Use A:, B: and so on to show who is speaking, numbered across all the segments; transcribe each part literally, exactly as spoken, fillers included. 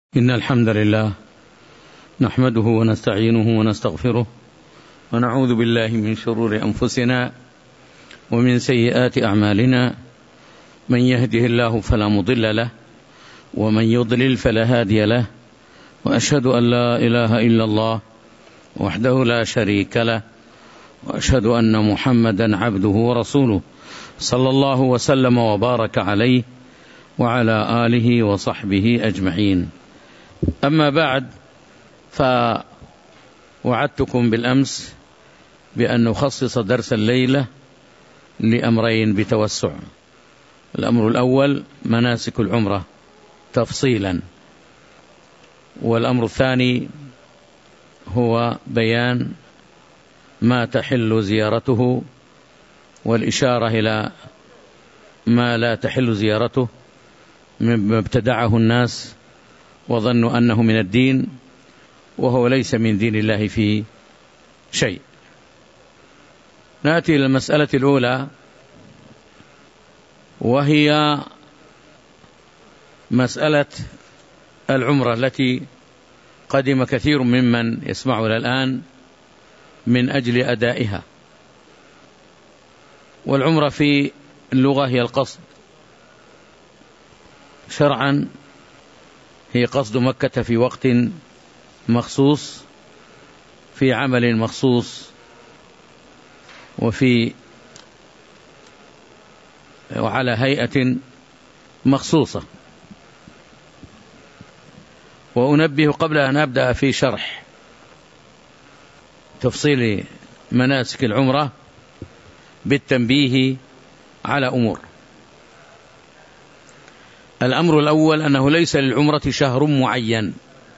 A: إن الحمد لله نحمده ونستعينه ونستغفره ونعوذ بالله من شرور أنفسنا ومن سيئات أعمالنا، من يهده الله فلا مضل له ومن يضلل فلا هادي له، وأشهد أن لا إله إلا الله وحده لا شريك له، وأشهد أن محمدا عبده ورسوله صلى الله وسلم وبارك عليه وعلى آله وصحبه أجمعين. أما بعد، فوعدتكم بالأمس بأن نخصص درس الليلة لأمرين بتوسع. الأمر الأول مناسك العمرة تفصيلا، والأمر الثاني هو بيان ما تحل زيارته والإشارة إلى ما لا تحل زيارته مما ابتدعه الناس وظنوا أنه من الدين وهو ليس من دين الله في شيء. نأتي إلى المسألة الأولى، وهي مسألة العمرة التي قدم كثير ممن يسمعنا الآن من أجل أدائها. والعمرة في اللغة هي القصد، شرعا هي قصد مكة في وقت مخصوص في عمل مخصوص وفي وعلى هيئة مخصوصة. وأنبه قبل أن أبدأ في شرح تفصيل مناسك العمرة بالتنبيه على أمور. الأمر الأول أنه ليس للعمرة شهر معين،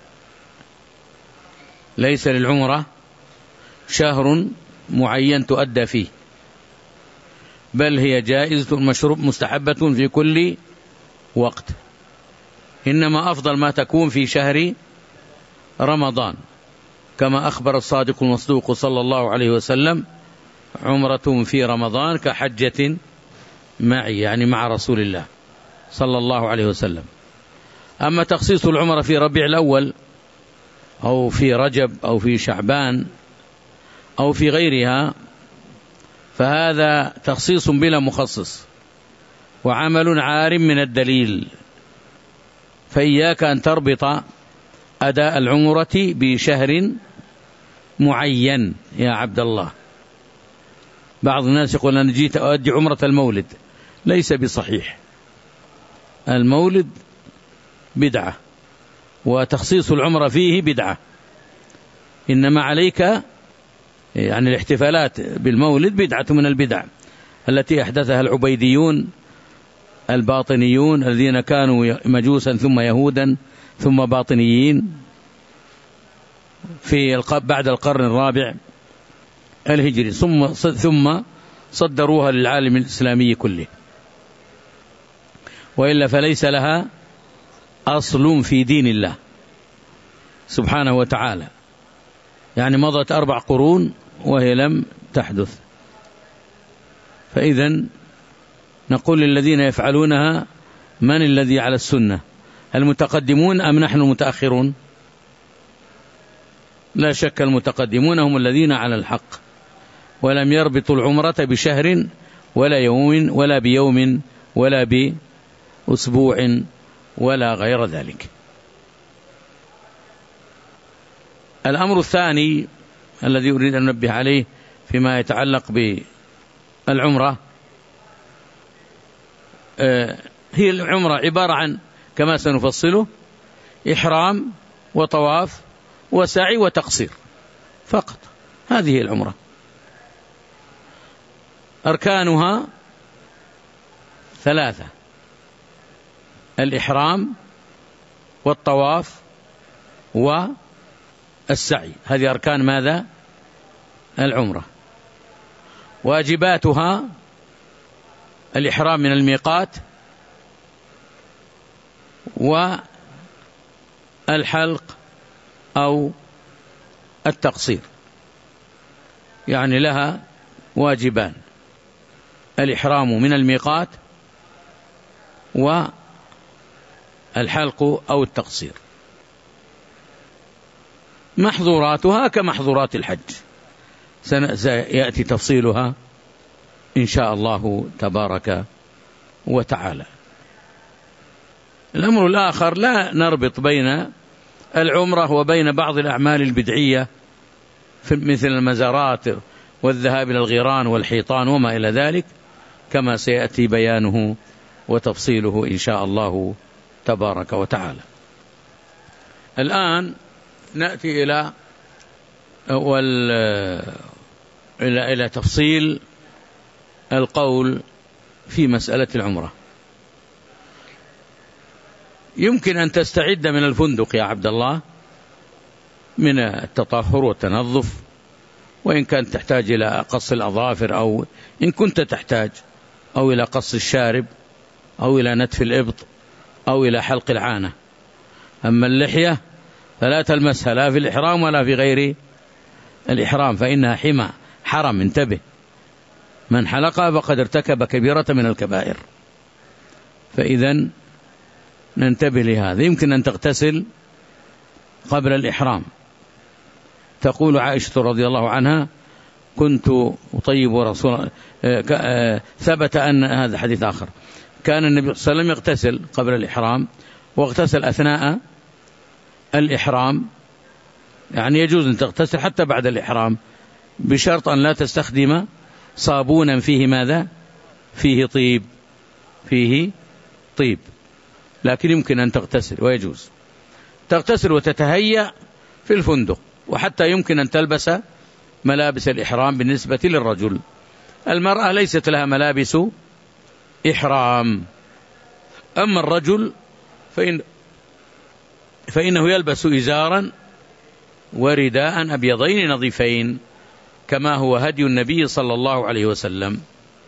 A: ليس للعمرة شهر معين تؤدى فيه، بل هي جائزة مشروب مستحبة في كل وقت، إنما أفضل ما تكون في شهر رمضان، كما أخبر الصادق المصدوق صلى الله عليه وسلم: عمرة في رمضان كحجة معي، يعني مع رسول الله صلى الله عليه وسلم. أما تخصيص العمرة في ربيع الأول أو في رجب أو في شعبان أو في غيرها فهذا تخصيص بلا مخصص وعمل عار من الدليل. فإياك أن تربط أداء العمرة بشهر معين يا عبد الله. بعض الناس يقول أنا جيت أؤدي عمرة المولد، ليس بصحيح. المولد بدعة وتخصيص العمرة فيه بدعة، إنما عليك يعني الاحتفالات بالمولد بدعة من البدع التي أحدثها العبيديون الباطنيون الذين كانوا مجوسا ثم يهودا ثم باطنيين في بعد القرن الرابع الهجري، ثم ثم صدروها للعالم الإسلامي كله، وإلا فليس لها أصل في دين الله سبحانه وتعالى. يعني مضت أربع قرون وهي لم تحدث. فإذن نقول للذين يفعلونها: من الذي على السنة، المتقدمون أم نحن المتأخرون؟ لا شك المتقدمون هم الذين على الحق، ولم يربطوا العمرة بشهر ولا يوم ولا بيوم ولا بأسبوع ولا غير ذلك. الأمر الثاني الذي أريد أن ننبه عليه فيما يتعلق بالعمرة، هي العمرة عبارة عن كما سنفصله إحرام وطواف وسعي وتقصير فقط، هذه العمرة. أركانها ثلاثة: الإحرام والطواف والسعي، هذه أركان ماذا؟ العمرة. واجباتها: الإحرام من الميقات والحلق أو التقصير، يعني لها واجبان: الإحرام من الميقات والحلق أو التقصير. محظوراتها كمحظورات الحج، سيأتي تفصيلها إن شاء الله تبارك وتعالى. الأمر الآخر، لا نربط بين العمرة وبين بعض الأعمال البدعية مثل المزارات والذهاب إلى الغيران والحيطان وما إلى ذلك، كما سيأتي بيانه وتفصيله إن شاء الله تبارك وتعالى. الآن نأتي إلى إلى إلى تفصيل القول في مسألة العمرة. يمكن أن تستعد من الفندق يا عبد الله من التطهر والتنظف، وإن كانت تحتاج إلى قص الأظافر، أو إن كنت تحتاج، أو إلى قص الشارب، أو إلى نتف الإبط، أو إلى حلق العانة. أما اللحية فلا تلمسها لا في الإحرام ولا في غير الإحرام، فإنها حمى حرم، انتبه، من حلقها فقد ارتكب كبيرة من الكبائر. فإذا ننتبه لهذا. يمكن أن تغتسل قبل الإحرام. تقول عائشة رضي الله عنها: كنت أطيب رسول ثبت أن هذا حديث آخر، كان النبي صلى الله عليه وسلم يغتسل قبل الإحرام واغتسل أثناء الإحرام، يعني يجوز أن تغتسل حتى بعد الإحرام، بشرط أن لا تستخدم صابونا فيه ماذا؟ فيه طيب، فيه طيب، لكن يمكن أن تغتسل ويجوز تغتسل وتتهيأ في الفندق، وحتى يمكن أن تلبس ملابس الإحرام بالنسبة للرجل. المرأة ليست لها ملابس إحرام، أما الرجل فإن فإنه يلبس إزارا ورداء أبيضين نظيفين كما هو هدي النبي صلى الله عليه وسلم.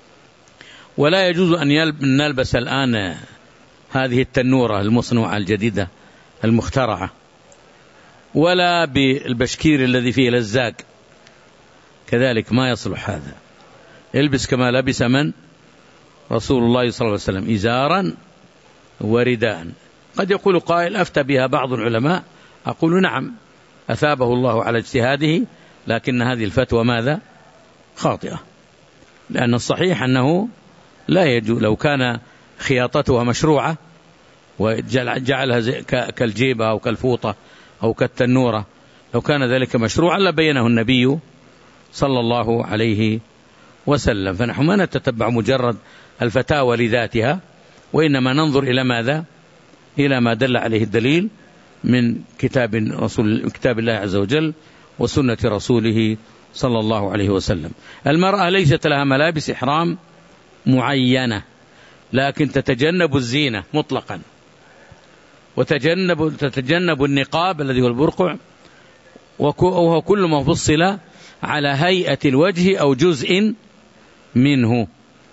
A: ولا يجوز أن نلبس الآن هذه التنورة المصنوعة الجديدة المخترعة، ولا بالبشكير الذي فيه لزاق، كذلك ما يصلح هذا. البس كما لبس من؟ رسول الله صلى الله عليه وسلم، إزارا ورداء. قد يقول قائل: أفتى بها بعض العلماء. أقول: نعم، أثابه الله على اجتهاده، لكن هذه الفتوى ماذا؟ خاطئة، لأن الصحيح أنه لا يجوز. لو كان خياطتها مشروعة وجعلها كالجيبة أو كالفوطة أو كالتنورة، لو كان ذلك مشروعا لبينه النبي صلى الله عليه وسلم. فنحن ما نتتبع مجرد الفتاوى لذاتها، وإنما ننظر إلى ماذا؟ إلى ما دل عليه الدليل من كتاب رسول كتاب الله عز وجل وسنة رسوله صلى الله عليه وسلم. المرأة ليست لها ملابس إحرام معينة، لكن تتجنب الزينة مطلقا، وتجنب تتجنب النقاب الذي هو البرقع، وهو كل ما فصل على هيئة الوجه أو جزء منه،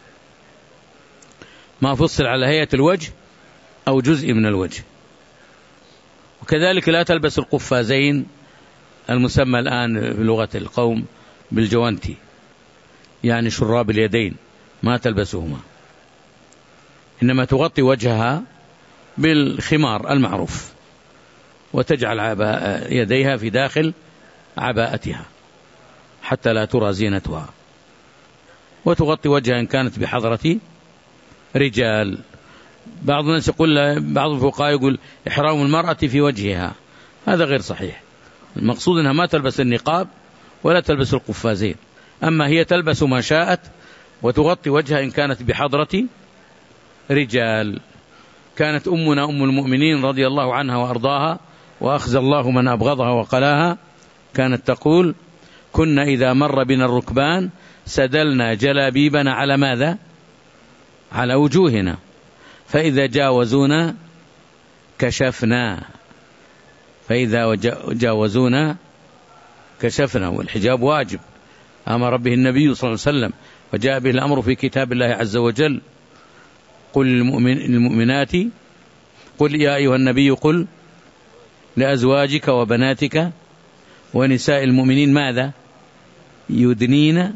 A: ما فصل على هيئة الوجه أو جزء من الوجه. وكذلك لا تلبس القفازين المسمى الآن بلغة القوم بالجوانتي، يعني شراب اليدين، ما تلبسهما، إنما تغطي وجهها بالخمار المعروف، وتجعل عباء يديها في داخل عباءتها حتى لا ترى زينتها، وتغطي وجهها إن كانت بحضرة رجال. بعض الناس يقول، بعض الفقهاء يقول إحرام المرأة في وجهها، هذا غير صحيح. المقصود أنها ما تلبس النقاب ولا تلبس القفازين، أما هي تلبس ما شاءت وتغطي وجهها إن كانت بحضرة رجال. كانت أمنا أم المؤمنين رضي الله عنها وأرضاها، وأخزى الله من أبغضها وقلاها، كانت تقول: كنا إذا مر بنا الركبان سدلنا جلابيبنا على ماذا؟ على وجوهنا، فإذا جاوزونا كشفنا، فإذا جاوزونا كشفنا. والحجاب واجب أمر به النبي صلى الله عليه وسلم، وجاء به الأمر في كتاب الله عز وجل: قل للمؤمنات قل يا أيها النبي قل لأزواجك وبناتك ونساء المؤمنين ماذا؟ يدنين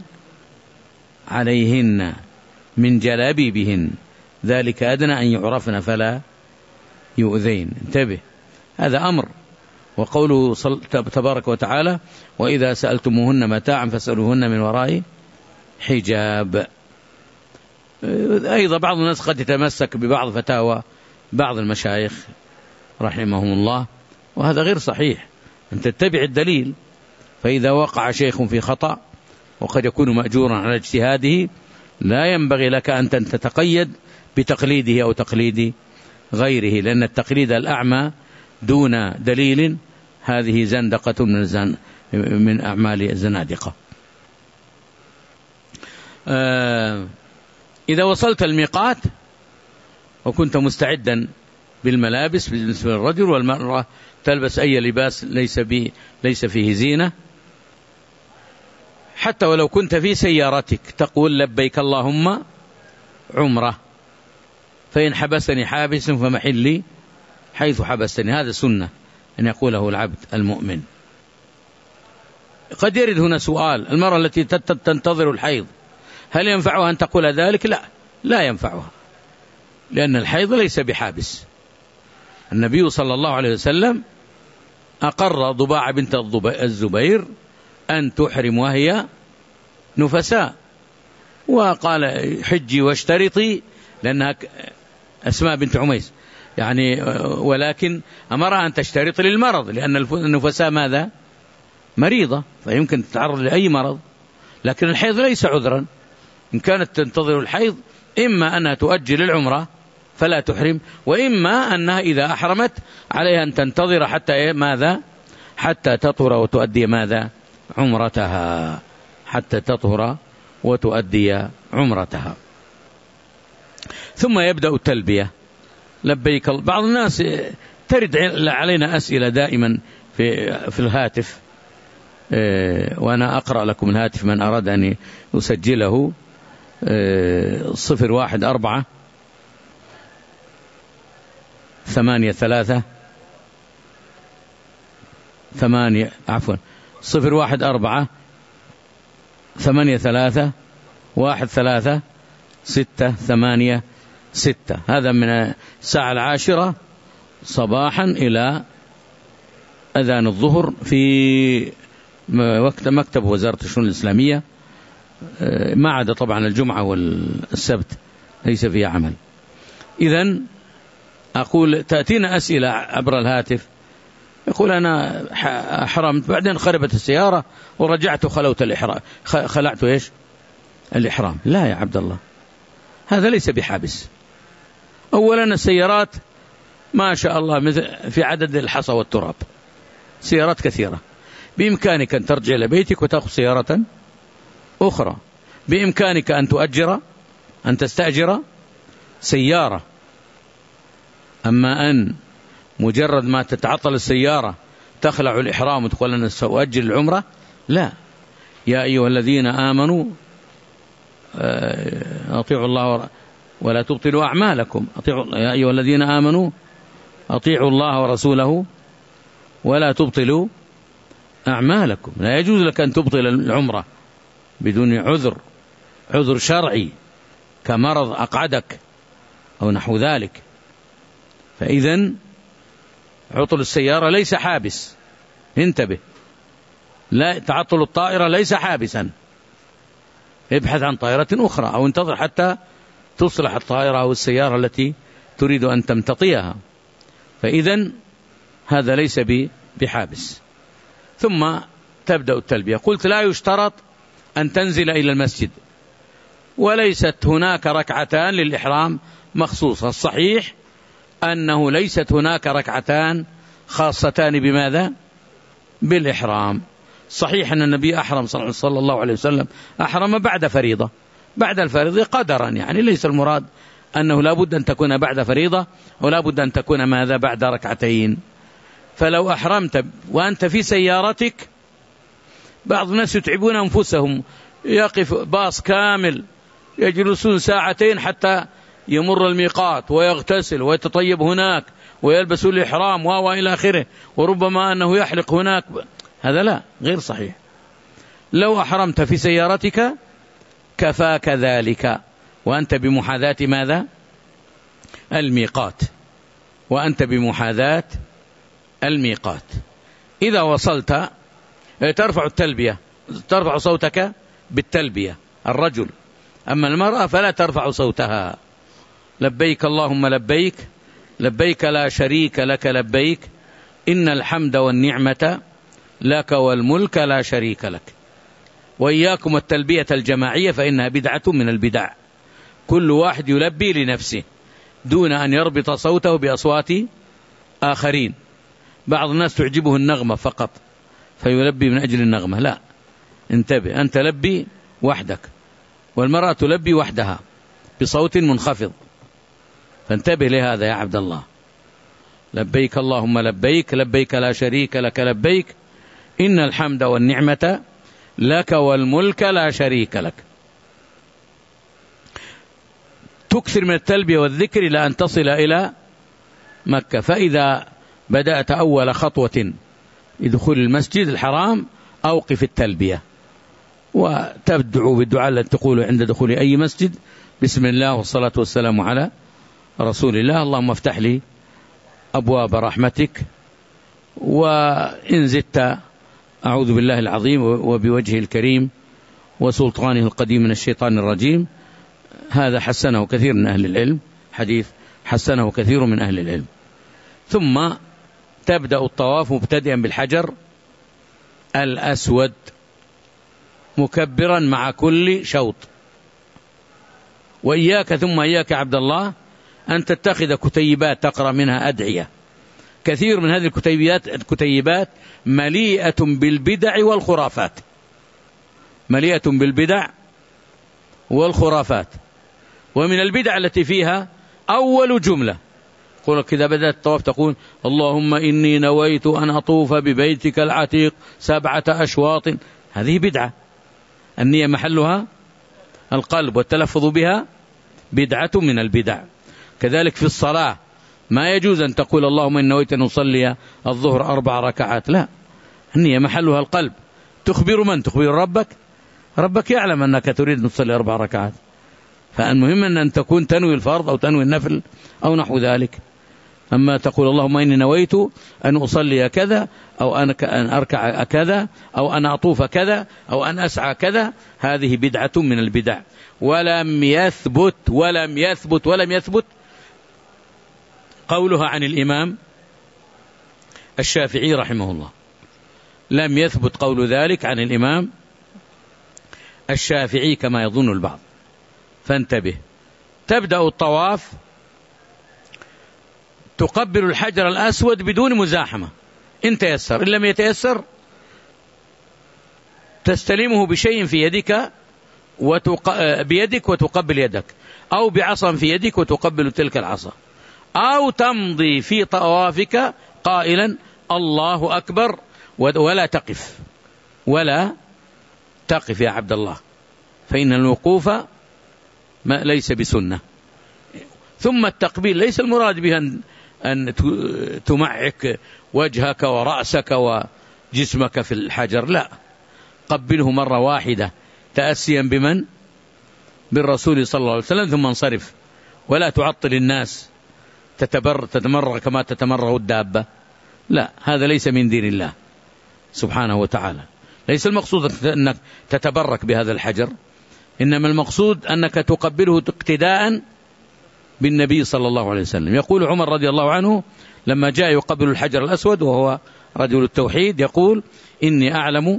A: عليهن من جلابيبهن ذلك أدنى أن يعرفن فلا يؤذين. انتبه، هذا أمر، وقوله تبارك وتعالى وإذا سألتموهن متاعا فاسألوهن من وراء حجاب. أيضا بعض الناس قد يتمسك ببعض فتاوى بعض المشايخ رحمهم الله، وهذا غير صحيح. أن تتبع الدليل، فإذا وقع شيخ في خطأ وقد يكون مأجورا على اجتهاده لا ينبغي لك أن تتقيد بتقليده أو تقليد غيره، لأن التقليد الأعمى دون دليل هذه زندقة من, الزن من أعمال الزنادقة. آه إذا وصلت الميقات وكنت مستعدا بالملابس بالنسبة للرجل، والمرأة تلبس أي لباس ليس, ليس فيه زينة، حتى ولو كنت في سيارتك تقول لبيك اللهم عمرة، فإن حبسني حابس فمحلي حيث حبستني. هذا سنة أن يقوله العبد المؤمن. قد يرد هنا سؤال: المرأة التي تنتظر الحيض هل ينفعها أن تقول ذلك؟ لا، لا ينفعها، لأن الحيض ليس بحابس. النبي صلى الله عليه وسلم أقر ضباع بنت الزبير أن تحرم وهي نفساء، وقال حجي واشترطي، لأنها أسماء بنت عميس يعني، ولكن أمرها أن تشترط للمرض، لأن النفساء ماذا؟ مريضة، فيمكن تتعرض لأي مرض. لكن الحيض ليس عذرا. إن كانت تنتظر الحيض إما أنها تؤجل العمرة فلا تحرم، وإما أنها إذا أحرمت عليها أن تنتظر حتى ماذا؟ حتى تطهر وتؤدي ماذا؟ عمرتها، حتى تطهر وتؤدي عمرتها. ثم يبدأ التلبية لبيك. بعض الناس ترد علينا أسئلة دائما في في الهاتف، وأنا أقرأ لكم الهاتف من أراد أن يسجله: صفر واحد أربعة ثمانية ثلاثة ثمانية عفوا صفر واحد أربعة ثمانية ثلاثة واحد ثلاثة ستة ثمانية ستة. هذا من الساعة العاشرة صباحا إلى أذان الظهر في وقت مكتب وزارة الشؤون الإسلامية، ما عدا طبعا الجمعة والسبت ليس فيها عمل. إذن أقول تأتينا أسئلة عبر الهاتف، يقول أنا أحرمت بعدين خربت السيارة ورجعت خلوت الإحرام، خلعت إيش؟ الإحرام. لا يا عبد الله، هذا ليس بحابس. أولا السيارات ما شاء الله مثل في عدد الحصى والتراب، سيارات كثيرة، بإمكانك أن ترجع إلى بيتك وتأخذ سيارة أخرى، بإمكانك أن تؤجر أن تستأجر سيارة. أما أن مجرد ما تتعطل السيارة تخلع الإحرام وتقول أنا سأؤجل العمرة، لا. يا أيها الذين آمنوا أطيعوا الله ولا تبطلوا أعمالكم. أطيعوا يا أيها الذين آمنوا أطيعوا الله ورسوله ولا تبطلوا أعمالكم. لا يجوز لك أن تبطل العمرة بدون عذر، عذر شرعي كمرض أقعدك أو نحو ذلك. فإذن عطل السيارة ليس حابس، انتبه، لا تعطل الطائرة ليس حابسا، ابحث عن طائرة أخرى أو انتظر حتى تصلح الطائرة أو السيارة التي تريد أن تمتطيها. فإذن هذا ليس بحابس. ثم تبدأ التلبية. قلت لا يشترط أن تنزل إلى المسجد، وليست هناك ركعتان للإحرام مخصوصة. الصحيح أنه ليست هناك ركعتان خاصتان بماذا؟ بالإحرام. صحيح أن النبي أحرم صلى الله عليه وسلم أحرم بعد فريضة، بعد الفريضة قدرا، يعني ليس المراد أنه لا بد أن تكون بعد فريضة ولا بد أن تكون ماذا؟ بعد ركعتين. فلو أحرمت وأنت في سيارتك، بعض الناس يتعبون أنفسهم، يقف باص كامل يجلسون ساعتين حتى يمر الميقات ويغتسل ويتطيب هناك ويلبس الإحرام وإلى آخره، وربما أنه يحلق هناك. هذا لا، غير صحيح. لو أحرمت في سيارتك كفاك ذلك، وأنت بمحاذاة ماذا؟ الميقات، وأنت بمحاذاة الميقات. إذا وصلت ترفع التلبية، ترفع صوتك بالتلبية الرجل، أما المرأة فلا ترفع صوتها. لبيك اللهم لبيك، لبيك لا شريك لك لبيك، إن الحمد والنعمة لك والملك لا شريك لك. وإياكم التلبية الجماعية فإنها بدعة من البدع، كل واحد يلبي لنفسه دون أن يربط صوته بأصوات آخرين. بعض الناس تعجبه النغمة فقط فيلبي من أجل النغمة، لا، انتبه، أنت لبي وحدك، والمرأة تلبي وحدها بصوت منخفض، فانتبه لهذا يا عبد الله. لبيك اللهم لبيك، لبيك لا شريك لك لبيك، إن الحمد والنعمة لك والملك لا شريك لك. تكثر من التلبية والذكر إلى أن تصل إلى مكة. فإذا بدأت أول خطوة لدخول المسجد الحرام أوقف التلبية وتدعو بالدعاء الذي تقول عند دخول أي مسجد: بسم الله والصلاة والسلام على رسول الله، اللهم افتح لي أبواب رحمتك، وإن زدت أعوذ بالله العظيم وبوجهه الكريم وسلطانه القديم من الشيطان الرجيم. هذا حسنه كثير من أهل العلم، حديث حسنه كثير من أهل العلم. ثم تبدأ الطواف مبتدئا بالحجر الأسود مكبرا مع كل شوط. وإياك ثم إياك يا عبد الله أن تتخذ كتيبات تقرأ منها أدعية. كثير من هذه الكتيبات الكتيبات مليئة بالبدع والخرافات، مليئة بالبدع والخرافات. ومن البدع التي فيها أول جملة قل كذا بدأت الطواف تقول: اللهم إني نويت أن أطوف ببيتك العتيق سبعة أشواط. هذه بدعة، النية محلها القلب، والتلفظ بها بدعة من البدع. كذلك في الصلاة ما يجوز أن تقول اللهم إني نويت أن أصلي الظهر أربع ركعات، لا، النية محلها القلب. تخبر من؟ تخبر ربك، ربك يعلم أنك تريد أن تصلي أربع ركعات، فالمهم أن تكون تنوي الفرض أو تنوي النفل أو نحو ذلك. أما تقول اللهم إني نويت أن أصلي كذا، أو أن أركع كذا، أو أن أطوف كذا، أو أن أسعى كذا، هذه بدعة من البدع. ولم يثبت ولم يثبت ولم يثبت قولها عن الإمام الشافعي رحمه الله، لم يثبت قول ذلك عن الإمام الشافعي كما يظن البعض. فانتبه. تبدأ الطواف تقبل الحجر الأسود بدون مزاحمة إن تيسر، إن لم يتيسر تستلمه بشيء في يدك وتق... بيدك وتقبل يدك، أو بعصا في يدك وتقبل تلك العصا، أو تمضي في طوافك قائلا الله أكبر ولا تقف، ولا تقف يا عبد الله، فإن الوقوف ما ليس بسنة. ثم التقبيل ليس المراد به أن تمعك وجهك ورأسك وجسمك في الحجر، لا، قبله مرة واحدة تأسيا بمن؟ بالرسول صلى الله عليه وسلم، ثم انصرف، ولا تعطل الناس تتبر تتمرغ كما تتمرغ الدابة، لا، هذا ليس من دين الله سبحانه وتعالى. ليس المقصود أنك تتبرك بهذا الحجر، إنما المقصود أنك تقبله اقتداء بالنبي صلى الله عليه وسلم. يقول عمر رضي الله عنه لما جاء يقبل الحجر الأسود وهو رجل التوحيد، يقول: إني أعلم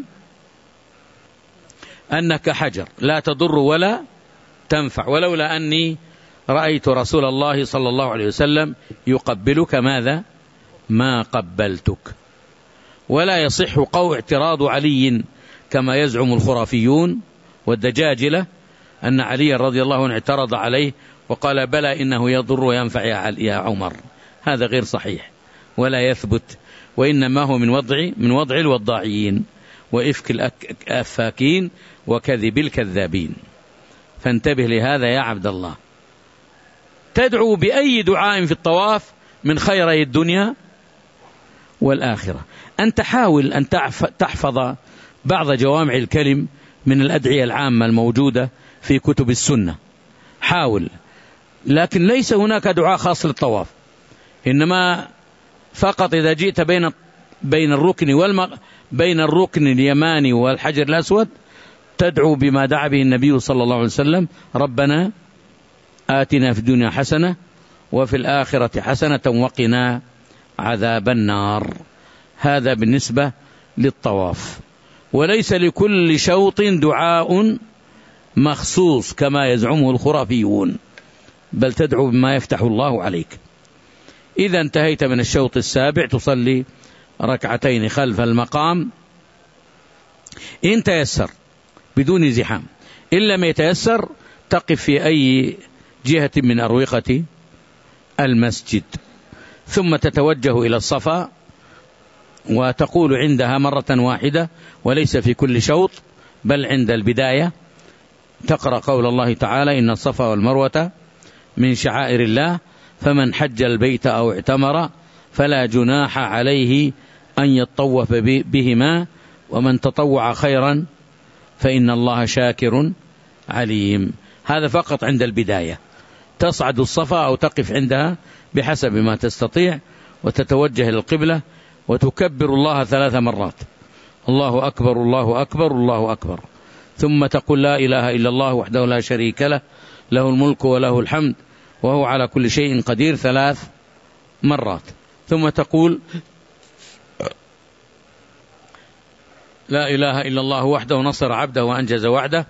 A: أنك حجر لا تضر ولا تنفع، ولولا أني رأيت رسول الله صلى الله عليه وسلم يقبلك ماذا؟ ما قبلتك. ولا يصح قول اعتراض علي كما يزعم الخرافيون والدجاجلة أن علي رضي الله عنه اعترض عليه وقال: بلى إنه يضر وينفع يا عمر. هذا غير صحيح ولا يثبت، وإنما هو من وضع من وضع الوضاعيين وإفك الأفاكين وكذب الكذابين. فانتبه لهذا يا عبد الله. تدعو بأي دعاء في الطواف من خيري الدنيا والآخرة. أن تحاول أن تحفظ بعض جوامع الكلم من الأدعية العامة الموجودة في كتب السنة، حاول، لكن ليس هناك دعاء خاص للطواف، إنما فقط إذا جئت بين بين الركن والم... بين الركن اليماني والحجر الأسود تدعو بما دعا به النبي صلى الله عليه وسلم: ربنا آتنا في الدنيا حسنة وفي الآخرة حسنة وقنا عذاب النار. هذا بالنسبة للطواف. وليس لكل شوط دعاء مخصوص كما يزعمه الخرافيون، بل تدعو بما يفتح الله عليك. إذا انتهيت من الشوط السابع تصلي ركعتين خلف المقام إن تيسر بدون زحام. إن لم يتيسر تقف في أي جهة من أروقة المسجد، ثم تتوجه إلى الصفا وتقول عندها مرة واحدة وليس في كل شوط، بل عند البداية تقرأ قول الله تعالى: إن الصفا والمروة من شعائر الله فمن حج البيت أو اعتمر فلا جناح عليه أن يطوف بهما ومن تطوع خيرا فإن الله شاكر عليم. هذا فقط عند البداية. تصعد الصفا أو تقف عندها بحسب ما تستطيع، وتتوجه للقبلة وتكبر الله ثلاث مرات: الله أكبر الله أكبر الله أكبر، ثم تقول: لا إله إلا الله وحده لا شريك له، له الملك وله الحمد وهو على كل شيء قدير ثلاث مرات، ثم تقول: لا إله إلا الله وحده نصر عبده وأنجز وعده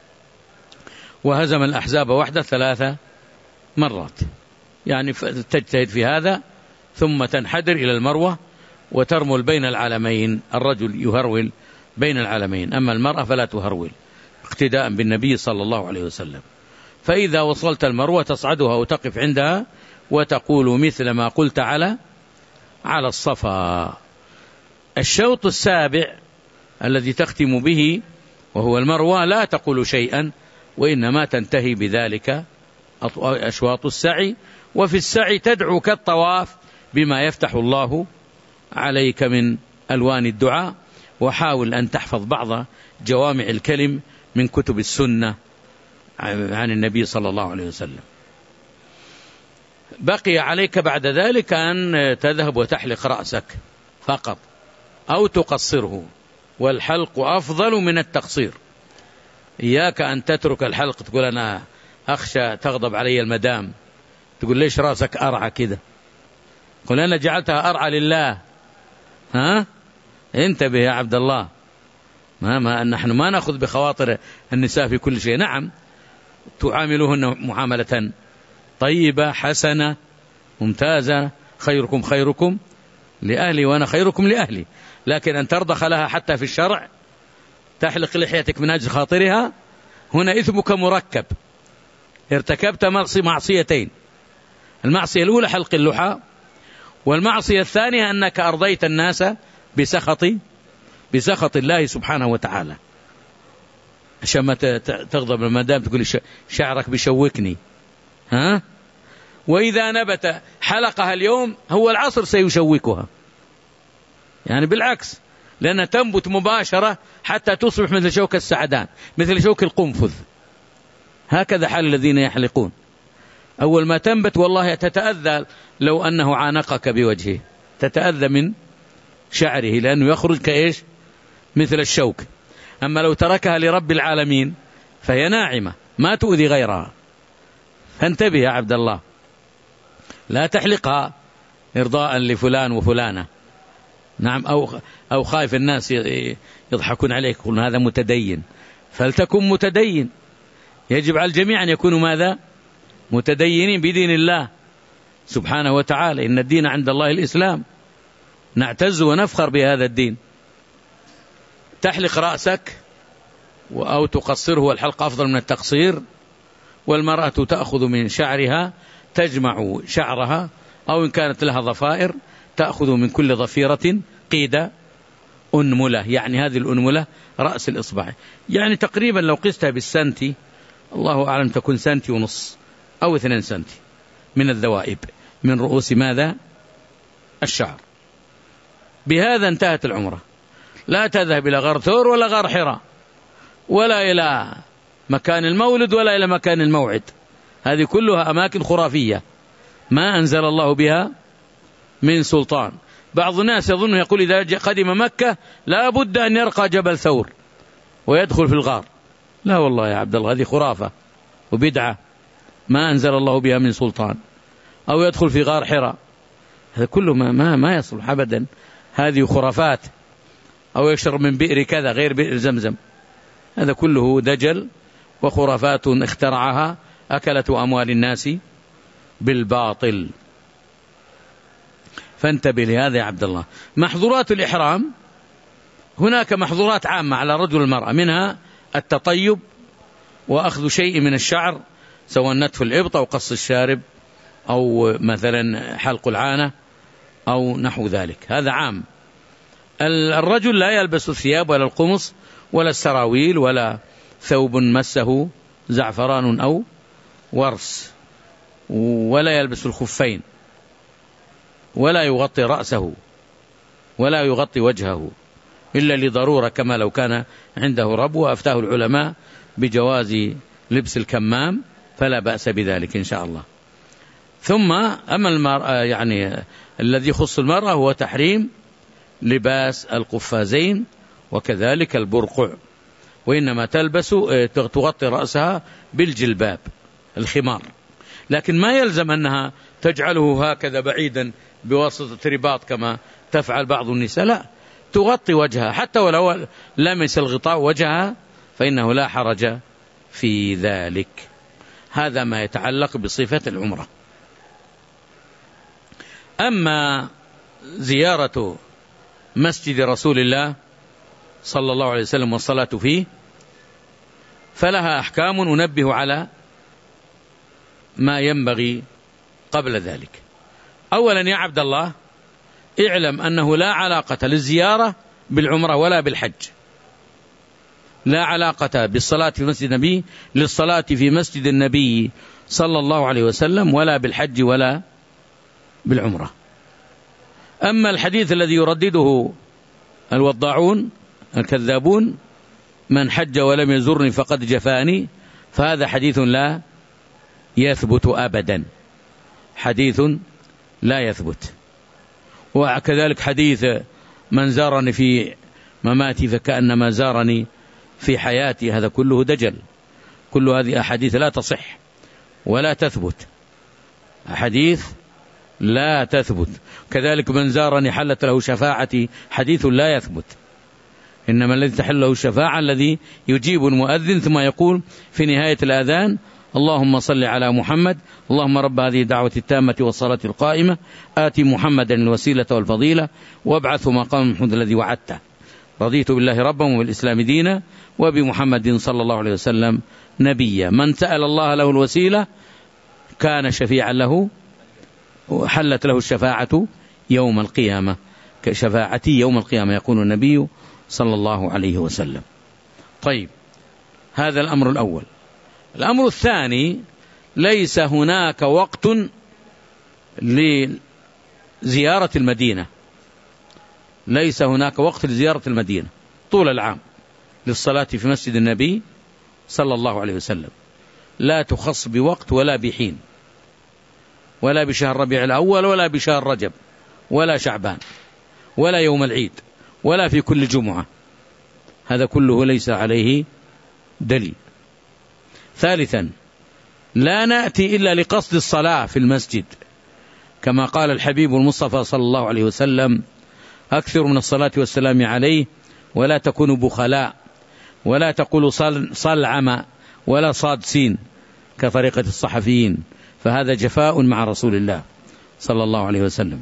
A: وهزم الأحزاب وحده ثلاث مرات. يعني تجتهد في هذا، ثم تنحدر إلى المروة وترمل بين العلمين. الرجل يهرول بين العلمين، أما المرأة فلا تهرول، اقتداء بالنبي صلى الله عليه وسلم. فإذا وصلت المروة تصعدها وتقف عندها وتقول مثل ما قلت على على الصفا. الشوط السابع الذي تختم به وهو المروة لا تقول شيئا، وإنما تنتهي بذلك أشواط السعي. وفي السعي تدعو كالطواف بما يفتح الله عليك من ألوان الدعاء. وحاول أن تحفظ بعض جوامع الكلم من كتب السنة عن النبي صلى الله عليه وسلم. بقي عليك بعد ذلك أن تذهب وتحلق رأسك فقط أو تقصره، والحلق أفضل من التقصير. إياك أن تترك الحلق تقول أنا أخشى تغضب علي المدام، تقول ليش رأسك أرعى كده، قل أنا جعلتها أرعى لله. ها انتبه يا عبد الله، ما, ما نحن ما نأخذ بخواطر النساء في كل شيء. نعم تعاملهن معاملة طيبة حسنة ممتازة، خيركم خيركم لأهلي وأنا خيركم لأهلي، لكن أن ترضخ لها حتى في الشرع، تحلق لحيتك من أجل خاطرها، هنا إثمك مركب، ارتكبت معصيتين: المعصية الأولى حلق اللحى، والمعصية الثانية أنك أرضيت الناس بسخط بسخط الله سبحانه وتعالى. عشان ما تغضب المدام تقول شعرك بيشوكني، ها؟ وإذا نبت حلقها اليوم هو العصر سيشوكها، يعني بالعكس، لأنها تنبت مباشرة حتى تصبح مثل شوك السعدان، مثل شوك القنفذ. هكذا حال الذين يحلقون، أول ما تنبت والله تتأذى، لو أنه عانقك بوجهه تتأذى من شعره، لأنه يخرج كإيش؟ مثل الشوك. أما لو تركها لرب العالمين فهي ناعمة ما تؤذي غيرها. فانتبه يا عبد الله، لا تحلقها إرضاء لفلان وفلانة، نعم، أو أو خايف الناس يضحكون عليك يقولون هذا متدين، فلتكن متدين. يجب على الجميع أن يكونوا ماذا؟ متدينين بدين الله سبحانه وتعالى. إن الدين عند الله الإسلام، نعتز ونفخر بهذا الدين. تحلق رأسك أو تقصره، والحلق أفضل من التقصير. والمرأة تأخذ من شعرها، تجمع شعرها، أو إن كانت لها ضفائر تأخذ من كل ضفيرة قيد أنملة، يعني هذه الأنملة رأس الإصبع، يعني تقريبا لو قستها بالسنتي، الله أعلم تكون سنتي ونص أو اثنين سنتي من الذوائب من رؤوس ماذا؟ الشعر. بهذا انتهت العمرة. لا تذهب إلى غار ثور ولا غار حراء ولا إلى مكان المولد ولا إلى مكان الموعد، هذه كلها أماكن خرافية ما أنزل الله بها من سلطان، بعض الناس يظن يقول إذا قدم مكة لا بد أن يرقى جبل ثور ويدخل في الغار. لا والله يا عبد الله، هذه خرافة وبدعة ما أنزل الله بها من سلطان. أو يدخل في غار حراء، هذا كله ما, ما, ما يصلح أبدا، هذه خرافات. أو يشرب من بئر كذا غير بئر زمزم، هذا كله دجل وخرافات اخترعها أكلة أموال الناس بالباطل. فانتبه لهذا يا عبد الله. محظورات الإحرام، هناك محظورات عامة على الرجل والمرأة، منها التطيب وأخذ شيء من الشعر، سواء نتف الإبط أو قص الشارب أو مثلا حلق العانة أو نحو ذلك، هذا عام. الرجل لا يلبس الثياب ولا القمص ولا السراويل ولا ثوب مسه زعفران أو ورس، ولا يلبس الخفين، ولا يغطي رأسه ولا يغطي وجهه إلا لضرورة، كما لو كان عنده ربو. أفتاه العلماء بجواز لبس الكمام، فلا بأس بذلك إن شاء الله. ثم أما المرأة يعني الذي يخص المرأة هو تحريم لباس القفازين وكذلك البرقع، وإنما تلبس تغطي رأسها بالجلباب الخمار، لكن ما يلزم أنها تجعله هكذا بعيدا بواسطة رباط كما تفعل بعض النساء، لا، تغطي وجهها حتى ولو لمس الغطاء وجهها فإنه لا حرج في ذلك. هذا ما يتعلق بصفة العمرة. أما زيارة مسجد رسول الله صلى الله عليه وسلم والصلاة فيه فلها أحكام، ننبه على ما ينبغي قبل ذلك. أولا يا عبد الله، اعلم أنه لا علاقة للزيارة بالعمرة ولا بالحج، لا علاقة بالصلاة في مسجد النبي للصلاة في مسجد النبي صلى الله عليه وسلم ولا بالحج ولا بالعمرة. أما الحديث الذي يردده الوضاعون الكذابون، من حج ولم يزرني فقد جفاني، فهذا حديث لا يثبت أبدا، حديث لا يثبت. وكذلك حديث من زارني في مماتي فكأنما زارني في حياتي، هذا كله دجل، كل هذه أحاديث لا تصح ولا تثبت، أحاديث لا تثبت. كذلك من زارني حلت له شفاعتي، حديث لا يثبت. إنما الذي تحل له الشفاعة الذي يجيب المؤذن ثم يقول في نهاية الآذان اللهم صل على محمد، اللهم رب هذه الدعوة التامة والصلاة القائمة آتي محمدا الوسيلة والفضيلة وابعثه مقام محمود الذي وعدته، رضيت بالله ربا وبالإسلام دينا وبمحمد صلى الله عليه وسلم نبيا. من سأل الله له الوسيلة كان شفيعا له، وحلت له الشفاعة يوم القيامة، كشفاعتي يوم القيامة يقول النبي صلى الله عليه وسلم. طيب، هذا الأمر الأول. الأمر الثاني، ليس هناك وقت لزيارة المدينة، ليس هناك وقت لزيارة المدينة طول العام للصلاة في مسجد النبي صلى الله عليه وسلم، لا تخص بوقت ولا بحين، ولا بشهر ربيع الأول ولا بشهر رجب ولا شعبان ولا يوم العيد ولا في كل جمعة، هذا كله ليس عليه دليل. ثالثا، لا نأتي إلا لقصد الصلاة في المسجد، كما قال الحبيب المصطفى صلى الله عليه وسلم أكثر من الصلاة والسلام عليه ولا تكونوا بخلاء ولا تقولوا صلعم ولا صاد سين كطريقة الصحفيين، فهذا جفاء مع رسول الله صلى الله عليه وسلم.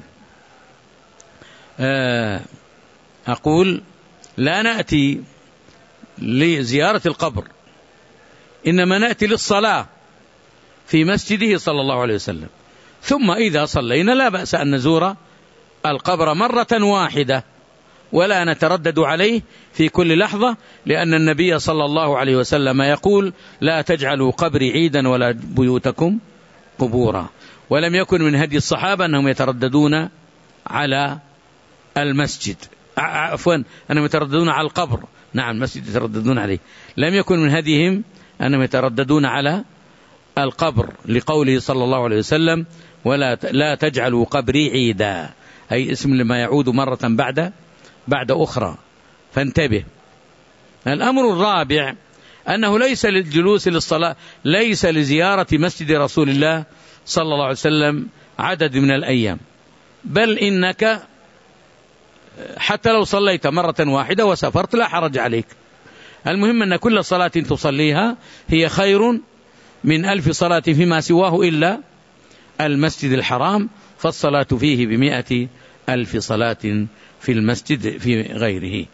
A: أقول لا نأتي لزيارة القبر، إنما نأتي للصلاة في مسجده صلى الله عليه وسلم، ثم إذا صلينا لا بأس أن نزور القبر مرة واحدة ولا نتردد عليه في كل لحظة، لأن النبي صلى الله عليه وسلم يقول لا تجعلوا قبري عيدا ولا بيوتكم قبورا. ولم يكن من هدي الصحابة أنهم يترددون على المسجد، عفوا أنهم يترددون على القبر، نعم المسجد يترددون عليه، لم يكن من هديهم أنهم يترددون على القبر، لقوله صلى الله عليه وسلم ولا لا تجعلوا قبري عيدا، أي اسم لما يعود مرة بعد بعد أخرى، فانتبه. الأمر الرابع أنه ليس للجلوس للصلاة، ليس لزيارة مسجد رسول الله صلى الله عليه وسلم عدد من الأيام، بل إنك حتى لو صليت مرة واحدة وسافرت لا حرج عليك. المهم أن كل صلاة تصليها هي خير من ألف صلاة فيما سواه إلا المسجد الحرام، فالصلاة فيه بمئة ألف صلاة في المسجد في غيره.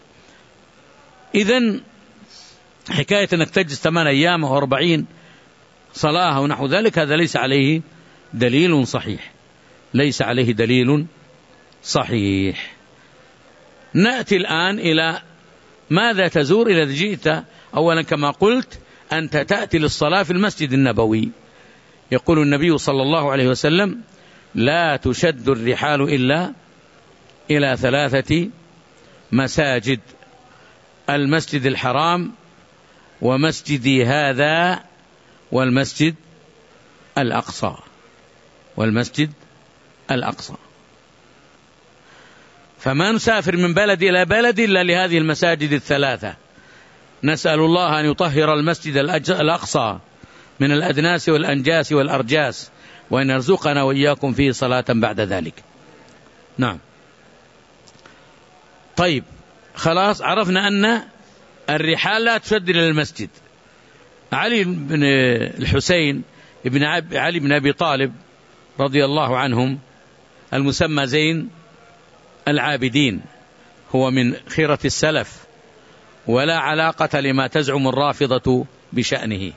A: إذن حكاية أنك تجلس ثمان أيام أو أربعين صلاة ونحو ذلك هذا ليس عليه دليل صحيح، ليس عليه دليل صحيح. نأتي الآن إلى ماذا تزور إذا جئت. أولا كما قلت أنت تأتي للصلاة في المسجد النبوي. يقول النبي صلى الله عليه وسلم لا تشد الرحال إلا إلى ثلاثة مساجد: المسجد الحرام ومسجدي هذا والمسجد الأقصى والمسجد الأقصى. فما نسافر من بلد إلى بلد إلا لهذه المساجد الثلاثة. نسأل الله أن يطهر المسجد الأقصى من الأدناس والأنجاس والأرجاس، وأن يرزقنا وإياكم فيه صلاة بعد ذلك. نعم. طيب خلاص عرفنا أن الرحال لا تشد إلى المسجد. علي بن الحسين ابن علي بن أبي طالب رضي الله عنهم المسمى زين العابدين، هو من خيرة السلف ولا علاقة لما تزعم الرافضة بشأنه.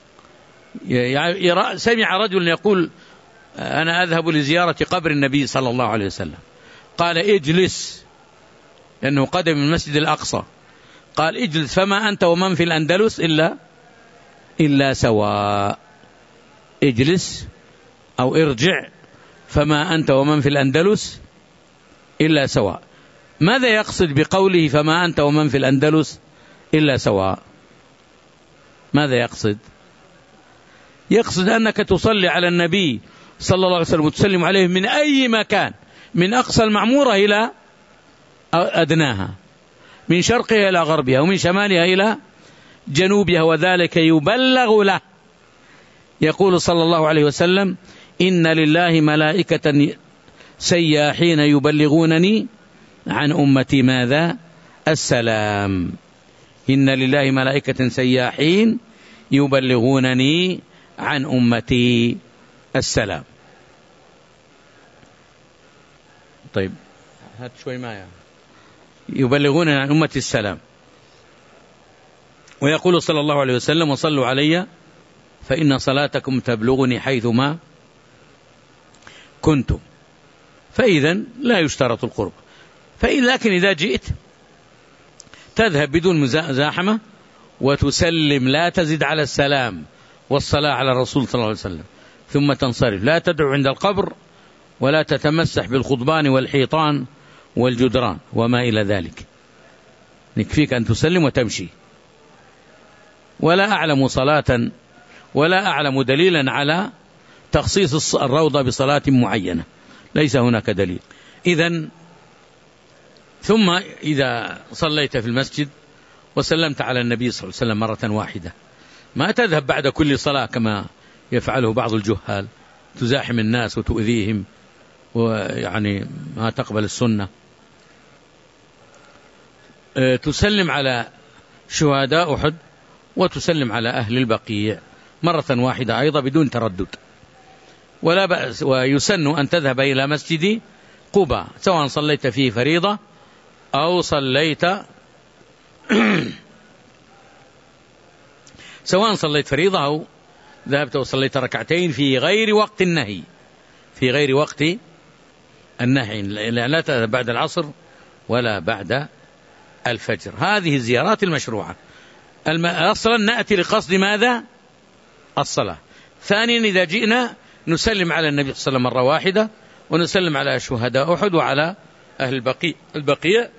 A: سمع رجل يقول أنا أذهب لزيارة قبر النبي صلى الله عليه وسلم، قال اجلس، لأنه قدم من المسجد الأقصى، قال اجلس فما أنت ومن في الأندلس إلا إلا سواء. اجلس أو ارجع فما أنت ومن في الأندلس إلا سواء. ماذا يقصد بقوله فما أنت ومن في الأندلس إلا سواء؟ ماذا يقصد؟ يقصد أنك تصلي على النبي صلى الله عليه وسلم وتسلم عليه من أي مكان، من أقصى المعمورة إلى أدناها، من شرقها إلى غربها، ومن شمالها إلى جنوبها، وذلك يبلغ له. يقول صلى الله عليه وسلم إن لله ملائكة سياحين يبلغونني عن أمتي ماذا؟ السلام. إن لله ملائكة سياحين يبلغونني عن أمتي السلام. طيب هات شوي معي. يبلغونني عن أمتي السلام. ويقول صلى الله عليه وسلم وصلوا علي فإن صلاتكم تبلغني حيثما كنتم. فإذا لا يشترط القرب. لكن إذا جئت تذهب بدون مزاحمة وتسلم، لا تزد على السلام والصلاة على الرسول صلى الله عليه وسلم، ثم تنصرف. لا تدعو عند القبر ولا تتمسح بالخضبان والحيطان والجدران وما إلى ذلك، يكفيك أن تسلم وتمشي. ولا أعلم صلاة ولا أعلم دليلا على تخصيص الروضة بصلاة معينة، ليس هناك دليل. إذن ثم إذا صليت في المسجد وسلمت على النبي صلى الله عليه وسلم مرة واحدة، ما تذهب بعد كل صلاة كما يفعله بعض الجهال، تزاحم الناس وتؤذيهم، ويعني ما تقبل السنة. تسلم على شهداء أحد وتسلم على أهل البقيع مرة واحدة أيضا بدون تردد. ولا بأس، ويسن أن تذهب إلى مسجد قباء سواء صليت فيه فريضة أو صليت سواء صليت فريضة أو ذهبت وصليت ركعتين في غير وقت النهي، في غير وقت النهي، لا تذهب بعد العصر ولا بعد الفجر. هذه الزيارات المشروعة. أصلا نأتي لقصد ماذا؟ الصلاة. ثانيا إذا جئنا نسلم على النبي صلى الله عليه وسلم مرة واحدة، ونسلم على شهداء أحد وعلى أهل البقيع البقية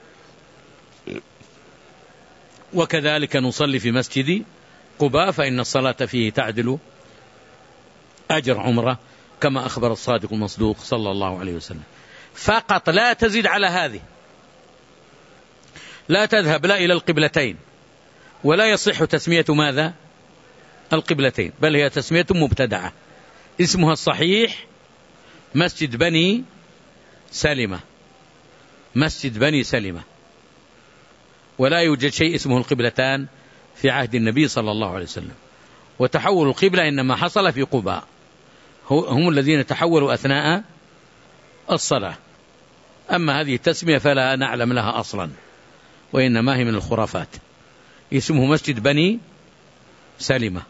A: وكذلك نصلي في مسجد قباء، فإن الصلاة فيه تعدل أجر عمرة كما أخبر الصادق المصدوق صلى الله عليه وسلم. فقط، لا تزيد على هذه، لا تذهب لا إلى القبلتين، ولا يصح تسمية ماذا؟ القبلتين، بل هي تسمية مبتدعة. اسمها الصحيح مسجد بني سلمة، مسجد بني سلمة، ولا يوجد شيء اسمه القبلتان في عهد النبي صلى الله عليه وسلم. وتحول القبلة إنما حصل في قباء، هم الذين تحولوا أثناء الصلاة. أما هذه التسمية فلا نعلم لها أصلا، وإنما هي من الخرافات. اسمه مسجد بني سلمة،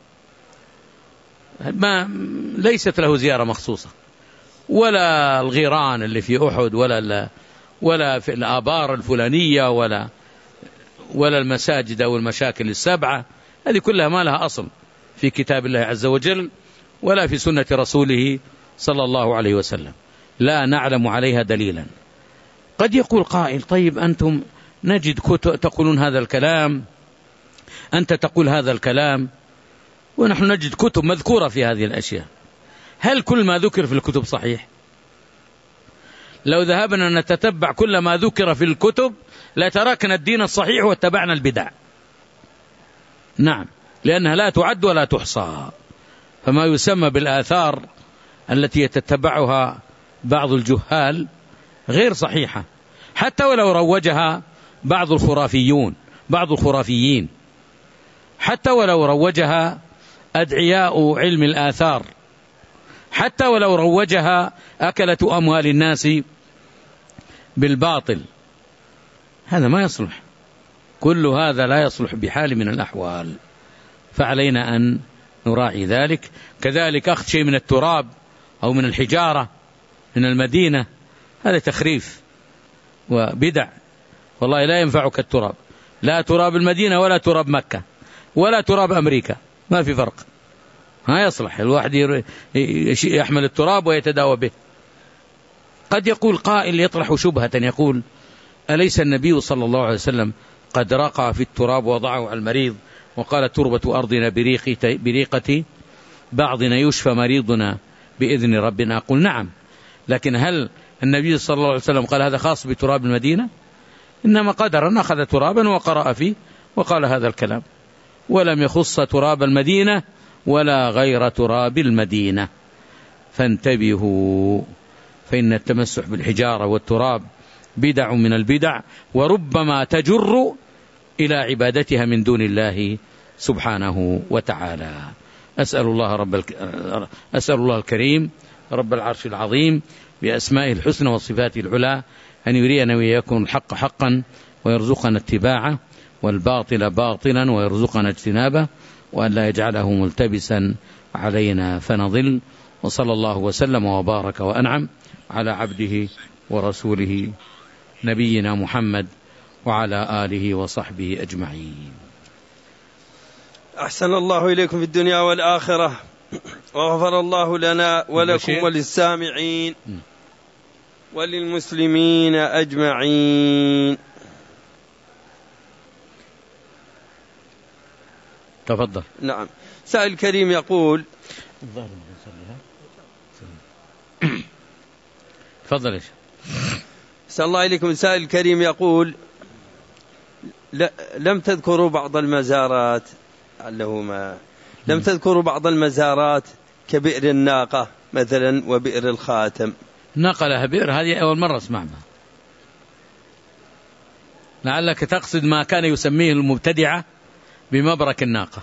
A: ما ليست له زيارة مخصوصة، ولا الغيران اللي في أحد، ولا ولا في الآبار الفلانية، ولا ولا المساجد أو المشاكل السبعة، هذه كلها ما لها أصل في كتاب الله عز وجل ولا في سنة رسوله صلى الله عليه وسلم، لا نعلم عليها دليلا. قد يقول قائل: طيب أنتم نجد كتب تقولون هذا الكلام، أنت تقول هذا الكلام، ونحن نجد كتب مذكورة في هذه الأشياء، هل كل ما ذكر في الكتب صحيح؟ لو ذهبنا نتتبع كل ما ذكر في الكتب لتركنا الدين الصحيح واتبعنا البدع. نعم، لأنها لا تعد ولا تحصى. فما يسمى بالآثار التي يتتبعها بعض الجهال غير صحيحة، حتى ولو روجها بعض الخرافيون بعض الخرافيين حتى ولو روجها أدعياء علم الآثار، حتى ولو روجها أكلة أموال الناس بالباطل، هذا ما يصلح، كل هذا لا يصلح بحال من الأحوال، فعلينا أن نراعي ذلك. كذلك أخذ شيء من التراب أو من الحجارة من المدينة، هذا تخريف وبدع، والله لا ينفعك التراب، لا تراب المدينة ولا تراب مكة ولا تراب أمريكا، ما في فرق، ما يصلح الواحد يحمل التراب ويتداوى به. قد يقول قائل يطرح شبهة يقول: أليس النبي صلى الله عليه وسلم قد رقى في التراب وضعه على المريض وقال: تربة أرضنا بريقة بعضنا يشفى مريضنا بإذن ربنا؟ أقول: نعم، لكن هل النبي صلى الله عليه وسلم قال هذا خاص بتراب المدينة؟ إنما قدرا أخذ ترابا وقرأ فيه وقال هذا الكلام، ولم يخص تراب المدينة ولا غير تراب المدينة. فانتبهوا، فإن التمسح بالحجارة والتراب بدع من البدع، وربما تجر إلى عبادتها من دون الله سبحانه وتعالى. أسأل الله رب الك... أسأل الله الكريم رب العرش العظيم بأسمائه الحسنى وصفاته العلى أن يرينا وإياكم الحق حقا ويرزقنا اتباعه، والباطل باطلا ويرزقنا اجتنابه، وأن لا يجعله ملتبسا علينا فنضل. وصلى الله وسلم وبارك وأنعم على عبده ورسوله نبينا محمد وعلى آله وصحبه أجمعين.
B: أحسن الله إليكم في الدنيا والآخرة، وغفر الله لنا ولكم وللسامعين وللمسلمين أجمعين.
A: تفضل.
B: نعم. سائل كريم يقول:
A: تفضل يا شيخ.
B: أحسن الله إليكم. سائل كريم يقول: لم تذكروا بعض المزارات علهما لم تذكروا بعض المزارات كبئر الناقة مثلا وبئر الخاتم.
A: ناقة لها بئر، هذه أول مرة اسمعها، لعلك تقصد ما كان يسميه المبتدعة بمبرك الناقة،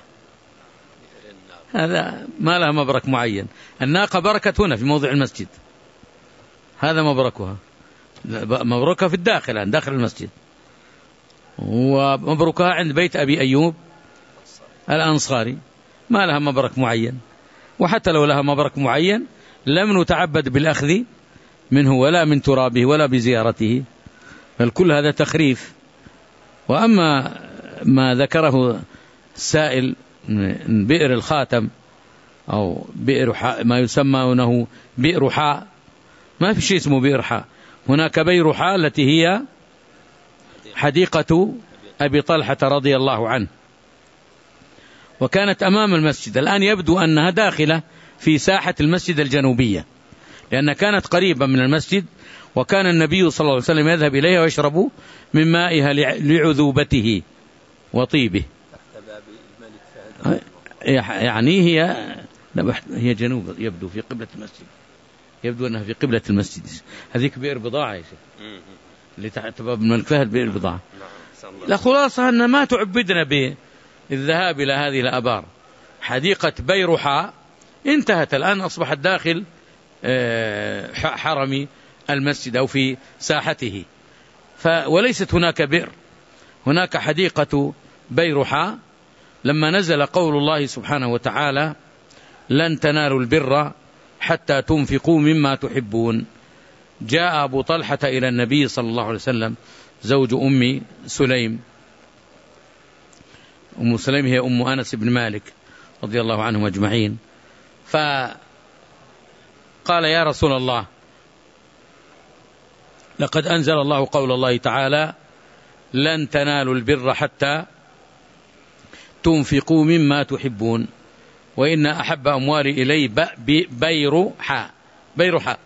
A: هذا ما لها مبرك معين. الناقة بركت هنا في موضع المسجد، هذا مبركها، مبركها في الداخل عند داخل المسجد، ومبركها عند بيت أبي أيوب الأنصاري، ما لها مبرك معين. وحتى لو لها مبرك معين لم نتعبد بالأخذ منه ولا من ترابه ولا بزيارته، فالكل هذا تخريف. وأما ما ذكره السائل من بئر الخاتم أو بئر حاء، ما يسمى أنه بئر حاء، ما في شيء اسمه بئر حاء، هناك بئر حاء التي هي حديقة أبي طلحة رضي الله عنه، وكانت أمام المسجد. الآن يبدو أنها داخلة في ساحة المسجد الجنوبية، لأن كانت قريبة من المسجد وكان النبي صلى الله عليه وسلم يذهب إليها ويشرب من مائها لعذوبته وطيبه. يعني هي هي جنوب، يبدو في قبلة المسجد، يبدو أنها في قبلة المسجد. هذيك بئر بضاعة يا شيخ اللي تحت باب الملك فهد، بئر بضاعة. لا، خلاصة أن ما تعبدنا بالذهاب إلى هذه الآبار. حديقة بيرحاء انتهت الآن، أصبحت داخل حرم المسجد أو في ساحته، وليست هناك بئر، هناك حديقة بيرحاء. لما نزل قول الله سبحانه وتعالى لن تنالوا البر حتى تنفقوا مما تحبون، جاء أبو طلحة إلى النبي صلى الله عليه وسلم زوج أم سليم. أم سليم هي أم أنس بن مالك رضي الله عنهم أجمعين. فقال يا رسول الله لقد أنزل الله قول الله تعالى لن تنالوا البر حتى تنفقوا مما تحبون، وإن أحب أموالي إلي بيرحاء. بيرحاء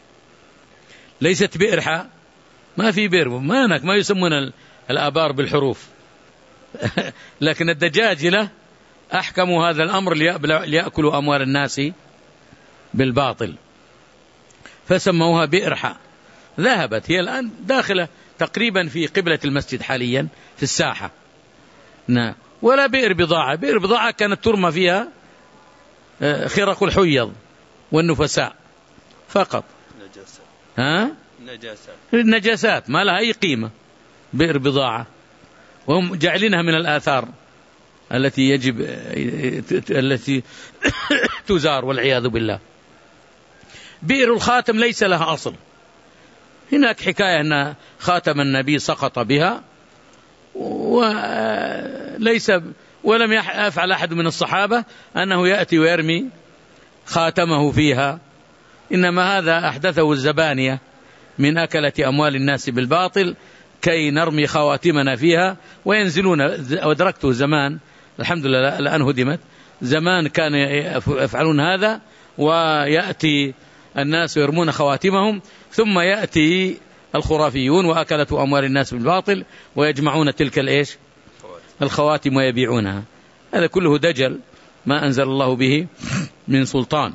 A: ليست بئرحاء، ما في بئر، ما هناك ما يسمون الآبار بالحروف لكن الدجاجلة أحكموا هذا الأمر ليأكلوا أموال الناس بالباطل، فسموها بئرحاء. ذهبت هي الآن داخلة تقريبا في قبلة المسجد حاليا في الساحة. نعم. ولا بئر بضاعة، بئر بضاعة كانت ترمى فيها خرق الحيض والنفساء فقط.
B: نجاسات.
A: ها؟
B: نجاسات.
A: النجاسات ما لها أي قيمة. بئر بضاعة، وهم جعلينها من الآثار التي يجب التي تزار والعياذ بالله. بئر الخاتم ليس لها أصل. هناك حكاية أن خاتم النبي سقط بها، وليس ولم يفعل أحد من الصحابة أنه يأتي ويرمي خاتمه فيها، إنما هذا أحدثه الزبانية من أكلة أموال الناس بالباطل كي نرمي خواتمنا فيها وينزلون. ودركته زمان، الحمد لله الآن هدمت، زمان كان يفعلون هذا، ويأتي الناس يرمون خواتمهم، ثم يأتي الخرافيون وأكلة أموال الناس بالباطل ويجمعون تلك الإيش الخواتم ويبيعونها. هذا كله دجل ما أنزل الله به من سلطان.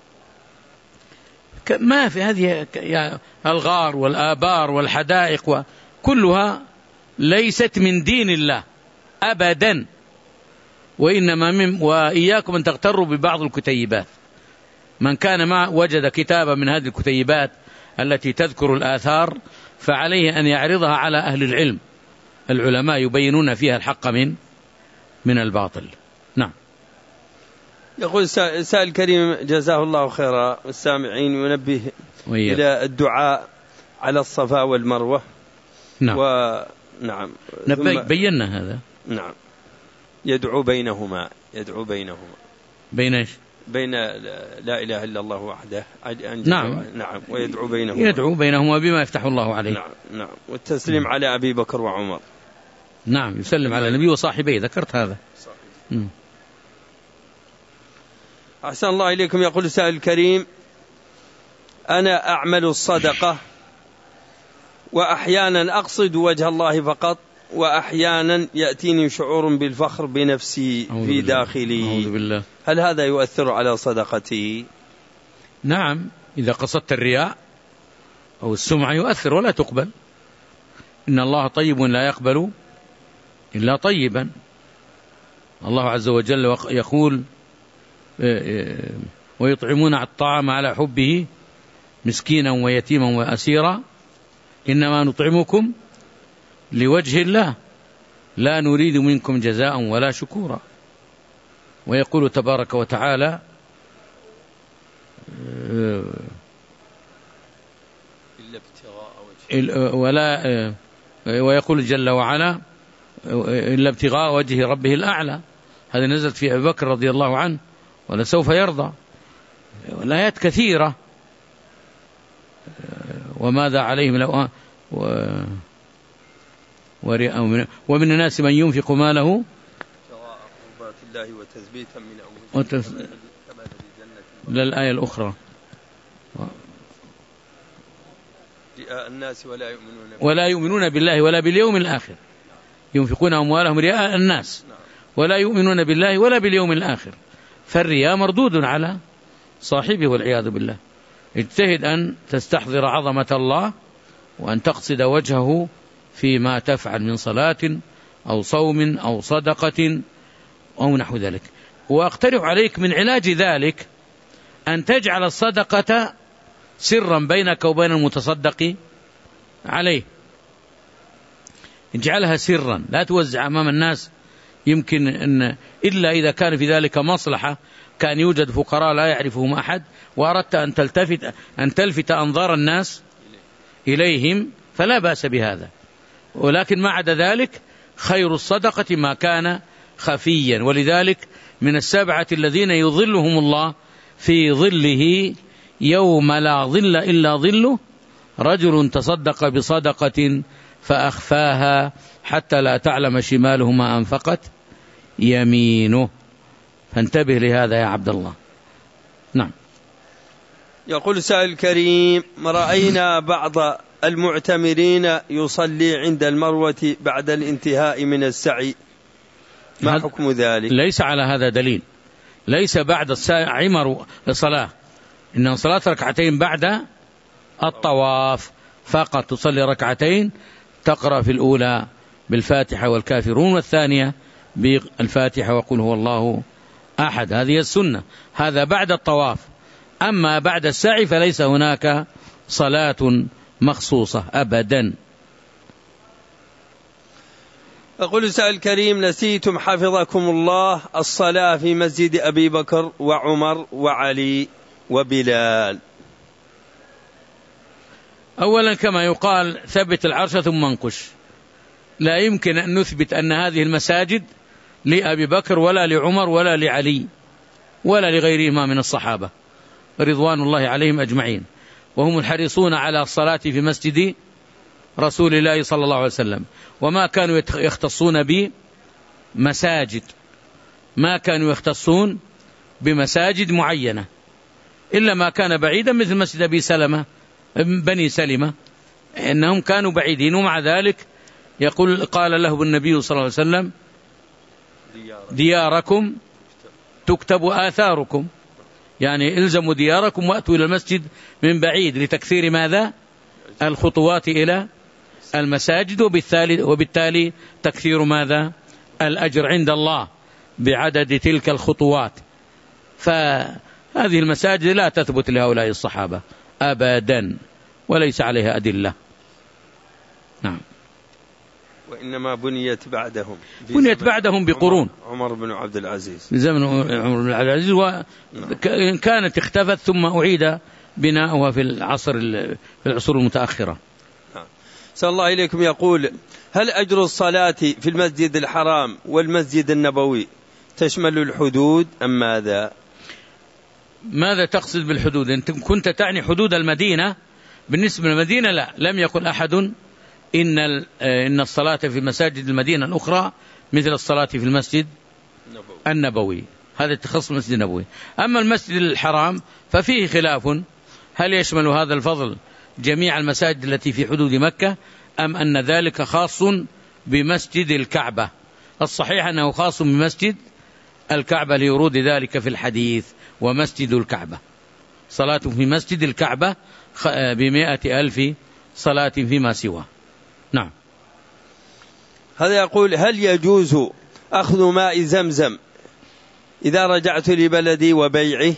A: ما في هذه الغار والآبار والحدائق كلها ليست من دين الله أبدا، وإنما من وإياكم أن تغتروا ببعض الكتيبات. من كان مع وجد كتابا من هذه الكتيبات التي تذكر الآثار فعليه أن يعرضها على أهل العلم، العلماء يبينون فيها الحق من من الباطل. نعم.
B: يقول سائل كريم جزاه الله خيرا، السامعين ينبه وياه. إلى الدعاء على الصفا والمروة.
A: نعم.
B: ونعم
A: بينا هذا.
B: نعم. يدعو بينهما يدعو بينهما
A: بين ايش؟
B: بين لا إله إلا الله وحده.
A: نعم.
B: نعم. ويدعو بينهما
A: يدعو بينهما بما يفتح الله عليه.
B: نعم. نعم. والتسليم نعم. على أبي بكر وعمر.
A: نعم. يسلم على النبي وصاحبيه، ذكرت هذا. صحيح.
B: أحسن الله إليكم. يقول السائل الكريم أنا أعمل الصدقة وأحيانا أقصد وجه الله فقط، وأحيانا يأتيني شعور بالفخر بنفسي في داخلي، هل هذا يؤثر على صدقتي؟
A: نعم. إذا قصدت الرياء أو السمعة يؤثر ولا تقبل. إن الله طيب لا يقبل إلا طيبا. الله عز وجل يقول ويطعمون الطعام على حبه مسكينا ويتيما وأسيرا إنما نطعمكم لوجه الله لا نريد منكم جزاء ولا شكورا. ويقول تبارك وتعالى ولا ويقول جل وعلا إلا ابتغاء وجه ربه الأعلى. هذا نزلت في أبي بكر رضي الله عنه ولسوف يرضى. والآيات كثيرة. وماذا عليهم لو ومن الناس من ينفق ماله
B: الله وتثبيتا من أنفسهم
A: للآية الأخرى
B: رئاء الناس ولا يؤمنون بالله
A: ولا يؤمنون بالله ولا باليوم الآخر، ينفقون أموالهم رئاء الناس ولا يؤمنون بالله ولا باليوم الآخر، فالرياء مردود على صاحبه والعياذ بالله. اجتهد أن تستحضر عظمة الله وأن تقصد وجهه فيما تفعل من صلاة أو صوم أو صدقة أو نحو ذلك. وأقترح عليك من علاج ذلك أن تجعل الصدقة سرا بينك وبين المتصدق عليه، اجعلها سرا لا توزع أمام الناس، يمكن أن إلا إذا كان في ذلك مصلحة، كان يوجد فقراء لا يعرفهم أحد وأردت أن تلتفت أن تلفت أنظار الناس إليهم فلا بأس بهذا، ولكن ما عدا ذلك خير الصدقة ما كان خفيا. ولذلك من السبعة الذين يظلهم الله في ظله يوم لا ظل إلا ظله رجل تصدق بصدقة فأخفاها حتى لا تعلم شماله ما أنفقت يمينه، فانتبه لهذا يا عبد الله. نعم.
B: يقول سائل الكريم: رأينا بعض المعتمرين يصلي عند المروة بعد الانتهاء من السعي، ما حكم ذلك؟
A: ليس على هذا دليل، ليس بعد السعي مر صلاة، إنها صلاة ركعتين بعد الطواف فقط، تصلي ركعتين تقرأ في الأولى بالفاتحة والكافرون والثانية بالفاتحة وقل هو الله أحد، هذه السنة، هذا بعد الطواف. أما بعد السعي فليس هناك صلاة مخصوصة أبدا.
B: أقول سائل الكريم: نسيتم حفظكم الله الصلاة في مسجد أبي بكر وعمر وعلي وبلال.
A: أولا كما يقال ثبت العرش ثم انقش، لا يمكن أن نثبت أن هذه المساجد لأبي بكر ولا لعمر ولا لعلي ولا لغيرهما من الصحابة رضوان الله عليهم أجمعين، وهم الحريصون على الصلاة في مسجد رسول الله صلى الله عليه وسلم، وما كانوا يختصون بمساجد، ما كانوا يختصون بمساجد معينة إلا ما كان بعيدا مثل مسجد أبي سلمة بني سلمة، إنهم كانوا بعيدين، ومع ذلك يقول قال له النبي صلى الله عليه وسلم: دياركم تكتب آثاركم، يعني إلزموا دياركم وأتوا إلى المسجد من بعيد لتكثير ماذا؟ الخطوات إلى المساجد، وبالتالي, وبالتالي تكثير ماذا؟ الأجر عند الله بعدد تلك الخطوات. فهذه المساجد لا تثبت لهؤلاء الصحابة أبدا وليس عليها أدلة. نعم.
B: وإنما بنيت بعدهم
A: بنيت بعدهم بقرون،
B: عمر بن عبد العزيز،
A: بزمن عمر بن عبد العزيز، وكانت اختفت ثم أعيد بناؤها في العصر في العصور المتأخرة.
B: صلى الله إليكم. يقول: هل أجر الصلاة في المسجد الحرام والمسجد النبوي تشمل الحدود أم ماذا؟
A: ماذا تقصد بالحدود؟ أنت كنت تعني حدود المدينة. بالنسبة للمدينة لا، لم يقل أحد إن إن الصلاة في مساجد المدينة الأخرى مثل الصلاة في المسجد النبوي، هذا تخصص المسجد النبوي. أما المسجد الحرام ففيه خلاف، هل يشمل هذا الفضل جميع المساجد التي في حدود مكة أم أن ذلك خاص بمسجد الكعبة؟ الصحيح أنه خاص بمسجد الكعبة لورود ذلك في الحديث: ومسجد الكعبة صلاة في مسجد الكعبة بمائة ألف صلاة فيما سواه. نعم.
B: هذا يقول: هل يجوز أخذ ماء زمزم إذا رجعت لبلدي وبيعه؟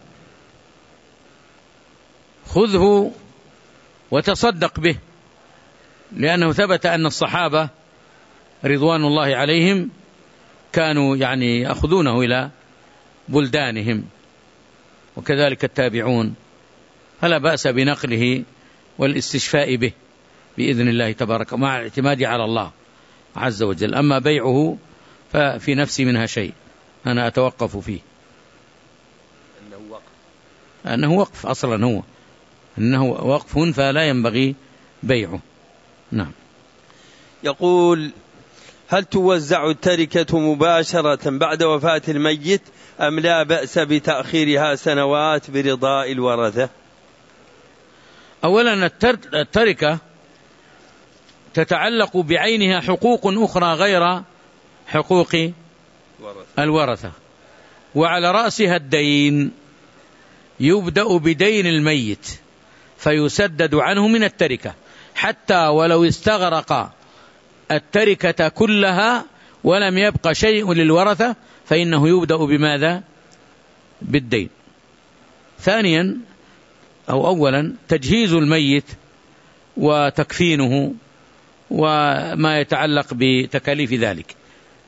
A: خذه وتصدق به، لأنه ثبت أن الصحابة رضوان الله عليهم كانوا يعني يأخذونه إلى بلدانهم، وكذلك التابعون، فلا بأس بنقله والاستشفاء به بإذن الله تبارك مع الاعتماد على الله عز وجل. أما بيعه ففي نفسي منها شيء أنا أتوقف فيه،
B: أنه وقف،
A: أنه وقف أصلا، هو أنه وقف فلا ينبغي بيعه. نعم.
B: يقول: هل توزع التركة مباشرة بعد وفاة الميت أم لا بأس بتأخيرها سنوات برضاء الورثة؟
A: أولا التركة تتعلق بعينها حقوق أخرى غير حقوق الورثة، وعلى رأسها الدين، يبدأ بدين الميت فيسدد عنه من التركة، حتى ولو استغرق التركة كلها ولم يبق شيء للورثة فإنه يبدأ بماذا؟ بالدين. ثانيا أو أولا تجهيز الميت وتكفينه وما يتعلق بتكاليف ذلك.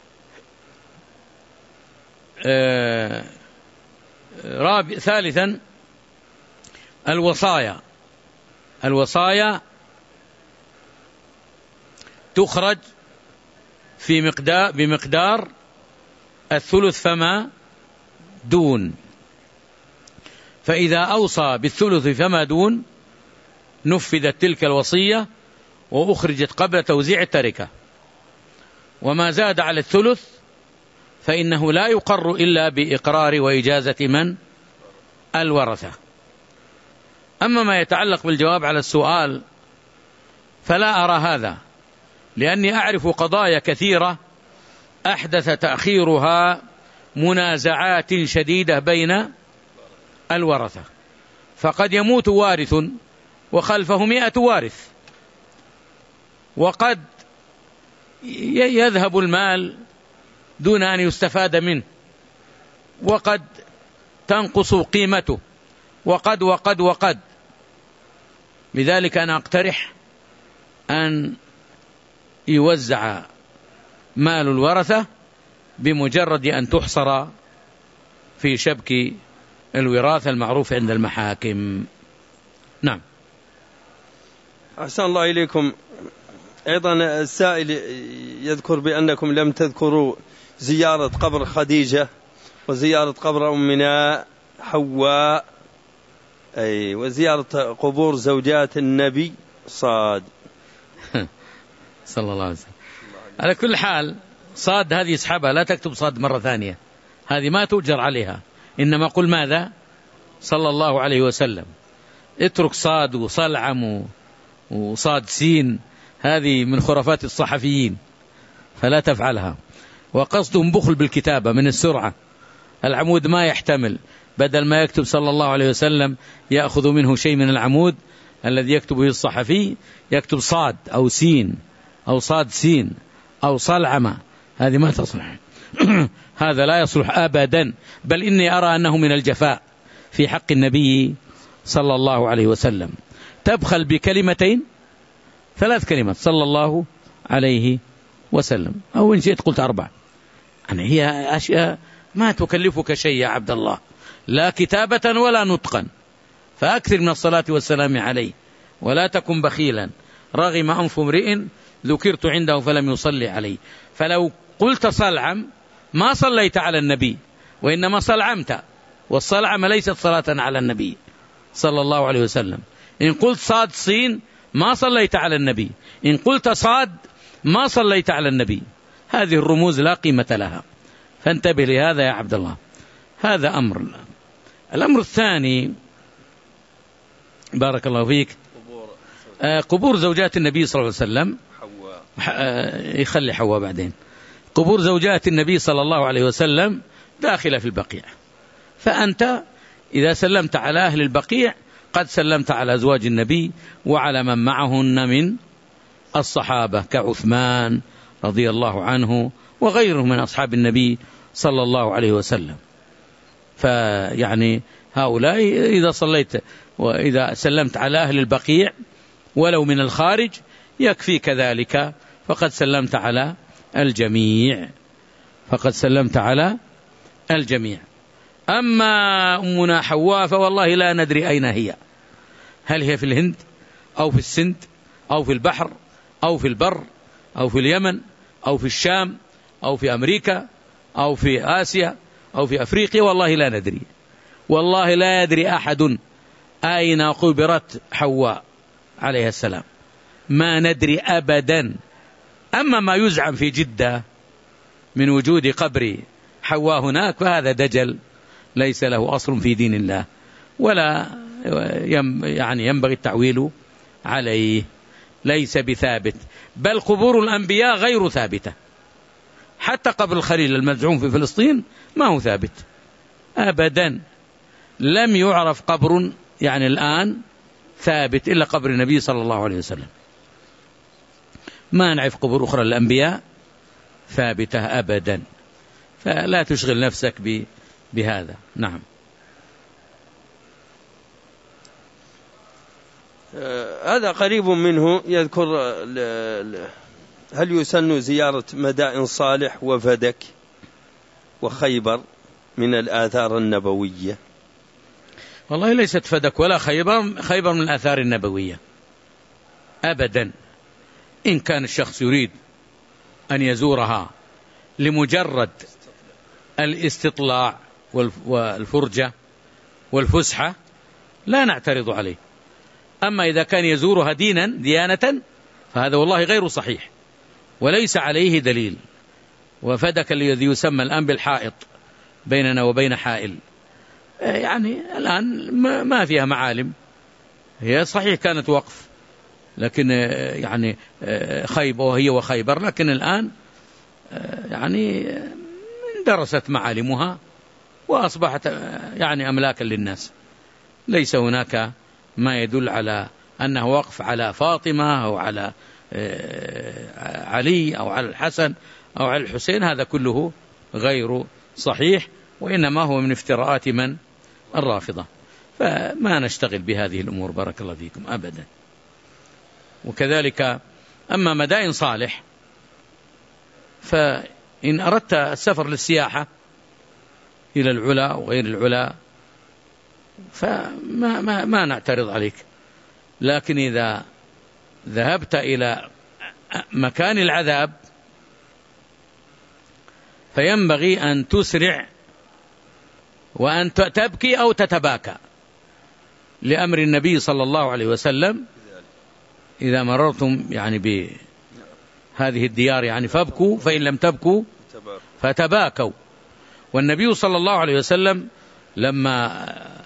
A: آه رابع ثالثا الوصايا. الوصايا تخرج في مقدار بمقدار الثلث فما دون، فإذا أوصى بالثلث فما دون نفذت تلك الوصية وأخرجت قبل توزيع التركة، وما زاد على الثلث فإنه لا يقر إلا بإقرار وإجازة من؟ الورثة. أما ما يتعلق بالجواب على السؤال فلا أرى هذا، لأني أعرف قضايا كثيرة أحدث تأخيرها منازعات شديدة بين الورثة، فقد يموت وارث وخلفه مئة وارث، وقد يذهب المال دون أن يستفاد منه، وقد تنقص قيمته، وقد وقد وقد لذلك أنا أقترح أن يوزع مال الورثة بمجرد أن تحصر في شبك الوراثة المعروف عند المحاكم. نعم.
B: أحسن الله إليكم. أيضا السائل يذكر بأنكم لم تذكروا زيارة قبر خديجة وزيارة قبر أمنا حواء، أي وزيارة قبور زوجات النبي صاد
A: صلى الله عليه وسلم. على كل حال صاد هذه اسحبها، لا تكتب صاد مرة ثانية، هذه ما تؤجر عليها، إنما قل ماذا؟ صلى الله عليه وسلم. اترك صاد وصلعم وصاد سين، هذه من خرافات الصحفيين فلا تفعلها. وقصدهم بخل بالكتابة من السرعة، العمود ما يحتمل، بدل ما يكتب صلى الله عليه وسلم يأخذ منه شيء من العمود الذي يكتبه الصحفي، يكتب صاد أو سين أو صاد سين أو صلعمة، هذه ما تصلح هذا لا يصلح أبدا، بل إني أرى أنه من الجفاء في حق النبي صلى الله عليه وسلم. تبخل بكلمتين، ثلاث كلمات صلى الله عليه وسلم، أو إن شئت قلت أربع، يعني هي أشياء ما تكلفك شيء يا عبد الله، لا كتابة ولا نطقا، فأكثر من الصلاة والسلام عليه ولا تكن بخيلا. رغم أنف امرئ ذكرت عنده فلم يصلي عليه. فلو قلت صلعم ما صليت على النبي، وإنما صلعمت، والصلعم ليست صلاة على النبي صلى الله عليه وسلم. إن قلت صاد صين ما صليت على النبي، إن قلت صاد ما صليت على النبي. هذه الرموز لا قيمة لها، فانتبه لهذا يا عبد الله. هذا أمر. الأمر الثاني بارك الله فيك، قبور زوجات النبي صلى الله عليه وسلم، يخلي حواء بعدين. قبور زوجات النبي صلى الله عليه وسلم داخلة في البقيع، فأنت إذا سلمت على أهل البقيع قد سلمت على أزواج النبي وعلى من معهن من الصحابة كعثمان رضي الله عنه وغيره من أصحاب النبي صلى الله عليه وسلم. فيعني هؤلاء إذا صليت وإذا سلمت على أهل البقيع ولو من الخارج يكفي كذلك، فقد سلمت على الجميع، فقد سلمت على الجميع. أما أمنا حواء فوالله لا ندري أين هي، هل هي في الهند أو في السند أو في البحر أو في البر أو في اليمن أو في الشام أو في أمريكا أو في آسيا أو في أفريقيا، والله لا ندري، والله لا يدري أحد أين قبرت حواء عليه السلام، ما ندري أبدا. أما ما يزعم في جدة من وجود قبر حواء هناك فهذا دجل ليس له أصل في دين الله، ولا يعني ينبغي التعويل عليه، ليس بثابت، بل قبور الأنبياء غير ثابتة، حتى قبر الخليل المزعوم في فلسطين ما هو ثابت أبدا، لم يعرف قبر يعني الآن ثابت إلا قبر النبي صلى الله عليه وسلم، ما نعرف قبور أخرى للأنبياء ثابتة أبدا، فلا تشغل نفسك بهذا. نعم.
B: هذا قريب منه يذكر هل يسن زيارة مدائن صالح وفدك وخيبر من الآثار النبوية؟
A: والله ليست فدك ولا خيبر خيبر من الآثار النبوية أبدا، إن كان الشخص يريد أن يزورها لمجرد الاستطلاع والفرجة والفسحة لا نعترض عليه، أما إذا كان يزورها دينا ديانة فهذا والله غير صحيح وليس عليه دليل. وفدك الذي يسمى الآن بالحائط بيننا وبين حائل، يعني الآن ما فيها معالم، هي صحيح كانت وقف لكن يعني خيبة وهي وخيبر، لكن الآن يعني درست معالمها وأصبحت يعني أملاكا للناس، ليس هناك ما يدل على أنه وقف على فاطمة أو على علي أو على الحسن أو على الحسين، هذا كله غير صحيح، وإنما هو من افتراءات من الرافضة، فما نشتغل بهذه الأمور بارك الله فيكم أبدا. وكذلك أما مدائن صالح فإن أردت السفر للسياحة إلى العلا وغير العلا فما ما ما نعترض عليك، لكن إذا ذهبت إلى مكان العذاب فينبغي أن تسرع وأن تبكي أو تتباكى لأمر النبي صلى الله عليه وسلم إذا مررتم يعني بهذه الديار يعني فابكوا، فإن لم تبكوا فتباكوا. والنبي صلى الله عليه وسلم لما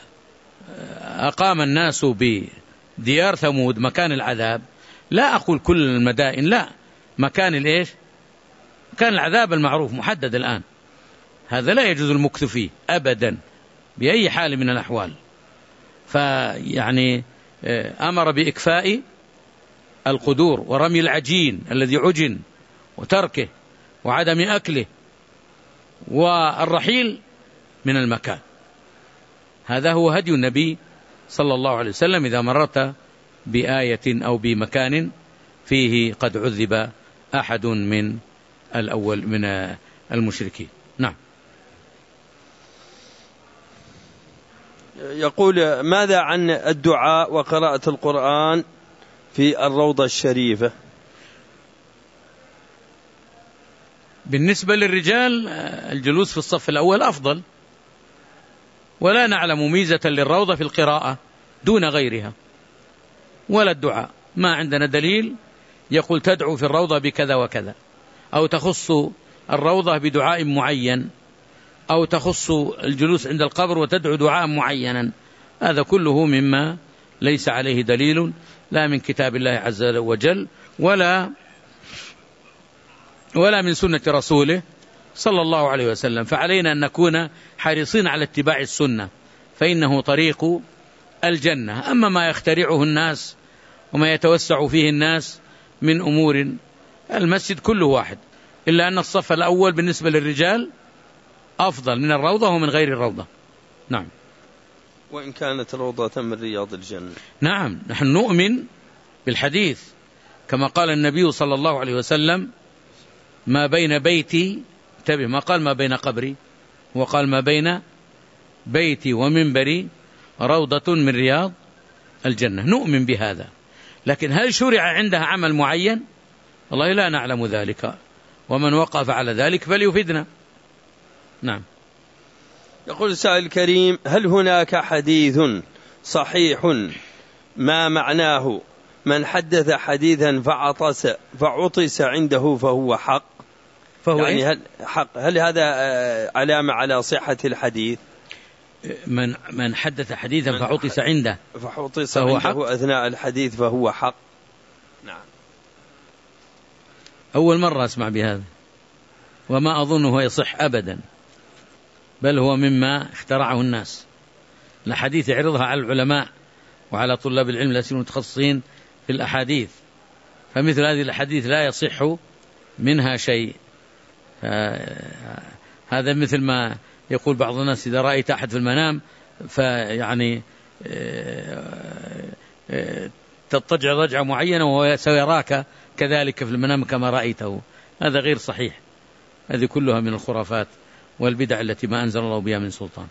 A: أقام الناس بديار ثمود مكان العذاب، لا أقول كل المدائن، لا، مكان الإيش؟ مكان العذاب المعروف محدد الآن، هذا لا يجوز المكث فيه أبدا بأي حال من الأحوال. فيعني أمر بإكفاء القدور ورمي العجين الذي عجن وتركه وعدم أكله والرحيل من المكان، هذا هو هدي النبي صلى الله عليه وسلم إذا مررت بآية أو بمكان فيه قد عذب أحد من الأول من المشركين. نعم.
B: يقول ماذا عن الدعاء وقراءة القرآن في الروضة الشريفة؟
A: بالنسبة للرجال الجلوس في الصف الأول أفضل، ولا نعلم ميزة للروضة في القراءة دون غيرها ولا الدعاء، ما عندنا دليل يقول تدعو في الروضة بكذا وكذا، أو تخص الروضة بدعاء معين، أو تخص الجلوس عند القبر وتدعو دعاء معينا، هذا كله مما ليس عليه دليل لا من كتاب الله عز وجل ولا ولا من سنة رسوله صلى الله عليه وسلم. فعلينا أن نكون حريصين على اتباع السنة، فإنه طريق الجنة. أما ما يخترعه الناس وما يتوسع فيه الناس من أمور، المسجد كله واحد، إلا أن الصف الأول بالنسبة للرجال أفضل من الروضة ومن غير الروضة. نعم.
B: وإن كانت روضة من رياض الجنة.
A: نعم، نحن نؤمن بالحديث كما قال النبي صلى الله عليه وسلم ما بين بيتي، انتبه، ما قال ما بين قبري، وقال ما بين بيتي ومنبري روضة من رياض الجنة، نؤمن بهذا. لكن هل شرع عندها عمل معين؟ والله لا نعلم ذلك، ومن وقف على ذلك فليفيدنا. نعم.
B: يقول السائل الكريم هل هناك حديث صحيح ما معناه من حدث حديثا فعطس فعطس عنده فهو حق؟
A: فهو
B: يعني هل, حق هل هذا علامة على صحة الحديث؟
A: من من حدث حديثا فحطس عنده
B: فحطس عنده أثناء الحديث فهو حق. نعم.
A: أول مرة أسمع بهذا، وما أظنه يصح أبدا، بل هو مما اخترعه الناس. الحديث يعرضها على العلماء وعلى طلاب العلم الذين متخصصين في الأحاديث، فمثل هذه الأحاديث لا يصح منها شيء. هذا مثل ما يقول بعض الناس إذا رأيت أحد في المنام فيعني تضطجع ضجعة معينة وهو سيراك كذلك في المنام كما رأيته، هذا غير صحيح. هذه كلها من الخرافات والبدع التي ما أنزل الله بها من سلطان.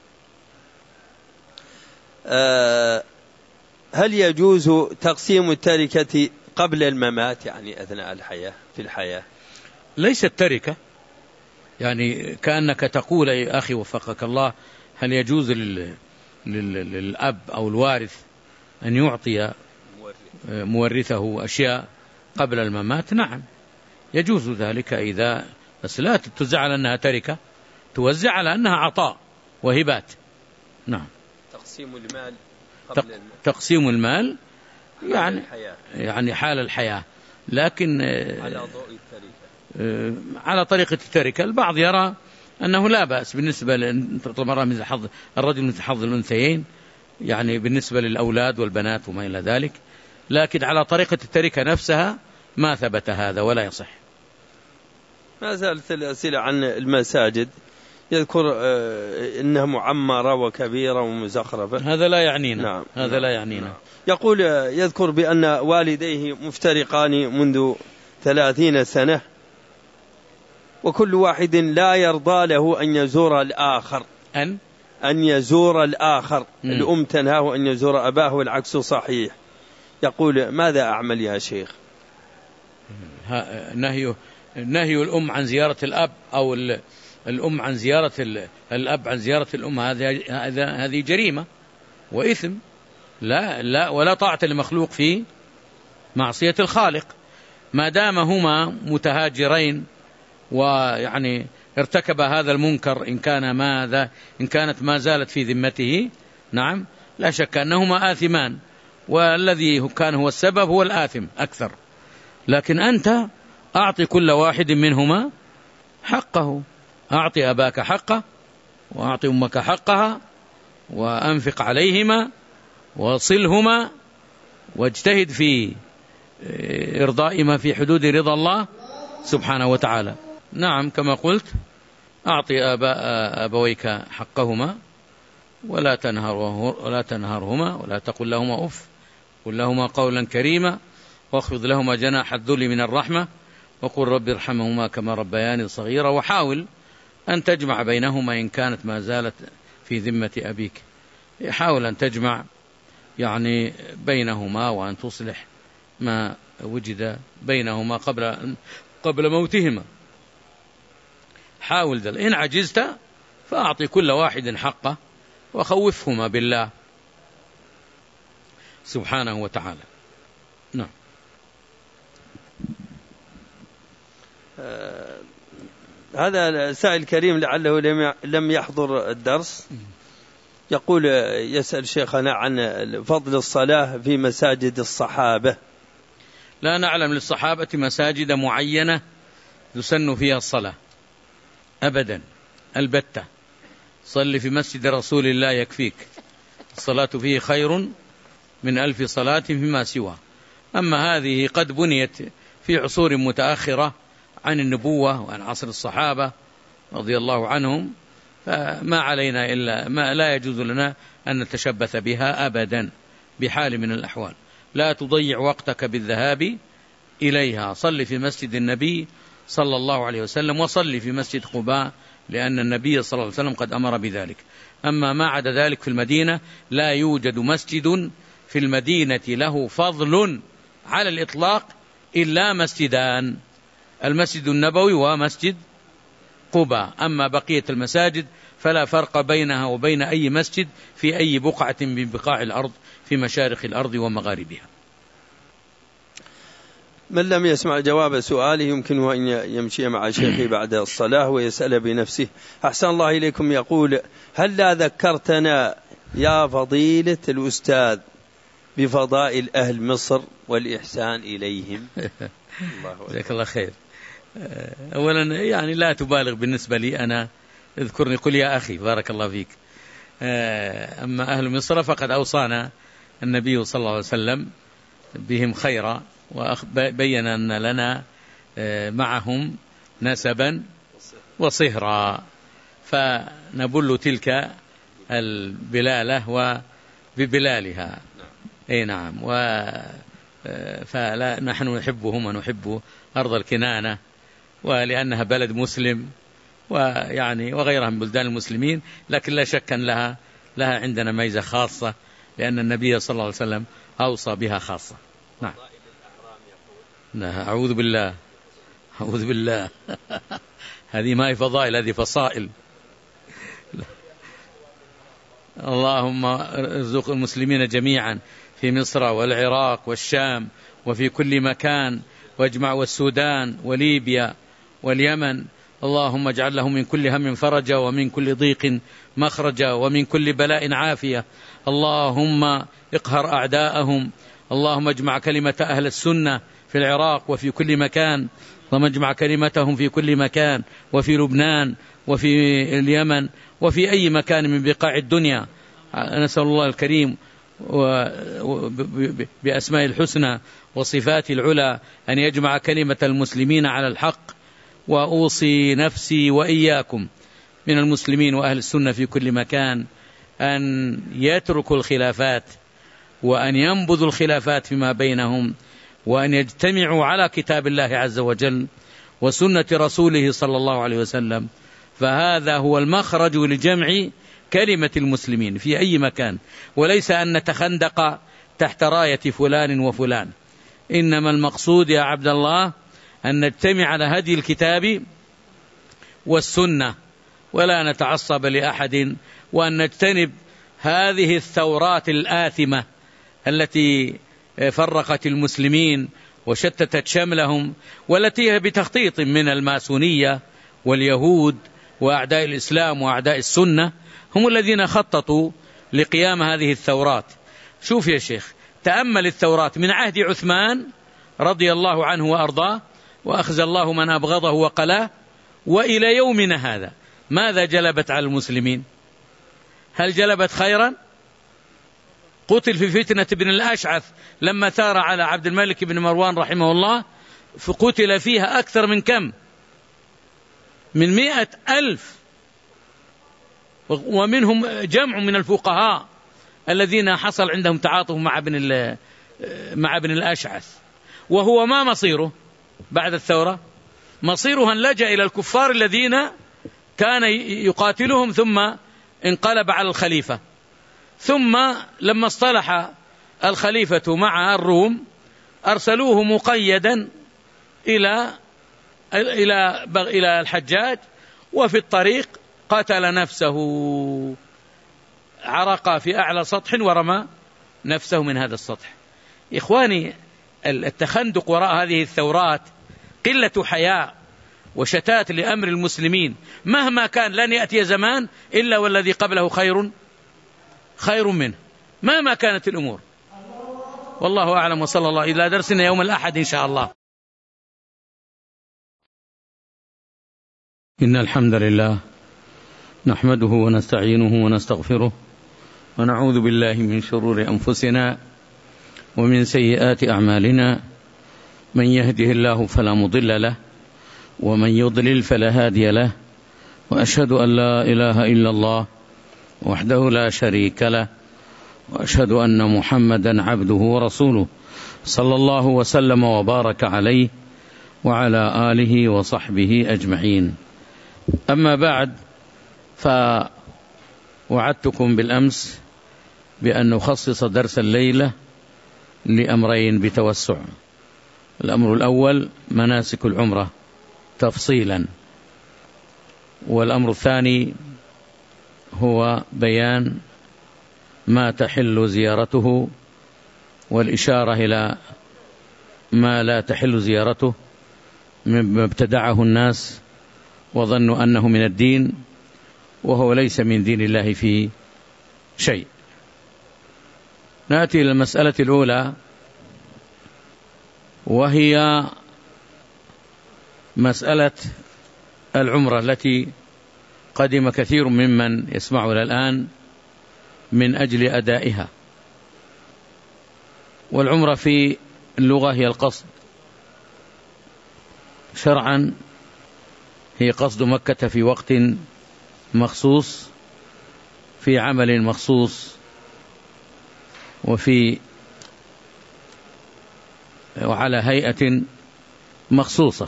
B: أه هل يجوز تقسيم التركة قبل الممات، يعني أثناء الحياة في الحياة؟
A: ليست تركة، يعني كأنك تقول يا أخي وفقك الله، هل يجوز لل... لل... للأب أو الوارث أن يعطي مورثه أشياء قبل الممات؟ نعم يجوز ذلك، إذا بس لا توزع على أنها تركة، توزع على أنها عطاء وهبات. نعم.
B: تقسيم المال قبل المال.
A: تقسيم المال يعني
B: الحياة.
A: يعني حال الحياة، لكن
B: على ضوء التركة،
A: على طريقة التركة. البعض يرى أنه لا بأس بالنسبة للرجل مثل حظ الأنثيين، يعني بالنسبة للأولاد والبنات وما إلى ذلك، لكن على طريقة التركة نفسها ما ثبت هذا ولا يصح.
B: ما زالت الأسئلة عن المساجد، يذكر إنها معمرة وكبيرة ومزخرفة.
A: هذا لا يعنينا.
B: نعم.
A: هذا
B: نعم.
A: لا يعنينا.
B: نعم. يقول يذكر بأن والديه مفترقان منذ ثلاثين سنة، وكل واحد لا يرضى له أن يزور الآخر
A: أن
B: أن يزور الآخر.
A: م.
B: الأم تنهاه أن يزور أباه والعكس صحيح. يقول ماذا أعمل يا شيخ؟
A: نهي نهي الأم عن زيارة الأب أو الأم عن زيارة الأب عن زيارة الأم، هذا هذه جريمة وإثم، لا لا ولا طاعة لمخلوق في معصية الخالق. ما دام هما متهاجرين ويعني ارتكب هذا المنكر، إن كان ماذا إن كانت ما زالت في ذمته، نعم لا شك أنهما آثمان، والذي كان هو السبب هو الآثم أكثر. لكن أنت أعطي كل واحد منهما حقه، أعطي أباك حقه وأعطي أمك حقها، وأنفق عليهما وصلهما، واجتهد في إرضاء ما في حدود رضا الله سبحانه وتعالى. نعم كما قلت، أعطي آباء أبويك حقهما، ولا تنهره ولا تنهرهما ولا تقل لهما أف، قل لهما قولا كريما، واخفض لهما جناح الذل من الرحمة، وقل رب ارحمهما كما ربياني صغيرا. وحاول أن تجمع بينهما إن كانت ما زالت في ذمة أبيك، حاول أن تجمع يعني بينهما وأن تصلح ما وجد بينهما قبل قبل موتهما. حاول ذلك. إن عجزت فأعطي كل واحد حقه، وخوفهما بالله سبحانه وتعالى. نعم.
B: آه هذا السائل الكريم لعله لم يحضر الدرس، يقول يسأل شيخنا عن فضل الصلاة في مساجد الصحابة.
A: لا نعلم للصحابة مساجد معينة يسن فيها الصلاة أبدا البتة. صل في مسجد رسول الله يكفيك، الصلاة فيه خير من ألف صلاة فيما سوى. أما هذه قد بنيت في عصور متأخرة عن النبوة وعن عصر الصحابة رضي الله عنهم، فما علينا إلا ما لا يجوز لنا أن نتشبث بها أبدا بحال من الأحوال. لا تضيع وقتك بالذهاب إليها. صل في مسجد النبي صلى الله عليه وسلم، وصل في مسجد قباء، لأن النبي صلى الله عليه وسلم قد أمر بذلك. أما ما عدا ذلك في المدينة لا يوجد مسجد في المدينة له فضل على الإطلاق إلا مسجدان، المسجد النبوي ومسجد قباء. أما بقية المساجد فلا فرق بينها وبين أي مسجد في أي بقعة من بقاع الأرض في مشارق الأرض ومغاربها.
B: من لم يسمع جواب سؤاله يمكنه أن يمشي مع شيخه بعد الصلاة ويسأل بنفسه. أحسن الله إليكم. يقول: هل لا ذكرتنا يا فضيلة الأستاذ بفضائل أهل مصر والإحسان إليهم؟
A: جزاك الله خير. أولا يعني لا تبالغ بالنسبة لي أنا، اذكرني قل يا أخي بارك الله فيك. أما أهل مصر فقد أوصانا النبي صلى الله عليه وسلم بهم خيرا، وبين أن لنا معهم نسبا وصهرا، فنبل تلك البلالة وببلالها. أي نعم. فلا نحن نحبهم ونحب أرض الكنانة، ولأنها بلد مسلم ويعني وغيرها من بلدان المسلمين، لكن لا شك أن لها لها عندنا ميزة خاصة، لأن النبي صلى الله عليه وسلم أوصى بها خاصة. نعم. أعوذ بالله أعوذ بالله هذه ما هي فضائل، هذه فصائل. اللهم ارزق المسلمين جميعا في مصر والعراق والشام وفي كل مكان، واجمع والسودان وليبيا واليمن. اللهم اجعل لهم من كل هم فرجا، ومن كل ضيق مخرجا، ومن كل بلاء عافية. اللهم اقهر أعداءهم. اللهم اجمع كلمة أهل السنة في العراق وفي كل مكان. اللهم اجمع كلمتهم في كل مكان، وفي لبنان وفي اليمن وفي أي مكان من بقاع الدنيا. نسأل الله الكريم بأسماء الحسنى وصفات العلى أن يجمع كلمة المسلمين على الحق. وأوصي نفسي وإياكم من المسلمين وأهل السنة في كل مكان أن يتركوا الخلافات، وأن ينبذوا الخلافات فيما بينهم، وأن يجتمعوا على كتاب الله عز وجل وسنة رسوله صلى الله عليه وسلم، فهذا هو المخرج لجمع كلمة المسلمين في أي مكان، وليس أن نتخندق تحت راية فلان وفلان. إنما المقصود يا عبد الله أن نجتمع على هدي الكتاب والسنة، ولا نتعصب لأحد، وأن نجتنب هذه الثورات الآثمة التي فرقت المسلمين وشتتت شملهم، والتي هي بتخطيط من الماسونية واليهود وأعداء الإسلام وأعداء السنة، هم الذين خططوا لقيام هذه الثورات. شوف يا شيخ، تأمل الثورات من عهد عثمان رضي الله عنه وأرضاه، وأخزى الله من أبغضه وقلاه، وإلى يومنا هذا ماذا جلبت على المسلمين؟ هل جلبت خيرا؟ قتل في فتنة بن الأشعث لما ثار على عبد الملك بن مروان رحمه الله، فقتل فيها أكثر من كم؟ من مئة ألف، ومنهم جمع من الفقهاء الذين حصل عندهم تعاطف مع ابن مع ابن الأشعث. وهو ما مصيره بعد الثورة؟ مصيره أن لجأ إلى الكفار الذين كان يقاتلهم، ثم انقلب على الخليفة. ثم لما اصطلح الخليفة مع الروم أرسلوه مقيدا إلى إلى إلى الحجاج، وفي الطريق قتل نفسه، عرق في أعلى سطح ورمى نفسه من هذا السطح. إخواني، التخندق وراء هذه الثورات قلة حياء وشتات لأمر المسلمين. مهما كان لن يأتي زمان إلا والذي قبله خير خير منه، مهما كانت الأمور. والله أعلم، وصلى الله إلى درسنا يوم الأحد إن شاء الله.
C: إن الحمد لله نحمده ونستعينه ونستغفره، ونعوذ بالله من شرور أنفسنا ومن سيئات أعمالنا. من يهده الله فلا مضل له، ومن يضلل فلا هادي له، وأشهد أن لا إله إلا الله وحده لا شريك له، وأشهد أن محمدا عبده ورسوله صلى الله وسلم وبارك عليه وعلى آله وصحبه أجمعين. أما بعد، فوعدتكم بالأمس بأن نخصص درس الليلة لأمرين بتوسع. الأمر الأول مناسك العمرة تفصيلا، والأمر الثاني هو بيان ما تحل زيارته والإشارة إلى
A: ما لا تحل زيارته مما ابتدعه الناس وظنوا أنه من الدين، وهو ليس من دين الله في شيء. نأتي إلى المسألة الأولى، وهي مسألة العمرة التي قدم كثير ممن يسمعنا الآن من أجل أدائها. والعمرة في اللغة هي القصد، شرعا هي قصد مكة في وقت مخصوص، في عمل مخصوص، وفي وعلى هيئة مخصوصة.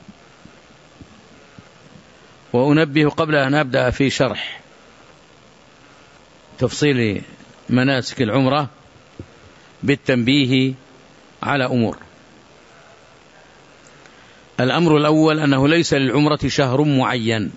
A: وأنبه قبل أن أبدأ في شرح تفصيل مناسك العمرة بالتنبيه على أمور. الأمر الأول أنه ليس للعمرة شهر معين،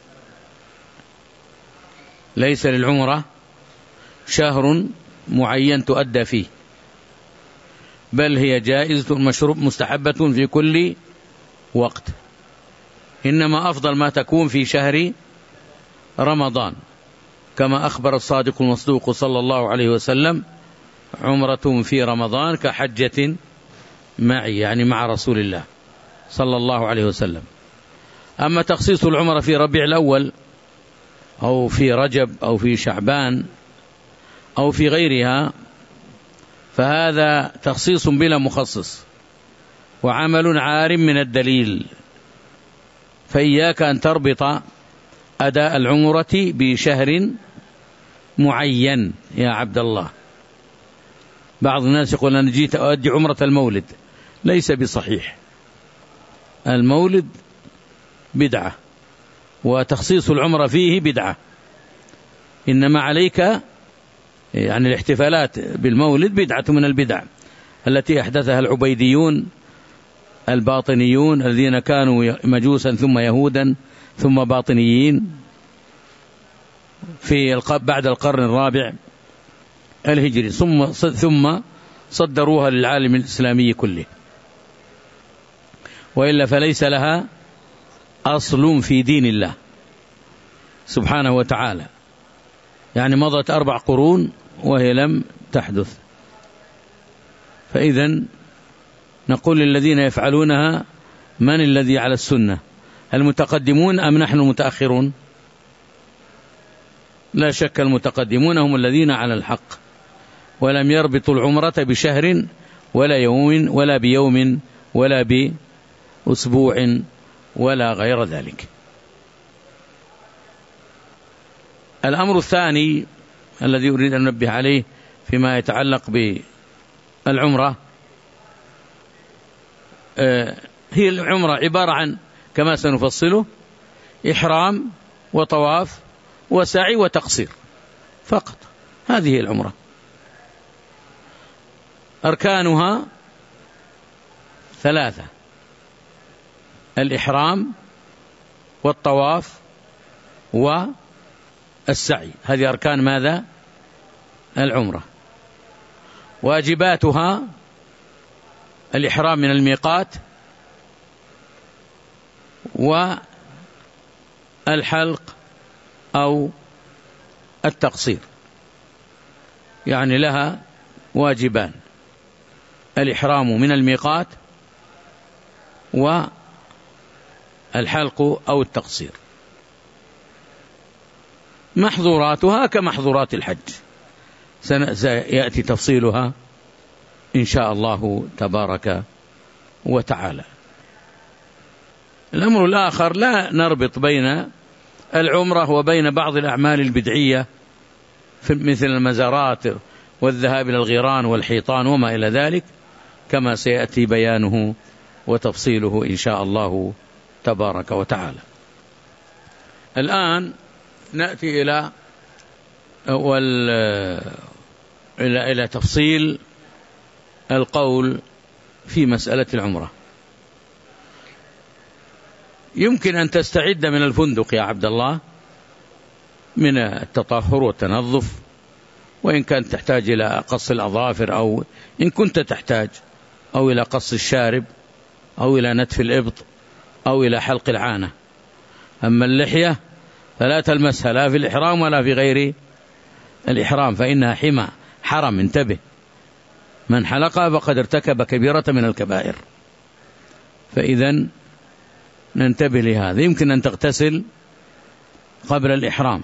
A: ليس للعمرة شهر معين تؤدى فيه، بل هي جائزة مشروب مستحبة في كل وقت، إنما أفضل ما تكون في شهر رمضان، كما أخبر الصادق المصدوق صلى الله عليه وسلم: عمرة في رمضان كحجة معي، يعني مع رسول الله صلى الله عليه وسلم. أما تخصيص العمرة في ربيع الأول أو في رجب أو في شعبان أو في غيرها فهذا تخصيص بلا مخصص وعمل عار من الدليل. فإياك أن تربط أداء العمرة بشهر معين يا عبد الله. بعض الناس يقول أنا جيت أؤدي عمرة المولد، ليس بصحيح. المولد بدعة، وتخصيص العمرة فيه بدعة، إنما عليك يعني الاحتفالات بالمولد بدعة من البدع التي أحدثها العبيديون الباطنيون الذين كانوا مجوسا ثم يهودا ثم باطنيين في بعد القرن الرابع الهجري، ثم ثم صدروها للعالم الإسلامي كله، وإلا فليس لها أصل في دين الله سبحانه وتعالى. يعني مضت أربع قرون وهي لم تحدث. فإذن نقول للذين يفعلونها: من الذي على السنة، المتقدمون أم نحن المتأخرون؟ لا شك المتقدمون هم الذين على الحق، ولم يربطوا العمرة بشهر ولا يوم ولا بيوم ولا بأسبوع ولا غير ذلك. الأمر الثاني الذي أريد أن ننبه عليه فيما يتعلق بالعمرة، هي العمرة عبارة عن كما سنفصله إحرام وطواف وسعي وتقصير فقط، هذه العمرة. أركانها ثلاثة: الإحرام والطواف والسعي، هذه أركان ماذا؟ العمرة. واجباتها: الإحرام من الميقات، والحلق أو التقصير، يعني لها واجبان: الإحرام من الميقات والحلق أو التقصير. محظوراتها كمحظورات الحج، سيأتي تفصيلها إن شاء الله تبارك وتعالى. الأمر الآخر: لا نربط بين العمرة وبين بعض الأعمال البدعية مثل المزارات والذهاب إلى الغيران والحيطان وما إلى ذلك، كما سيأتي بيانه وتفصيله إن شاء الله تبارك وتعالى. الآن نأتي إلى وال إلى إلى تفصيل القول في مسألة العمرة. يمكن أن تستعد من الفندق يا عبد الله من التطهر والتنظف، وإن كانت تحتاج إلى قص الأظافر أو إن كنت تحتاج، أو إلى قص الشارب أو إلى نتف الإبط أو إلى حلق العانة. أما اللحية فلا تلمسها لا في الإحرام ولا في غير الإحرام، فإنها حمى حرم. انتبه، من حلقها فقد ارتكب كبيرة من الكبائر. فإذا ننتبه لهذا. يمكن أن تغتسل قبل الإحرام.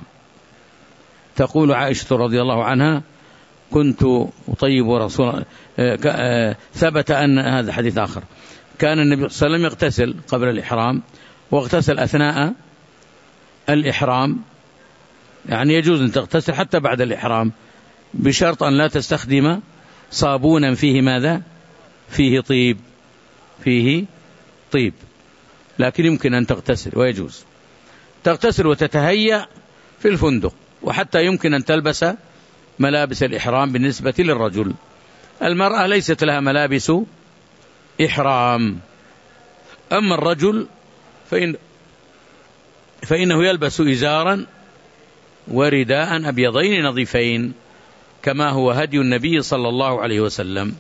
A: تقول عائشة رضي الله عنها: كنت أطيب رسول ثبت أن هذا حديث آخر، كان النبي صلى الله عليه وسلم يغتسل قبل الإحرام واغتسل أثناء الإحرام، يعني يجوز أن تغتسل حتى بعد الإحرام بشرط أن لا تستخدم صابونا فيه ماذا؟ فيه طيب، فيه طيب، لكن يمكن أن تغتسل ويجوز تغتسل وتتهيأ في الفندق، وحتى يمكن أن تلبس ملابس الإحرام بالنسبة للرجل. المرأة ليست لها ملابس إحرام. أما الرجل فإن فإنه يلبس إزارا ورداء أبيضين نظيفين كما هو هدي النبي صلى الله عليه وسلم.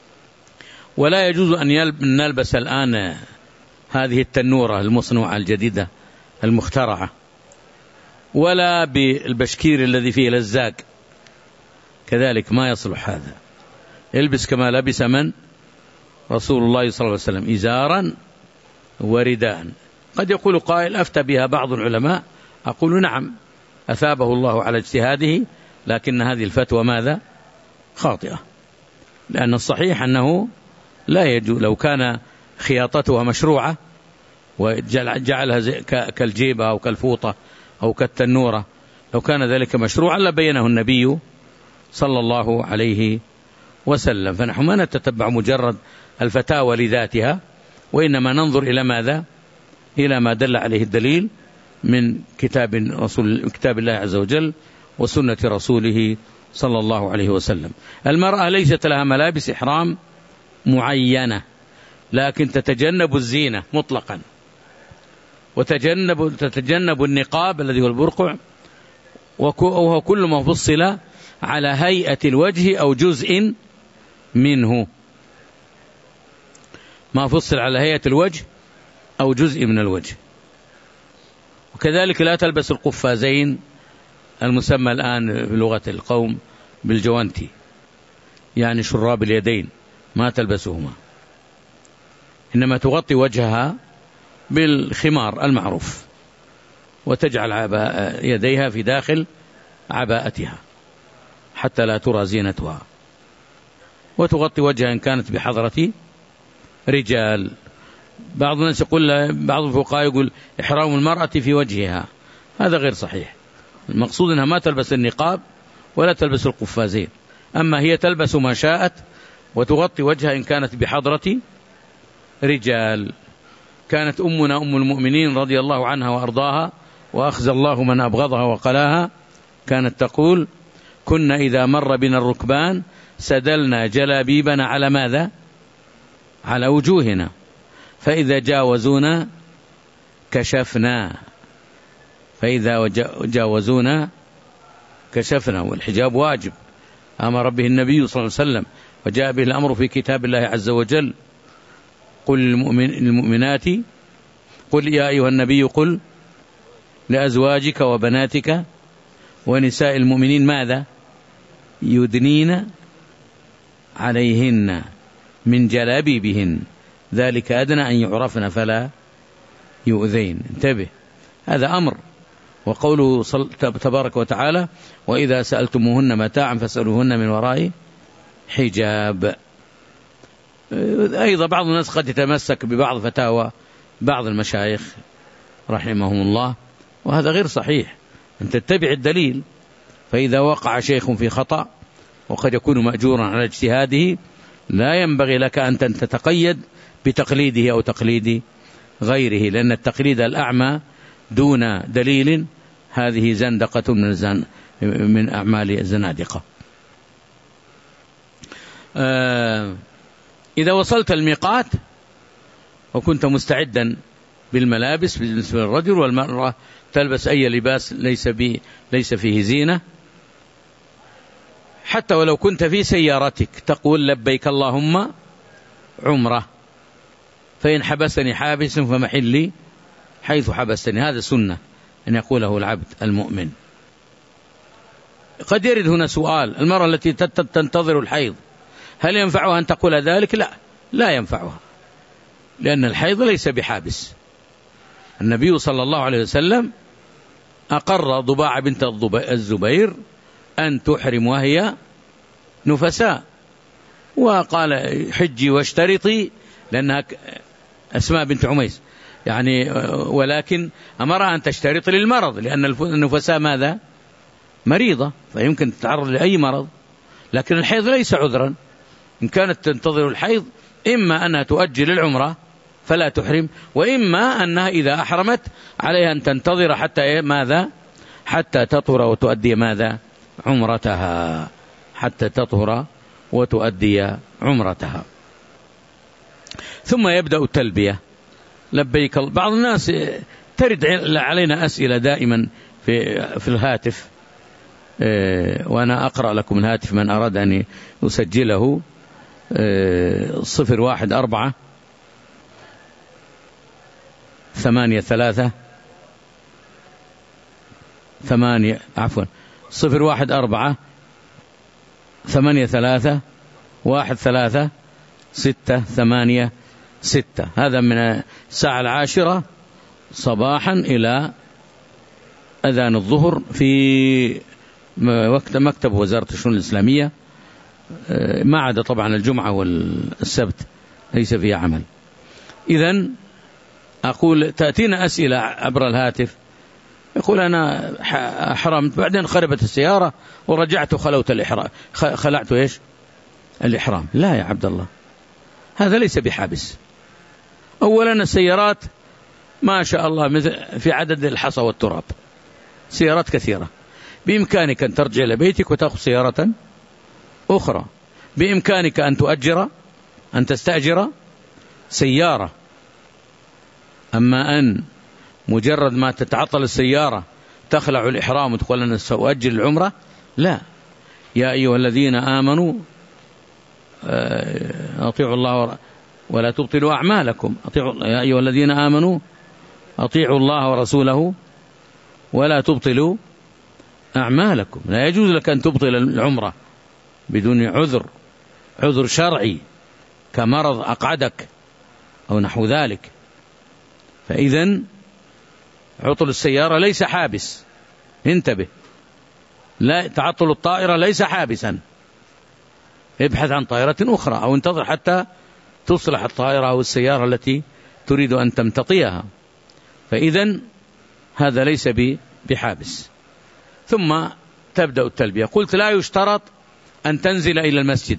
A: ولا يجوز أن نلبس الآن هذه التنورة المصنوعة الجديدة المخترعة، ولا بالبشكير الذي فيه لزاق، كذلك ما يصلح هذا. يلبس كما لبس من؟ رسول الله صلى الله عليه وسلم، إزارا ورداء. قد يقول قائل: أفتى بها بعض العلماء. أقول: نعم، أثابه الله على اجتهاده، لكن هذه الفتوى ماذا؟ خاطئة، لأن الصحيح أنه لا يجوز. لو كان خياطتها مشروعة وجعلها كالجيبة أو كالفوطة أو كالتنورة، لو كان ذلك مشروعا لبينه النبي صلى الله عليه وسلم. فنحن ما نتتبع مجرد الفتاوى لذاتها، وإنما ننظر إلى ماذا؟ إلى ما دل عليه الدليل من كتاب رسول كتاب الله عز وجل وسنة رسوله صلى الله عليه وسلم. المرأة ليست لها ملابس إحرام معينة، لكن تتجنب الزينة مطلقا، وتجنب تتجنب النقاب الذي هو البرقع، وهو كل ما فصل على هيئة الوجه أو جزء منه، ما فصل على هيئة الوجه أو جزء من الوجه. وكذلك لا تلبس القفازين المسمى الآن بلغة القوم بالجوانتي، يعني شراب اليدين، ما تلبسهما، إنما تغطي وجهها بالخمار المعروف، وتجعل عباء يديها في داخل عباءتها حتى لا ترى زينتها، وتغطي وجهها إن كانت بحضرة رجال. بعض الناس يقول، بعض الفقهاء يقول: إحرام المرأة في وجهها. هذا غير صحيح. المقصود أنها ما تلبس النقاب ولا تلبس القفازين، أما هي تلبس ما شاءت وتغطي وجهها إن كانت بحضرة رجال. كانت أمنا أم المؤمنين رضي الله عنها وأرضاها، وأخزى الله من أبغضها وقلاها، كانت تقول: كنا إذا مر بنا الركبان سدلنا جلابيبنا على ماذا؟ على وجوهنا، فإذا جاوزونا كشفنا فإذا جاوزونا كشفنا. والحجاب واجب أمر به النبي صلى الله عليه وسلم، وجاء به الأمر في كتاب الله عز وجل: قل للمؤمنات قل يا أيها النبي قل لأزواجك وبناتك ونساء المؤمنين ماذا؟ يدنين عليهن من جلابيبهن ذلك أدنى أن يعرفن فلا يؤذين. انتبه، هذا أمر. وقوله تبارك وتعالى: وإذا سألتموهن متاعا فاسألوهن من وراء حجاب. أيضا بعض الناس قد يتمسك ببعض فتاوى بعض المشايخ رحمهم الله، وهذا غير صحيح. أن تتبع الدليل، فإذا وقع شيخ في خطأ وقد يكون مأجورا على اجتهاده لا ينبغي لك أن تتقيد بتقليده أو تقليد غيره، لأن التقليد الأعمى دون دليل هذه زندقة من, الزن من أعمال الزنادقة. آه إذا وصلت الميقات وكنت مستعدا بالملابس بالنسبة للرجل، والمرأة تلبس أي لباس ليس, بي ليس فيه زينة، حتى ولو كنت في سيارتك تقول: لبيك اللهم عمرة، فإن حبسني حابس فمحلي حيث حبستني. هذا سنة أن يقوله العبد المؤمن. قد يرد هنا سؤال: المرأة التي تنتظر الحيض هل ينفعها أن تقول ذلك؟ لا، لا ينفعها، لأن الحيض ليس بحابس. النبي صلى الله عليه وسلم أقر ضباع بنت الزبير أن تحرم وهي نفساء، وقال: حجي واشترطي، لأنها أسماء بنت عميس يعني، ولكن أمرها أن تشترط للمرض، لأن النفساء ماذا؟ مريضة، فيمكن تتعرض لأي مرض. لكن الحيض ليس عذرا. إن كانت تنتظر الحيض إما أنها تؤجل العمرة فلا تحرم، وإما أنها إذا أحرمت عليها أن تنتظر حتى ماذا؟ حتى تطهر وتؤدي ماذا؟ عمرتها، حتى تطهر وتؤدي عمرتها. ثم يبدأ التلبية: لبيك. بعض الناس ترد علينا أسئلة دائما في في الهاتف، وأنا أقرأ لكم الهاتف من أراد أن يسجله: صفر واحد أربعة ثمانية ثلاثة ثمانية عفوا صفر واحد أربعة ثمانية ثلاثة واحد ثلاثة ستة ثمانية ستة. هذا من الساعة العاشرة صباحا إلى أذان الظهر في وقت مكتب وزارة الشؤون الإسلامية، ما عدا طبعا الجمعة والسبت ليس فيها عمل. إذن أقول تأتينا أسئلة عبر الهاتف، يقول: أنا أحرمت بعدين خربت السيارة ورجعت خلوت الإحرام، خلعت إيش؟ الإحرام. لا يا عبد الله، هذا ليس بحابس. أولا السيارات ما شاء الله مثل في عدد الحصى والتراب، سيارات كثيرة، بإمكانك أن ترجع لبيتك وتأخذ سيارة أخرى، بإمكانك أن تؤجر أن تستأجر سيارة. أما أن مجرد ما تتعطل السيارة تخلع الإحرام وتقول أنا سأؤجل العمرة، لا. يا أيها الذين آمنوا أطيعوا الله ولا تبطلوا أعمالكم. أطيعوا يا أيها الذين آمنوا أطيعوا الله ورسوله ولا تبطلوا أعمالكم. لا يجوز لك أن تبطل العمرة بدون عذر، عذر شرعي كمرض أقعدك أو نحو ذلك. فإذن عطل السيارة ليس حابس، انتبه. لا، تعطل الطائرة ليس حابسا، ابحث عن طائرة أخرى أو انتظر حتى تصلح الطائرة أو السيارة التي تريد أن تمتطيها. فإذن هذا ليس بحابس. ثم تبدأ التلبية. قلت: لا يشترط أن تنزل إلى المسجد،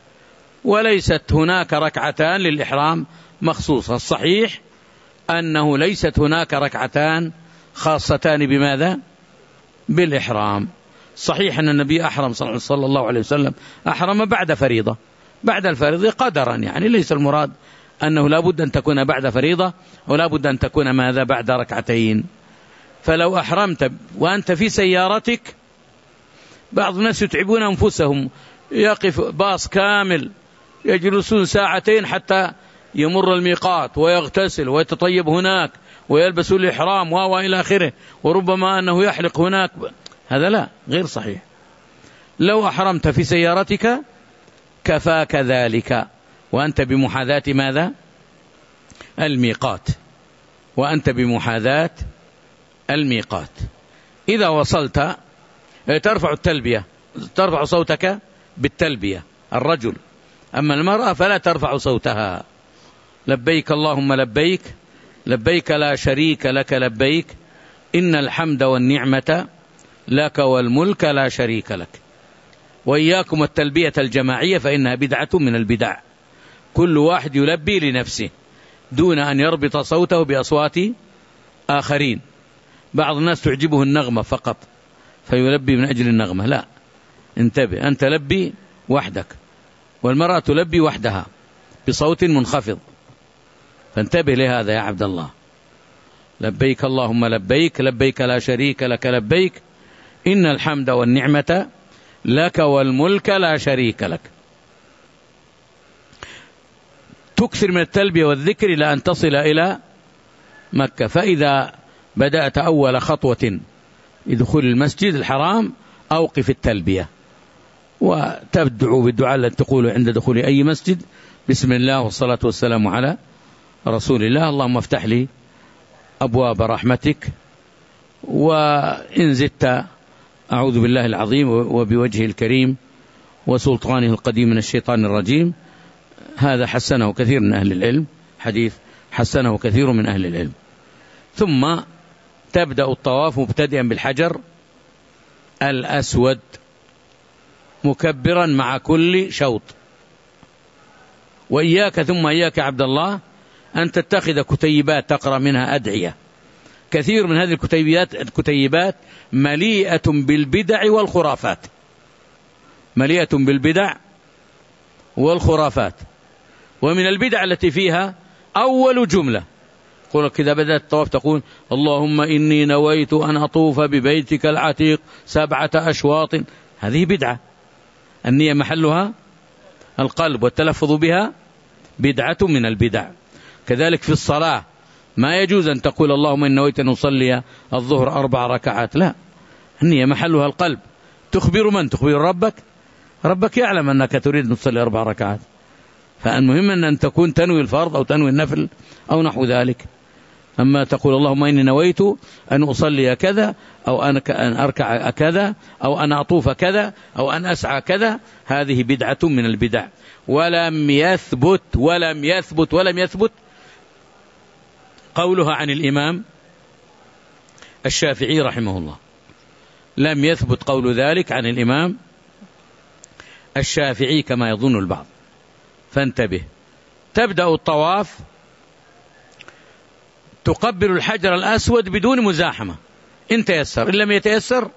A: وليست هناك ركعتان للإحرام مخصوصة. الصحيح أنه ليست هناك ركعتان خاصتان بماذا؟ بالإحرام. صحيح أن النبي أحرم صلى الله عليه وسلم أحرم بعد فريضة، بعد الفريضة قدرا، يعني ليس المراد أنه لا بد أن تكون بعد فريضة ولا بد أن تكون ماذا؟ بعد ركعتين. فلو أحرمت وأنت في سيارتك، بعض الناس يتعبون أنفسهم، يقف باص كامل يجلسون ساعتين حتى يمر الميقات ويغتسل ويتطيب هناك ويلبس الإحرام وإلى آخره، وربما أنه يحلق هناك. هذا لا، غير صحيح. لو أحرمت في سيارتك كفاك ذلك، وأنت بمحاذاة ماذا؟ الميقات، وأنت بمحاذاة الميقات. إذا وصلت ترفع التلبية، ترفع صوتك بالتلبية الرجل، أما المرأة فلا ترفع صوتها. لبيك اللهم لبيك، لبيك لا شريك لك لبيك، إن الحمد والنعمة لك والملك لا شريك لك. وإياكم التلبية الجماعية فإنها بدعة من البدع، كل واحد يلبي لنفسه دون أن يربط صوته بأصوات آخرين. بعض الناس تعجبه النغمة فقط فيلبي من أجل النغمة، لا، انتبه، أنت لبي وحدك، والمرأة تلبي وحدها بصوت منخفض، فانتبه لهذا يا عبد الله. لبيك اللهم لبيك، لبيك لا شريك لك لبيك، إن الحمد والنعمة لك والملك لا شريك لك. تكثر من التلبية والذكر إلى أن تصل إلى مكة. فإذا بدأت أول خطوة لدخول المسجد الحرام أوقف التلبية وتدعو بالدعاء الذي تقوله عند دخول أي مسجد: بسم الله والصلاة والسلام على رسول الله، اللهم افتح لي أبواب رحمتك، وإن زدت أعوذ بالله العظيم وبوجهه الكريم وسلطانه القديم من الشيطان الرجيم. هذا حسنه كثير من أهل العلم، حديث حسنه كثير من أهل العلم. ثم تبدأ الطواف مبتدئا بالحجر الأسود مكبرا مع كل شوط. وإياك ثم إياك يا عبد الله أن تتخذ كتيبات تقرأ منها أدعية. كثير من هذه الكتيبات الكتيبات مليئة بالبدع والخرافات، مليئة بالبدع والخرافات. ومن البدع التي فيها أول جملة قل كذا بدأت الطواف تقول: اللهم إني نويت أن أطوف ببيتك العتيق سبعة أشواط. هذه بدعة، النية محلها القلب والتلفظ بها بدعة من البدع. كذلك في الصلاة ما يجوز أن تقول اللهم إني نويت أن أصلي الظهر أربع ركعات، لا، النية محلها القلب. تخبر من؟ تخبر ربك، ربك يعلم أنك تريد أن تصلي أربع ركعات، فالمهم أن تكون تنوي الفرض أو تنوي النفل أو نحو ذلك. أما تقول اللهم إني نويت أن أصلي كذا أو أن أركع كذا أو أن أطوف كذا أو أن أسعى كذا، هذه بدعة من البدع. ولم يثبت ولم يثبت ولم يثبت قولها عن الإمام الشافعي رحمه الله، لم يثبت قول ذلك عن الإمام الشافعي كما يظن البعض. فانتبه. تبدأ الطواف تقبل الحجر الأسود بدون مزاحمة إن تيسر، إن لم يتيسر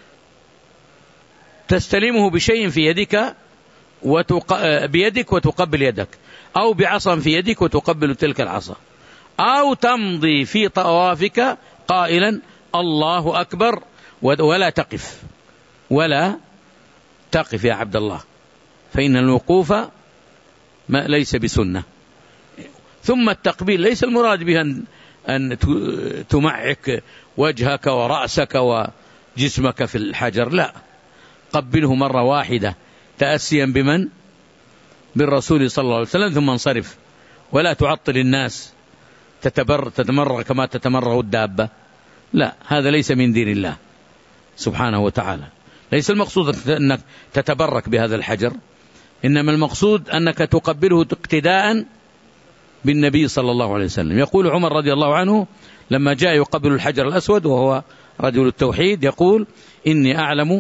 A: تستلمه بشيء في يدك وتق... بيدك وتقبل يدك، أو بعصا في يدك وتقبل تلك العصا، أو تمضي في طوافك قائلا الله أكبر ولا تقف، ولا تقف يا عبد الله، فإن الوقوف ما ليس بسنة. ثم التقبيل ليس المراد به أن تمعك وجهك ورأسك وجسمك في الحجر، لا، قبله مرة واحدة تأسيا بمن؟ بالرسول صلى الله عليه وسلم، ثم انصرف، ولا تعطل الناس تتبر تتمرغ كما تتمرغ الدابة، لا، هذا ليس من دين الله سبحانه وتعالى. ليس المقصود أنك تتبرك بهذا الحجر، إنما المقصود أنك تقبله اقتداء بالنبي صلى الله عليه وسلم. يقول عمر رضي الله عنه لما جاء يقبل الحجر الأسود وهو رجل التوحيد، يقول: إني أعلم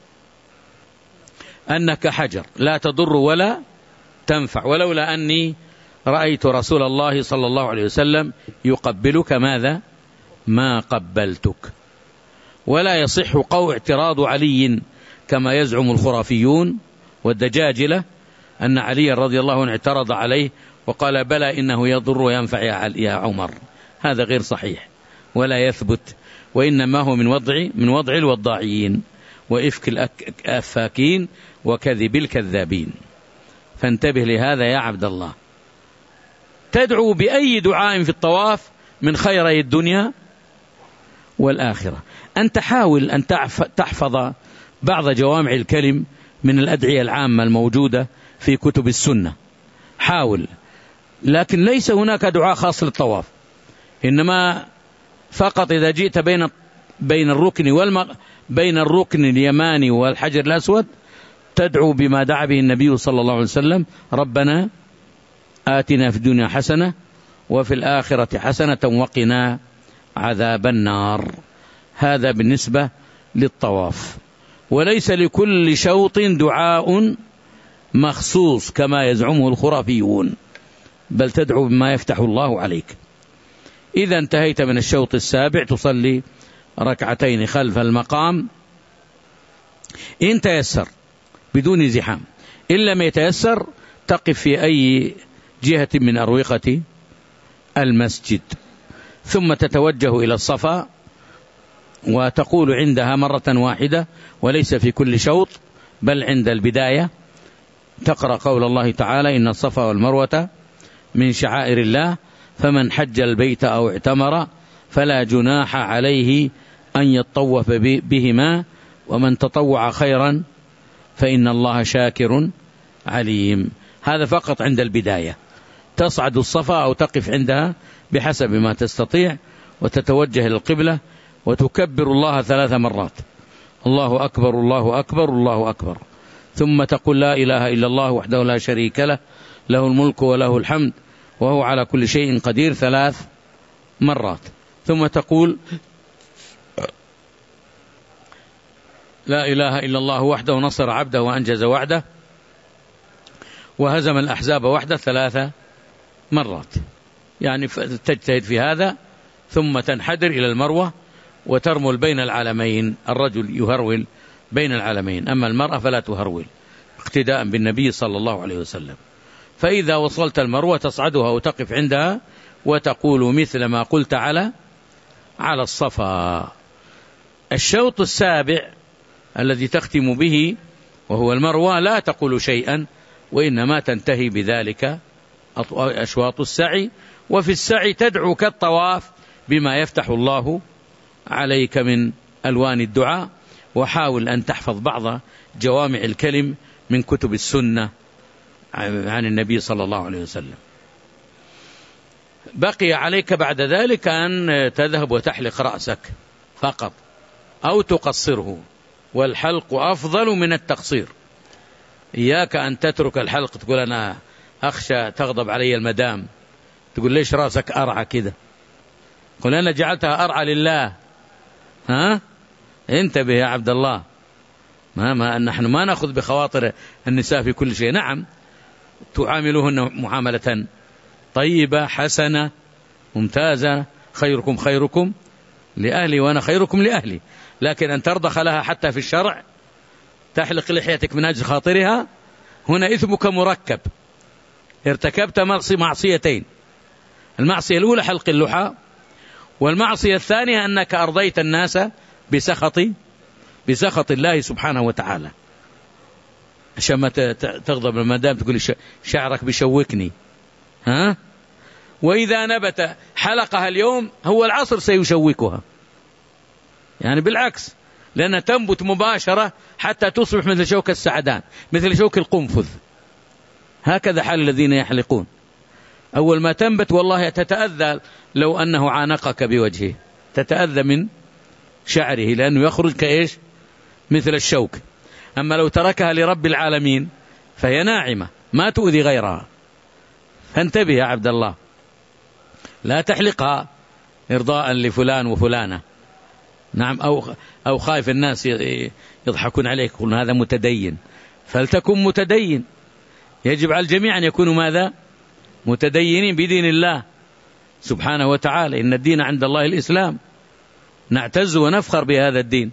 A: أنك حجر لا تضر ولا تنفع، ولولا أني رأيت رسول الله صلى الله عليه وسلم يقبلك ماذا؟ ما قبلتك. ولا يصح قول اعتراض علي كما يزعم الخرافيون والدجاجلة أن علي رضي الله عنه اعترض عليه وقال: بلى إنه يضر وينفع يا عمر. هذا غير صحيح ولا يثبت، وإنما هو من وضع من وضع الوضاعيين وإفك الأفاكين وكذب الكذابين. فانتبه لهذا يا عبد الله. تدعو بأي دعاء في الطواف من خيري الدنيا والآخرة. أنت حاول أن تحفظ بعض جوامع الكلم من الأدعية العامة الموجودة في كتب السنة، حاول، لكن ليس هناك دعاء خاص للطواف، إنما فقط إذا جئت بين بين الركن والم بين الركن اليماني والحجر الأسود تدعو بما دعا به النبي صلى الله عليه وسلم: ربنا آتنا في الدنيا حسنة وفي الآخرة حسنة وقنا عذاب النار. هذا بالنسبة للطواف. وليس لكل شوط دعاء مخصوص كما يزعمه الخرافيون، بل تدعو بما يفتح الله عليك. إذا انتهيت من الشوط السابع تصلي ركعتين خلف المقام إن تيسر بدون زحام، إن لم يتيسر تقف في أي جهة من أروقة المسجد، ثم تتوجه إلى الصفا وتقول عندها مرة واحدة وليس في كل شوط، بل عند البداية تقرأ قول الله تعالى: إن الصفا والمروة من شعائر الله، فمن حج البيت أو اعتمر فلا جناح عليه أن يطوف بهما، ومن تطوع خيرا فإن الله شاكر عليم. هذا فقط عند البداية، تصعد الصفا أو تقف عندها بحسب ما تستطيع، وتتوجه للقبلة وتكبر الله ثلاث مرات، الله أكبر الله أكبر الله أكبر، ثم تقول لا إله إلا الله وحده لا شريك له، له الملك وله الحمد وهو على كل شيء قدير ثلاث مرات، ثم تقول لا إله إلا الله وحده نصر عبده وأنجز وعده وهزم الأحزاب وحده ثلاث مرات. يعني تجتهد في هذا، ثم تنحدر إلى المروة وترمل بين العالمين. الرجل يهرول بين العالمين، أما المرأة فلا تهرول، اقتداء بالنبي صلى الله عليه وسلم. فإذا وصلت المروة تصعدها وتقف عندها وتقول مثل ما قلت على على الصفا. الشوط السابع الذي تختم به وهو المروة لا تقول شيئا، وإنما تنتهي بذلك أشواط السعي. وفي السعي تدعو كالطواف بما يفتح الله عليك من ألوان الدعاء، وحاول أن تحفظ بعض جوامع الكلم من كتب السنة عن النبي صلى الله عليه وسلم. بقي عليك بعد ذلك أن تذهب وتحلق رأسك فقط أو تقصره، والحلق أفضل من التقصير. إياك أن تترك الحلق تقول أنا أخشى تغضب علي المدام، تقول ليش رأسك أرعى كده، قل أنا جعلتها أرعى لله. ها انتبه يا عبد الله، ما, ما نحن ما نأخذ بخواطر النساء في كل شيء. نعم تعاملهن معاملة طيبة حسنة ممتازة، خيركم خيركم لأهلي وأنا خيركم لأهلي، لكن أن ترضخ لها حتى في الشرع، تحلق لحيتك من أجل خاطرها، هنا إثمك مركب، ارتكبت معصيتين. المعصية الأولى حلق اللحى، والمعصية الثانية أنك أرضيت الناس بسخط بسخط الله سبحانه وتعالى. عشان ما تغضب المدام تقول شعرك بيشوكني، ها؟ وإذا نبت حلقها اليوم هو العصر سيشوكها، يعني بالعكس، لأنها تنبت مباشرة حتى تصبح مثل شوك السعدان، مثل شوك القنفذ. هكذا حال الذين يحلقون، أول ما تنبت والله تتأذى، لو أنه عانقك بوجهه تتأذى من شعره، لأنه يخرج كإيش مثل الشوك. أما لو تركها لرب العالمين فهي ناعمة ما تؤذي غيرها. فانتبه يا عبد الله، لا تحلقها إرضاء لفلان وفلانة، نعم، أو أو خايف الناس يضحكون عليك يقولون هذا متدين، فلتكن متدين. يجب على الجميع أن يكونوا ماذا؟ متدينين بدين الله سبحانه وتعالى. إن الدين عند الله الإسلام، نعتز ونفخر بهذا الدين.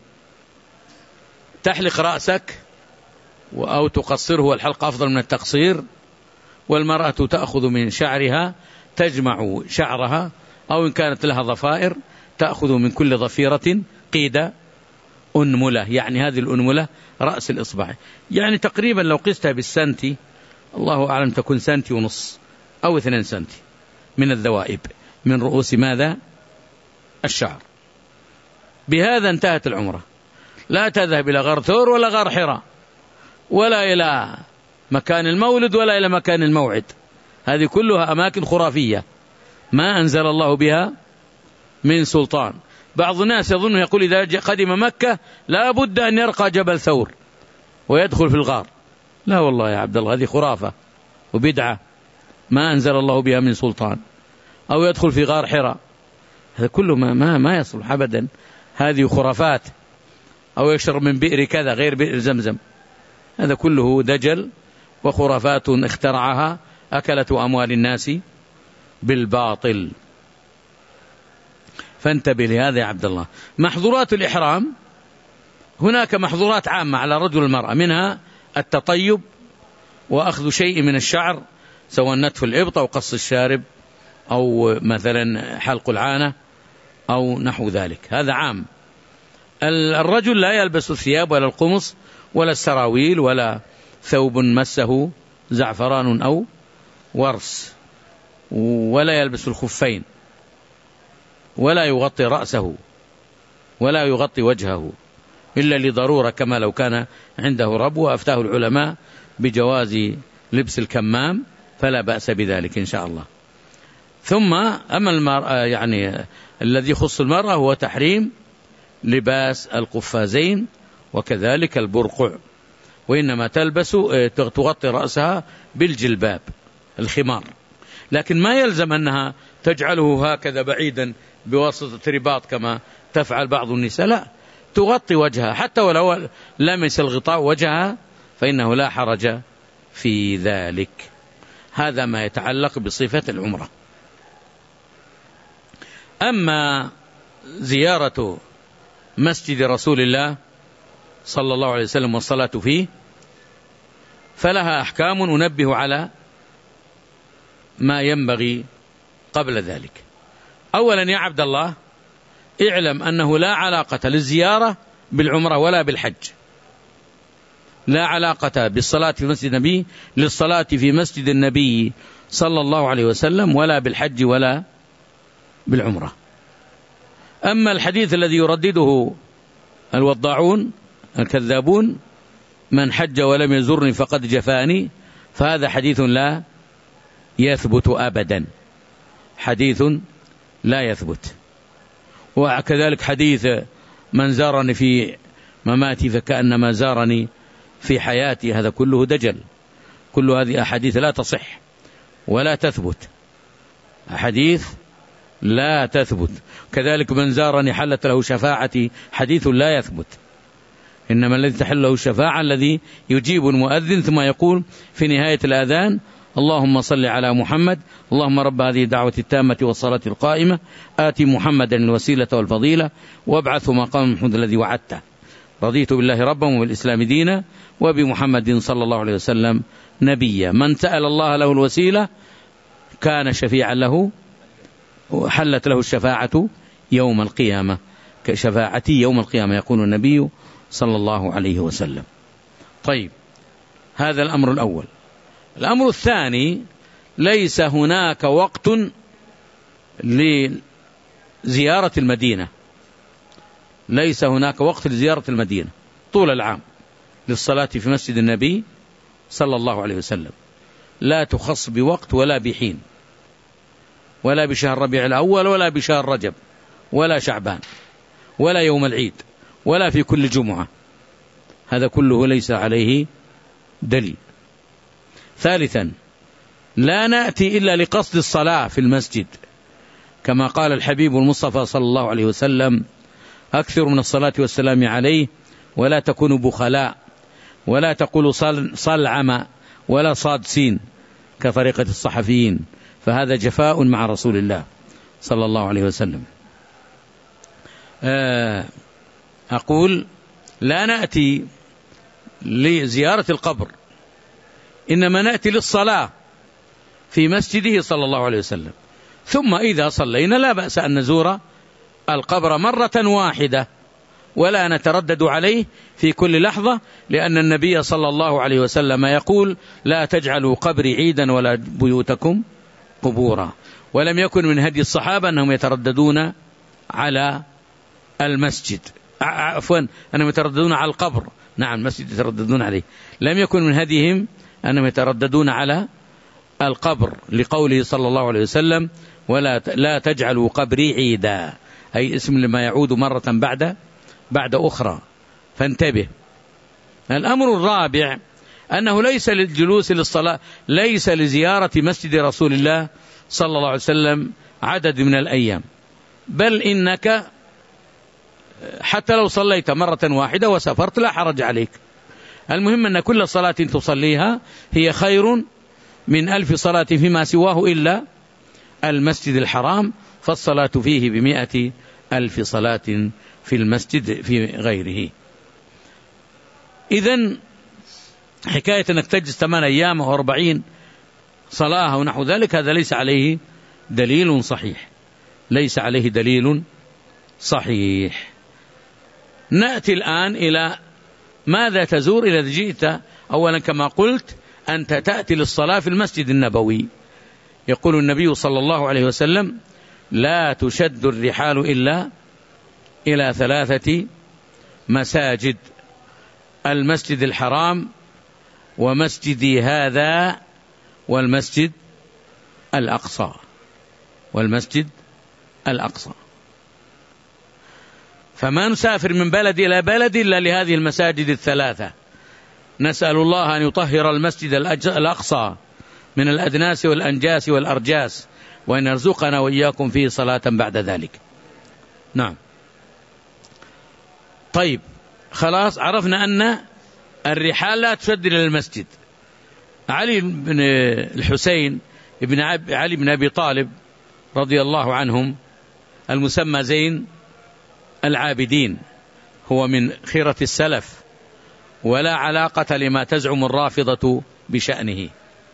A: تحلق رأسك أو تقصره، والحلق أفضل من التقصير. والمرأة تأخذ من شعرها، تجمع شعرها، أو إن كانت لها ضفائر تأخذ من كل ضفيرة قيد أنملة، يعني هذه الأنملة رأس الإصبع، يعني تقريبا لو قستها بالسنتي، الله أعلم تكون سنتي ونص أو اثنين سنتي من الذوائب من رؤوس ماذا؟ الشعر. بهذا انتهت العمرة. لا تذهب إلى غار ثور ولا غار حراء ولا إلى مكان المولد ولا إلى مكان الموعد، هذه كلها أماكن خرافية ما أنزل الله بها من سلطان. بعض الناس يظن يقول إذا قدم مكة لا بد أن يرقى جبل ثور ويدخل في الغار. لا والله يا عبد الله، هذه خرافة وبدعة ما أنزل الله بها من سلطان. أو يدخل في غار حراء، هذا كله ما, ما, ما يصلح أبدا، هذه خرافات. أو يشرب من بئر كذا غير بئر زمزم، هذا كله دجل وخرافات اخترعها أكلة أموال الناس بالباطل. فانتبه لهذا يا عبد الله. محظورات الإحرام، هناك محظورات عامة على الرجل والمرأة، منها التطيب وأخذ شيء من الشعر، سواء نتف الإبط أو قص الشارب أو مثلا حلق العانة أو نحو ذلك، هذا عام. الرجل لا يلبس الثياب ولا القمص ولا السراويل ولا ثوب مسه زعفران أو ورس. ولا يلبس الخفين ولا يغطي رأسه ولا يغطي وجهه إلا لضرورة، كما لو كان عنده ربو. أفتاه العلماء بجواز لبس الكمام، فلا بأس بذلك إن شاء الله. ثم أما المرأة يعني الذي يخص المرأة هو تحريم لباس القفازين وكذلك البرقع، وإنما تلبس تغطي رأسها بالجلباب الخمار، لكن ما يلزم أنها تجعله هكذا بعيدا بواسطة رباط كما تفعل بعض النساء، لا، تغطي وجهها حتى ولو لمس الغطاء وجهها فإنه لا حرج في ذلك. هذا ما يتعلق بصفة العمرة. أما زيارة مسجد رسول الله صلى الله عليه وسلم والصلاة فيه فلها أحكام ننبه على ما ينبغي قبل ذلك. أولا يا عبد الله، اعلم أنه لا علاقة للزيارة بالعمرة ولا بالحج، لا علاقة بالصلاة في مسجد النبي للصلاة في مسجد النبي صلى الله عليه وسلم ولا بالحج ولا بالعمرة. أما الحديث الذي يردده الوضاعون الكذابون، من حج ولم يزرني فقد جفاني، فهذا حديث لا يثبت أبدا، حديث لا يثبت. وكذلك حديث من زارني في مماتي فكأنما زارني في حياتي، هذا كله دجل. كل هذه أحاديث لا تصح ولا تثبت، أحاديث لا تثبت. كذلك من زارني حلت له شفاعتي، حديث لا يثبت. إنما الذي تحل له الشفاعة الذي يجيب المؤذن ثم يقول في نهاية الآذان: اللهم صل على محمد، اللهم رب هذه الدعوة التامة والصلاة القائمة، آتي محمدا الوسيلة والفضيلة وابعثه مقام محمود الذي وعدته، رضيت بالله ربا وبالإسلام دينا وبمحمد صلى الله عليه وسلم نبيا. من سأل الله له الوسيلة كان شفيعا له، وحلت له الشفاعة يوم القيامة، كشفاعتي يوم القيامة يقول النبي صلى الله عليه وسلم. طيب، هذا الأمر الأول. الأمر الثاني، ليس هناك وقت لزيارة المدينة، ليس هناك وقت لزيارة المدينة طول العام للصلاة في مسجد النبي صلى الله عليه وسلم، لا تخص بوقت ولا بحين، ولا بشهر ربيع الأول ولا بشهر رجب ولا شعبان ولا يوم العيد ولا في كل جمعة، هذا كله ليس عليه دليل. ثالثا، لا نأتي إلا لقصد الصلاة في المسجد، كما قال الحبيب المصطفى صلى الله عليه وسلم: أكثر من الصلاة والسلام عليه ولا تكونوا بخلاء ولا تقولوا صلعم ولا صاد سين كطريقة الصحفيين، فهذا جفاء مع رسول الله صلى الله عليه وسلم. أقول لا نأتي لزيارة القبر، إنما نأتي للصلاة في مسجده صلى الله عليه وسلم، ثم إذا صلينا لا بأس أن نزور القبر مرة واحدة ولا نتردد عليه في كل لحظة، لأن النبي صلى الله عليه وسلم يقول: لا تجعلوا قبري عيدا ولا بيوتكم قبورا. ولم يكن من هدي الصحابة أنهم يترددون على المسجد، عفوا أنهم يترددون على القبر، نعم المسجد يترددون عليه، لم يكن من هديهم أنهم يترددون على القبر، لقوله صلى الله عليه وسلم: ولا لا تجعلوا قبري عيدا، أي اسم لما يعود مرة بعد بعد أخرى، فانتبه. الأمر الرابع، أنه ليس للجلوس للصلاة، ليس لزيارة مسجد رسول الله صلى الله عليه وسلم عدد من الأيام، بل إنك حتى لو صليت مرة واحدة وسافرت لا حرج عليك. المهم أن كل صلاة تصليها هي خير من ألف صلاة فيما سواه إلا المسجد الحرام، فالصلاة فيه بمئة ألف صلاة في المسجد في غيره. إذن حكاية أنك تجلس ثمان أيام أو أربعين صلاة ونحو ذلك، هذا ليس عليه دليل صحيح، ليس عليه دليل صحيح. نأتي الآن إلى ماذا تزور إذا جئت. أولا كما قلت، أنت تأتي للصلاة في المسجد النبوي، يقول النبي صلى الله عليه وسلم: لا تشد الرحال إلا إلى ثلاثة مساجد: المسجد الحرام، ومسجدي هذا، والمسجد الأقصى والمسجد الأقصى. فما نسافر من بلد إلى بلد إلا لهذه المساجد الثلاثة. نسأل الله أن يطهر المسجد الأقصى من الأدناس والأنجاس والأرجاس، وأن يرزقنا وإياكم فيه صلاة بعد ذلك. نعم. طيب، خلاص عرفنا أن الرحال لا تشد إلى المسجد. علي بن الحسين ابن علي بن أبي طالب رضي الله عنهم، المسمى زين العابدين، هو من خيرة السلف، ولا علاقة لما تزعم الرافضة بشأنه.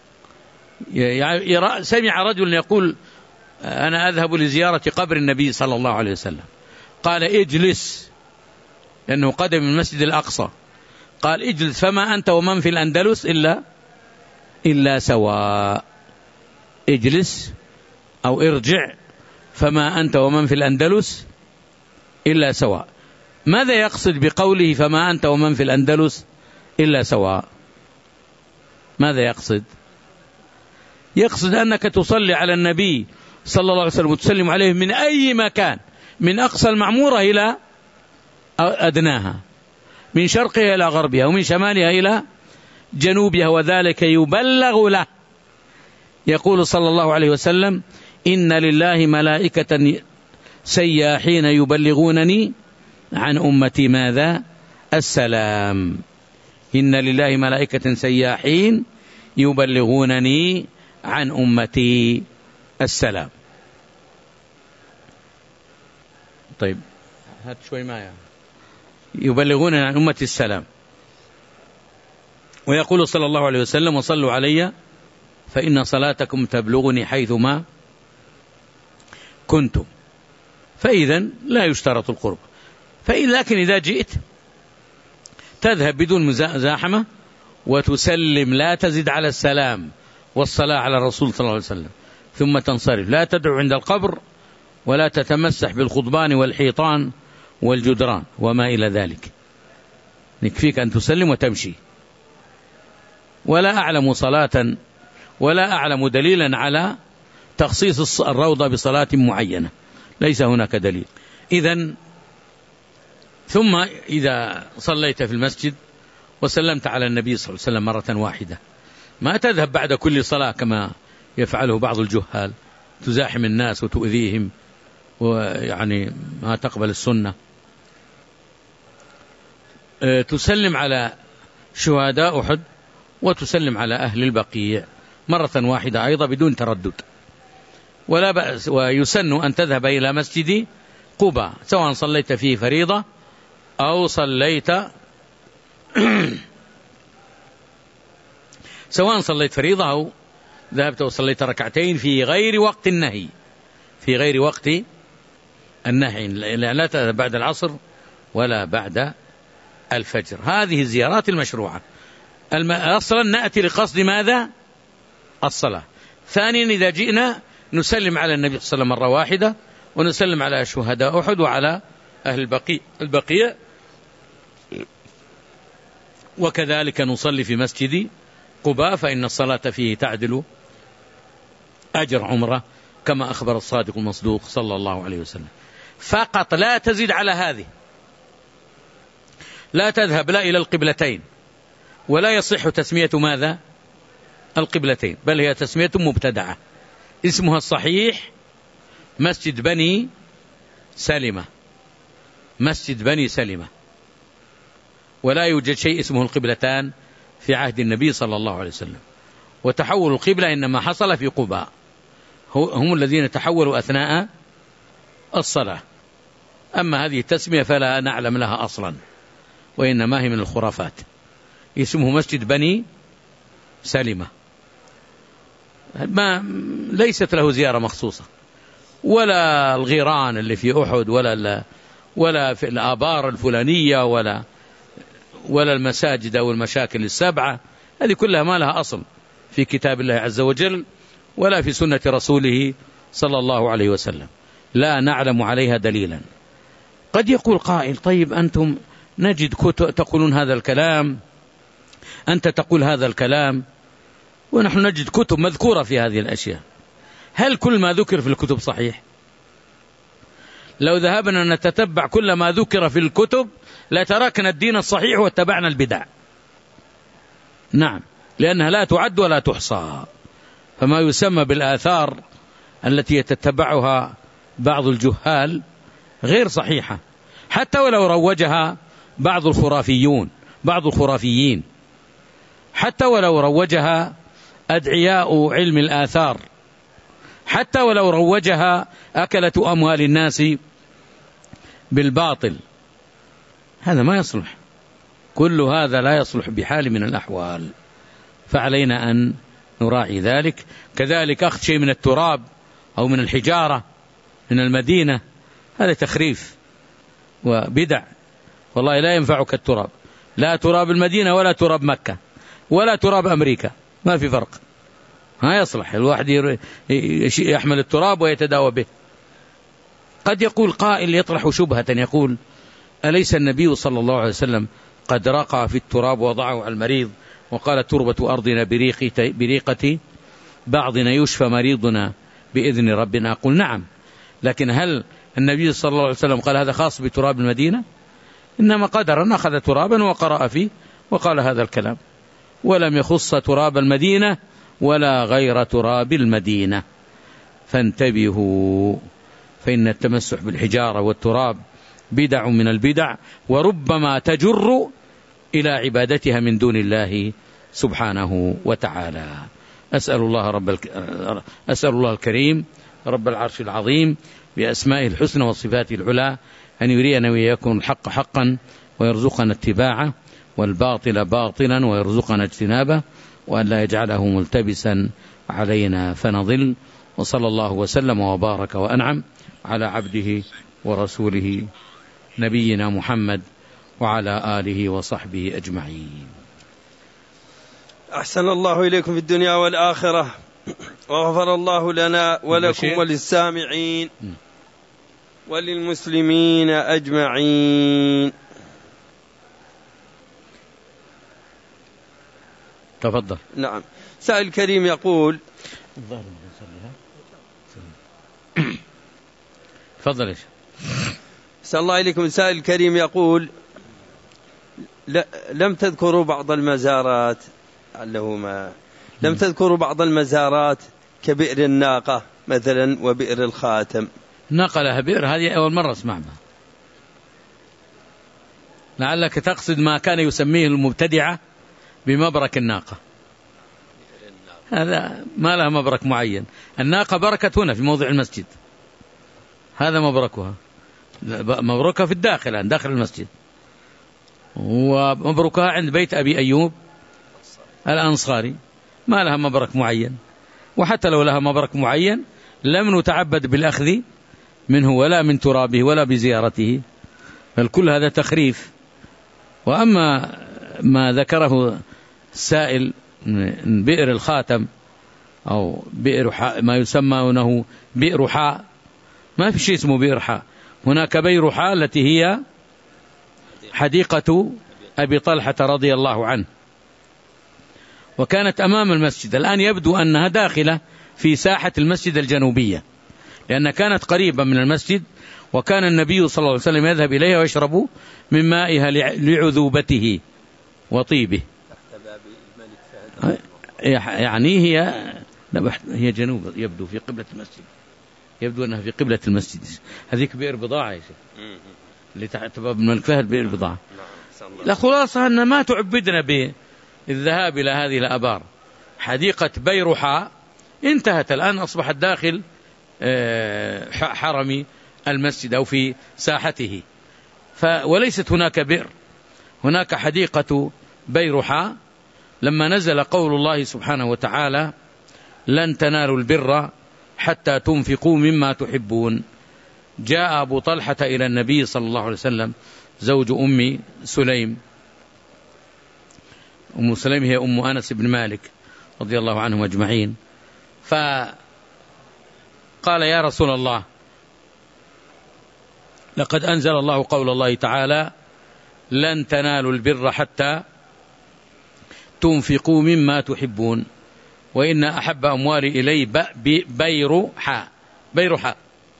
A: سمع رجل يقول: أنا أذهب لزيارة قبر النبي صلى الله عليه وسلم. قال: اجلس، لأنه قدم من المسجد الأقصى. قال: اجلس، فما أنت ومن في الأندلس إلا إلا سواء. اجلس أو ارجع، فما أنت ومن في الأندلس إلا سواء. ماذا يقصد بقوله فما أنت ومن في الأندلس إلا سواء؟ ماذا يقصد؟ يقصد أنك تصلي على النبي صلى الله عليه وسلم وتسلم عليه من أي مكان، من أقصى المعمورة إلى أدناها، من شرقها إلى غربها، ومن شمالها إلى جنوبها، وذلك يبلغ له. يقول صلى الله عليه وسلم: إن لله ملائكة سياحين يبلغونني عن أمتي ماذا؟ السلام. إن لله ملائكة سياحين يبلغونني عن أمتي السلام. طيب، هات شوي معي. يبلغونني عن أمتي السلام. ويقول صلى الله عليه وسلم: وصلوا علي فإن صلاتكم تبلغني حيثما كنتم. فإذا لا يشترط القرب. لكن إذا جئت تذهب بدون مزاحمة وتسلم، لا تزد على السلام والصلاة على الرسول صلى الله عليه وسلم، ثم تنصرف. لا تدعو عند القبر، ولا تتمسح بالخضبان والحيطان والجدران وما إلى ذلك. يكفيك أن تسلم وتمشي. ولا أعلم صلاة ولا أعلم دليلا على تخصيص الروضة بصلاة معينة، ليس هناك دليل. إذن ثم إذا صليت في المسجد وسلمت على النبي صلى الله عليه وسلم مرة واحدة، ما تذهب بعد كل صلاة كما يفعله بعض الجهال، تزاحم الناس وتؤذيهم، ويعني ما تقبل السنة. تسلم على شهداء أحد وتسلم على أهل البقيع مرة واحدة أيضا بدون تردد. ولا بأس، ويسن أن تذهب إلى مسجد قباء سواء صليت فيه فريضة أو صليت سواء صليت فريضة أو ذهبت وصليت ركعتين في غير وقت النهي في غير وقت النهي لا تذهب بعد العصر ولا بعد الفجر. هذه الزيارات المشروعة. أصلا نأتي لقصد ماذا؟ الصلاة. ثانيا، إذا جئنا نسلم على النبي صلى الله عليه وسلم مرة واحدة، ونسلم على شهداء أحد وعلى أهل البقيع البقية وكذلك نصلي في مسجد قباء، فإن الصلاة فيه تعدل أجر عمره كما أخبر الصادق المصدوق صلى الله عليه وسلم. فقط لا تزيد على هذه. لا تذهب لا إلى القبلتين، ولا يصح تسمية ماذا؟ القبلتين، بل هي تسمية مبتدعة. اسمها الصحيح مسجد بني سلمة، مسجد بني سلمة، ولا يوجد شيء اسمه القبلتان في عهد النبي صلى الله عليه وسلم. وتحول القبلة إنما حصل في قباء، هم الذين تحولوا أثناء الصلاة. أما هذه التسمية فلا نعلم لها أصلا، وإنما هي من الخرافات. اسمه مسجد بني سلمة، ما ليست له زيارة مخصوصة، ولا الغيران اللي في أحد، ولا ولا في الآبار الفلانية، ولا ولا المساجد أو المشاكل السبعة. هذه كلها ما لها أصل في كتاب الله عز وجل ولا في سنة رسوله صلى الله عليه وسلم، لا نعلم عليها دليلا. قد يقول قائل: طيب أنتم نجد كتب تقولون هذا الكلام، أنت تقول هذا الكلام، ونحن نجد كتب مذكورة في هذه الأشياء، هل كل ما ذكر في الكتب صحيح؟ لو ذهبنا نتتبع كل ما ذكر في الكتب لتركنا الدين الصحيح واتبعنا البدع. نعم، لأنها لا تعد ولا تحصى. فما يسمى بالآثار التي يتتبعها بعض الجهال غير صحيحة، حتى ولو روجها بعض الخرافيون بعض الخرافيين حتى ولو روجها أدعياء علم الآثار، حتى ولو روجها أكلة أموال الناس بالباطل، هذا ما يصلح. كل هذا لا يصلح بحال من الأحوال، فعلينا أن نراعي ذلك. كذلك أخذ شيء من التراب أو من الحجارة من المدينة، هذا تخريف وبدع، والله لا ينفعك التراب، لا تراب المدينة ولا تراب مكة ولا تراب أمريكا، ما في فرق، ما يصلح الواحد يحمل التراب ويتداوى به. قد يقول قائل يطرح شبهة يقول: أليس النبي صلى الله عليه وسلم قد رقى في التراب وضعه على المريض وقال: تربة أرضنا بريقة بعضنا يشفى مريضنا بإذن ربنا؟ أقول: نعم، لكن هل النبي صلى الله عليه وسلم قال هذا خاص بتراب المدينة؟ إنما قدرا أخذ ترابا وقرأ فيه وقال هذا الكلام، ولم يخص تراب المدينة ولا غير تراب المدينة. فانتبهوا، فإن التمسح بالحجارة والتراب بدع من البدع، وربما تجر إلى عبادتها من دون الله سبحانه وتعالى. أسأل الله رب الك... أسأل الله الكريم رب العرش العظيم بأسمائه الحسنى وصفاته العلى أن يرينا وإياكم الحق حقا ويرزقنا اتباعه، والباطل باطلا ويرزقنا اجتنابه، وأن لا يجعله ملتبسا علينا فنضل. وصلى الله وسلم وبارك وأنعم على عبده ورسوله نبينا محمد وعلى آله وصحبه أجمعين.
B: أحسن الله إليكم في الدنيا والآخرة، وغفر الله لنا ولكم وللسامعين وللمسلمين أجمعين.
A: تفضل.
B: نعم. سائل كريم يقول:
A: تفضل إيش؟
B: سأل الله إليكم. سائل كريم يقول: لم تذكروا بعض المزارات علهما لم تذكروا بعض المزارات كبئر الناقة مثلا وبئر الخاتم.
A: ناقة لها بئر، هذه أول مرة اسمعها، لعلك تقصد ما كان يسميه المبتدعة بمبرك الناقة، هذا ما لها مبرك معين. الناقة بركت هنا في موضع المسجد، هذا مبركها، مبركها في الداخل داخل المسجد، ومبركها عند بيت أبي أيوب الأنصاري، ما لها مبرك معين. وحتى لو لها مبرك معين لم نتعبد بالأخذ منه ولا من ترابه ولا بزيارته، بل كل هذا تخريف. وأما ما ذكره السائل من بئر الخاتم أو بئر حاء، ما يسمونه بئر حاء، ما في شيء اسمه بئر حاء، هناك بئر حاء التي هي حديقة أبي طلحة رضي الله عنه، وكانت أمام المسجد. الآن يبدو أنها داخلة في ساحة المسجد الجنوبية، لأنها كانت قريبة من المسجد، وكان النبي صلى الله عليه وسلم يذهب إليها ويشرب من مائها لعذوبته وطيبه. يعني هي هي جنوب، يبدو في قبلة المسجد، يبدو أنها في قبلة المسجد. هذيك بئر بضاعة يا شيخ اللي تحت باب الملك فهد، بئر بضاعة. لا، خلاصة أن ما تعبدنا بالذهاب إلى هذه الآبار. حديقة بيرحاء انتهت الآن، أصبحت داخل حرم المسجد أو في ساحته، وليست هناك بئر، هناك حديقة بيرحاء. لما نزل قول الله سبحانه وتعالى: لن تنالوا البر حتى تنفقوا مما تحبون، جاء أبو طلحة إلى النبي صلى الله عليه وسلم زوج أم سليم، أم سليم هي أم أنس بن مالك رضي الله عنهم أجمعين، فقال يا رسول الله لقد أنزل الله قول الله تعالى لن تنالوا البر حتى تنفقوا مما تحبون وإن أحب أموالي إلي بيرحاء. بيرحاء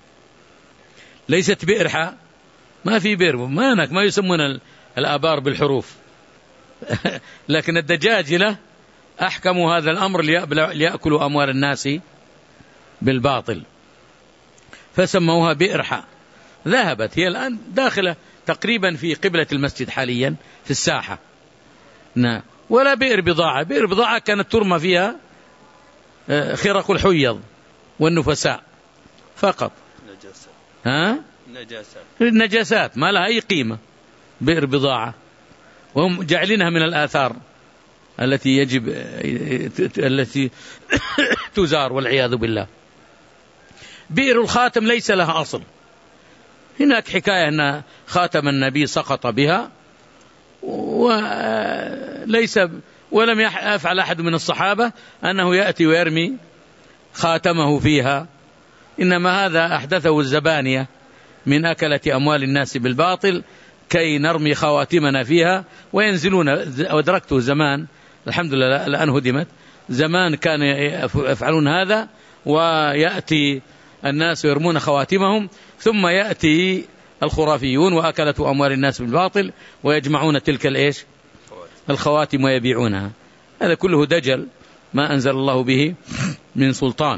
A: ليست بئرحاء، ما في بئر، ما هناك ما يسمون الآبار بالحروف لكن الدجاجلة أحكموا هذا الأمر ليأكلوا أموال الناس بالباطل فسموها بئرحاء. ذهبت هي الآن داخلة تقريبا في قبلة المسجد حاليا في الساحة. ولا بئر بضاعة. بئر بضاعة كانت ترمى فيها خرق الحيض والنفساء فقط.
B: نجاسات.
A: ها؟
B: نجاسات.
A: النجاسات ما لها أي قيمة. بئر بضاعة وهم جعلينها من الآثار التي يجب التي تزار والعياذ بالله. بئر الخاتم ليس لها أصل. هناك حكاية أن خاتم النبي سقط بها وليس ولم يفعل أحد من الصحابة أنه يأتي ويرمي خاتمه فيها، إنما هذا أحدثه الزبانية من أكلة أموال الناس بالباطل كي نرمي خواتمنا فيها وينزلون. ودركته زمان الحمد لله الآن هدمت. زمان كان يفعلون هذا ويأتي الناس يرمون خواتمهم ثم يأتي الخرافيون وأكلة أموال الناس بالباطل ويجمعون تلك الإيش الخواتم ويبيعونها. هذا كله دجل ما أنزل الله به من سلطان.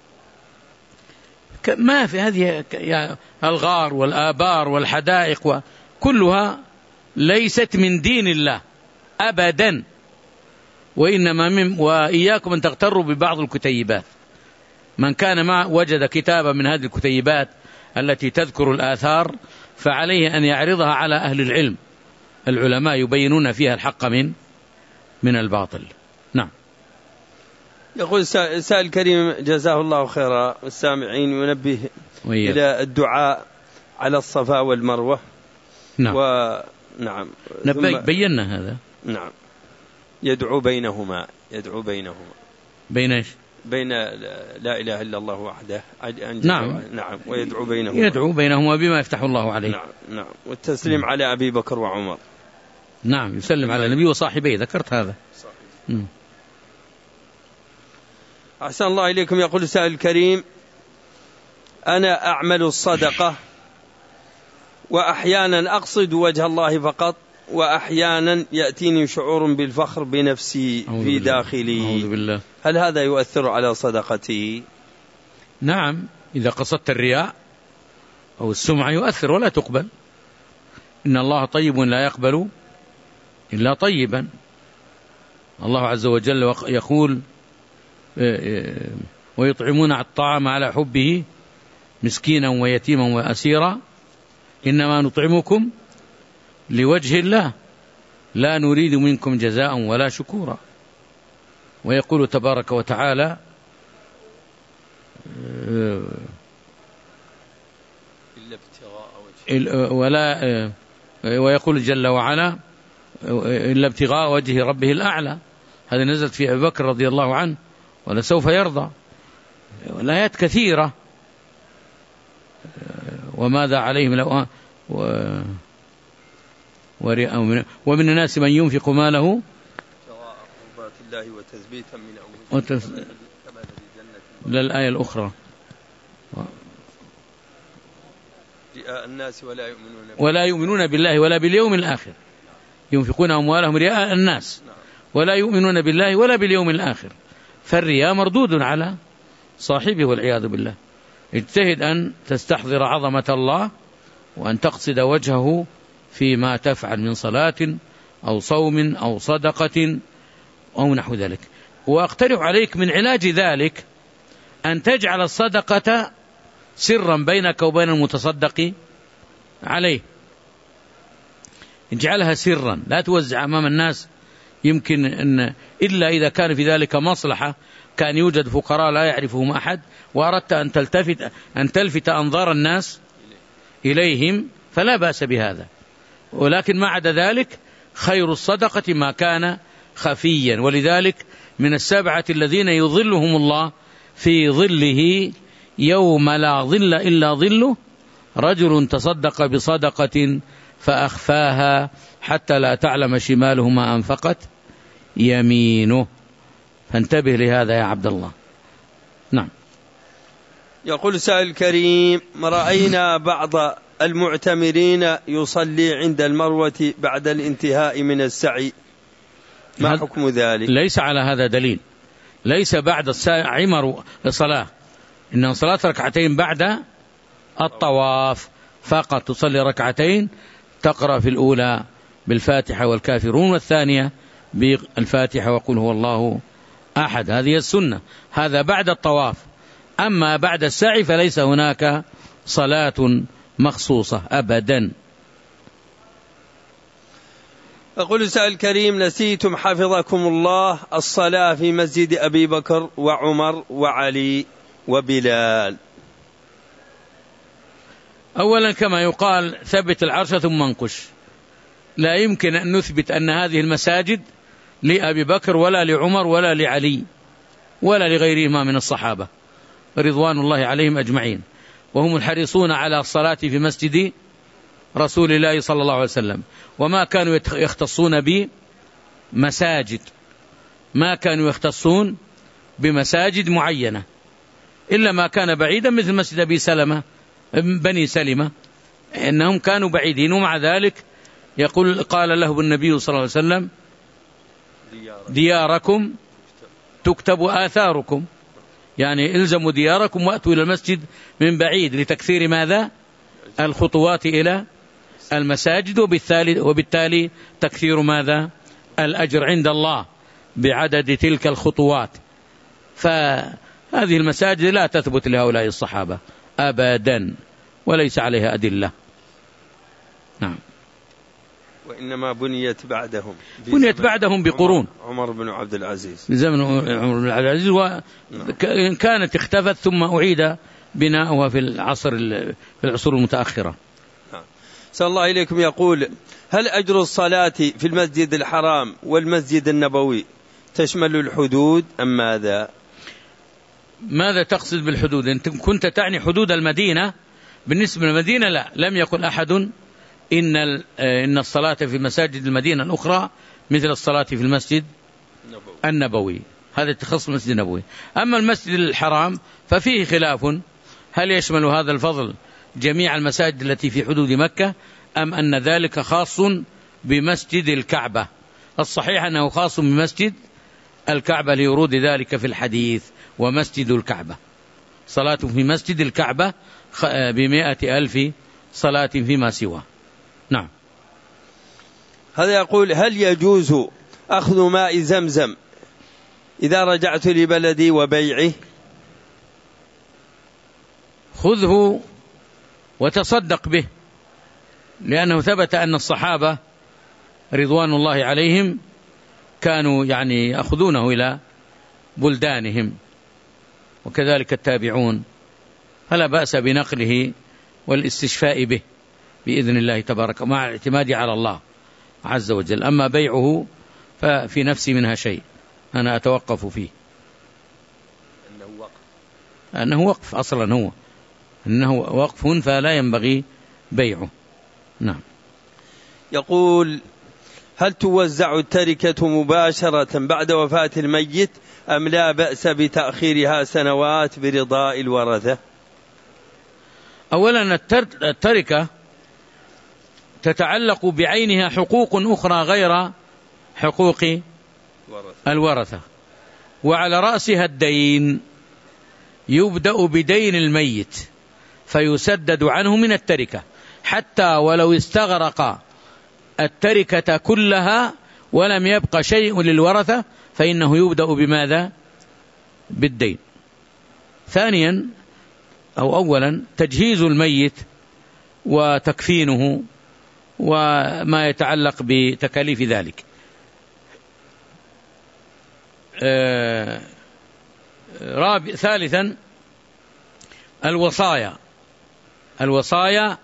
A: ما في هذه الغار والآبار والحدائق كلها ليست من دين الله أبدا. وإنما من وإياكم أن تغتروا ببعض الكتيبات. من كان مع وجد كتابا من هذه الكتيبات التي تذكر الآثار فعليه أن يعرضها على أهل العلم. العلماء يبينون فيها الحق من من الباطل. نعم.
B: يقول سائل كريم جزاه الله خيرا والسامعين ينبه وياه. إلى الدعاء على الصفا والمروة.
A: نعم.
B: ونعم
A: بينا هذا.
B: نعم. يدعو بينهما يدعو بينهما
A: بين ايش؟
B: بين لا إله إلا الله وحده.
A: نعم.
B: نعم. ويدعو بينهما
A: يدعو بينهما بما يفتح الله عليه.
B: نعم. نعم. والتسليم م. على أبي بكر وعمر.
A: نعم. يسلم على النبي وصاحبيه. ذكرت هذا. صحيح.
B: أحسن الله إليكم. يقول سائل الكريم أنا أعمل الصدقة وأحيانا أقصد وجه الله فقط وأحيانا يأتيني شعور بالفخر بنفسي في داخلي. هل هذا يؤثر على صدقتي؟
A: نعم. إذا قصدت الرياء أو السمعة يؤثر ولا تقبل. إن الله طيب لا يقبل إلا طيبا. الله عز وجل يقول ويطعمون الطعام على حبه مسكينا ويتيما وأسيرا إنما نطعمكم لوجه الله لا نريد منكم جزاء ولا شكورا. ويقول تبارك وتعالى ولا ويقول جل وعلا إلا ابتغاء وجه ربه الأعلى. هذا نزلت في أبي بكر رضي الله عنه ولسوف يرضى. والآيات كثيرة. وماذا عليهم لو ومن الناس من ينفق ماله
B: الله وتثبيتا من أنفسهم
A: للآية الأخرى
B: رئاء الناس ولا يؤمنون
A: ولا يؤمنون بالله ولا باليوم الآخر. ينفقون أموالهم رئاء الناس ولا يؤمنون بالله ولا باليوم الآخر. فالرياء مردود على صاحبه والعياذ بالله. اجتهد أن تستحضر عظمة الله وأن تقصد وجهه فيما تفعل من صلاة أو صوم أو صدقة أو نحو ذلك. وأقترح عليك من علاج ذلك أن تجعل الصدقة سرا بينك وبين المتصدق عليه. اجعلها سرا لا توزع أمام الناس. يمكن أن إلا إذا كان في ذلك مصلحة كان يوجد فقراء لا يعرفهم أحد وأردت أن تلتفت أن تلفت أنظار الناس إليهم فلا بأس بهذا. ولكن ما عدا ذلك خير الصدقة ما كان خفيا. ولذلك من السبعة الذين يظلهم الله في ظله يوم لا ظل إلا ظله رجل تصدق بصدقة فأخفاها حتى لا تعلم شماله ما أنفقت يمينه. فانتبه لهذا يا عبد الله. نعم.
B: يقول سائل الكريم: رأينا بعض المعتمرين يصلي عند المروة بعد الانتهاء من السعي، ما حكم ذلك؟
A: ليس على هذا دليل، ليس بعد السعي مر الصلاة، إنها صلاة ركعتين بعد الطواف فقط، تصلي ركعتين تقرأ في الأولى بالفاتحة والكافرون والثانية بالفاتحة وقل هو الله أحد، هذه السنة، هذا بعد الطواف. أما بعد السعي فليس هناك صلاة مخصوصة أبدا.
B: أقول سائل الكريم: نسيتم حفظكم الله الصلاة في مسجد أبي بكر وعمر وعلي وبلال.
A: أولا كما يقال ثبت العرش ثم انقش، لا يمكن أن نثبت أن هذه المساجد لأبي بكر ولا لعمر ولا لعلي ولا لغيرهما من الصحابة رضوان الله عليهم أجمعين، وهم الحريصون على الصلاة في مسجد رسول الله صلى الله عليه وسلم، وما كانوا يختصون بمساجد، ما كانوا يختصون بمساجد معينة إلا ما كان بعيدا مثل مسجد أبي سلمة بني سلمة، إنهم كانوا بعيدين، ومع ذلك يقول قال له النبي صلى الله عليه وسلم: دياركم تكتب آثاركم، يعني إلزموا دياركم وأتوا إلى المسجد من بعيد لتكثير ماذا؟ الخطوات إلى المساجد، وبالتالي, وبالتالي تكثير ماذا؟ الأجر عند الله بعدد تلك الخطوات. فهذه المساجد لا تثبت لهؤلاء الصحابة أبدا وليس عليها أدلة. نعم.
B: وإنما بنيت بعدهم
A: بنيت بعدهم بقرون،
B: عمر بن عبد العزيز،
A: بزمن عمر بن عبد العزيز، وكانت اختفت ثم أعيد بناؤها في العصر في العصور المتأخرة.
B: صلى الله إليكم يقول: هل أجر الصلاة في المسجد الحرام والمسجد النبوي تشمل الحدود أم ماذا؟
A: ماذا تقصد بالحدود؟ أنت كنت تعني حدود المدينة. بالنسبة للمدينة لا، لم يقل أحد إن إن الصلاة في مساجد المدينة الأخرى مثل الصلاة في المسجد النبوي، هذا تخصص المسجد النبوي. أما المسجد الحرام ففيه خلاف، هل يشمل هذا الفضل جميع المساجد التي في حدود مكة أم أن ذلك خاص بمسجد الكعبة؟ الصحيح أنه خاص بمسجد الكعبة لورود ذلك في الحديث: ومسجد الكعبة صلاة في مسجد الكعبة بمائة ألف صلاة فيما سواه. نعم.
B: هذا يقول: هل يجوز أخذ ماء زمزم إذا رجعت لبلدي وبيعه؟
A: خذه وتصدق به، لأنه ثبت أن الصحابة رضوان الله عليهم كانوا يعني يأخذونه إلى بلدانهم، وكذلك التابعون، فلا بأس بنقله والاستشفاء به بإذن الله تبارك مع الاعتماد على الله عز وجل. أما بيعه ففي نفسي منها شيء أنا أتوقف فيه،
B: أنه وقف،
A: أنه وقف أصلا، هو أنه وقف فلا ينبغي بيعه. نعم.
B: يقول: هل توزع التركة مباشرة بعد وفاة الميت أم لا بأس بتأخيرها سنوات برضاء الورثة؟
A: أولا التركة تتعلق بعينها حقوق أخرى غير حقوق الورثة، وعلى رأسها الدين، يبدأ بدين الميت فيسدد عنه من التركة، حتى ولو استغرق التركة كلها ولم يبق شيء للورثة فإنه يبدأ بماذا؟ بالدين. ثانيا أو أولا تجهيز الميت وتكفينه وما يتعلق بتكاليف ذلك. آه رابع ثالثا الوصايا، الوصايا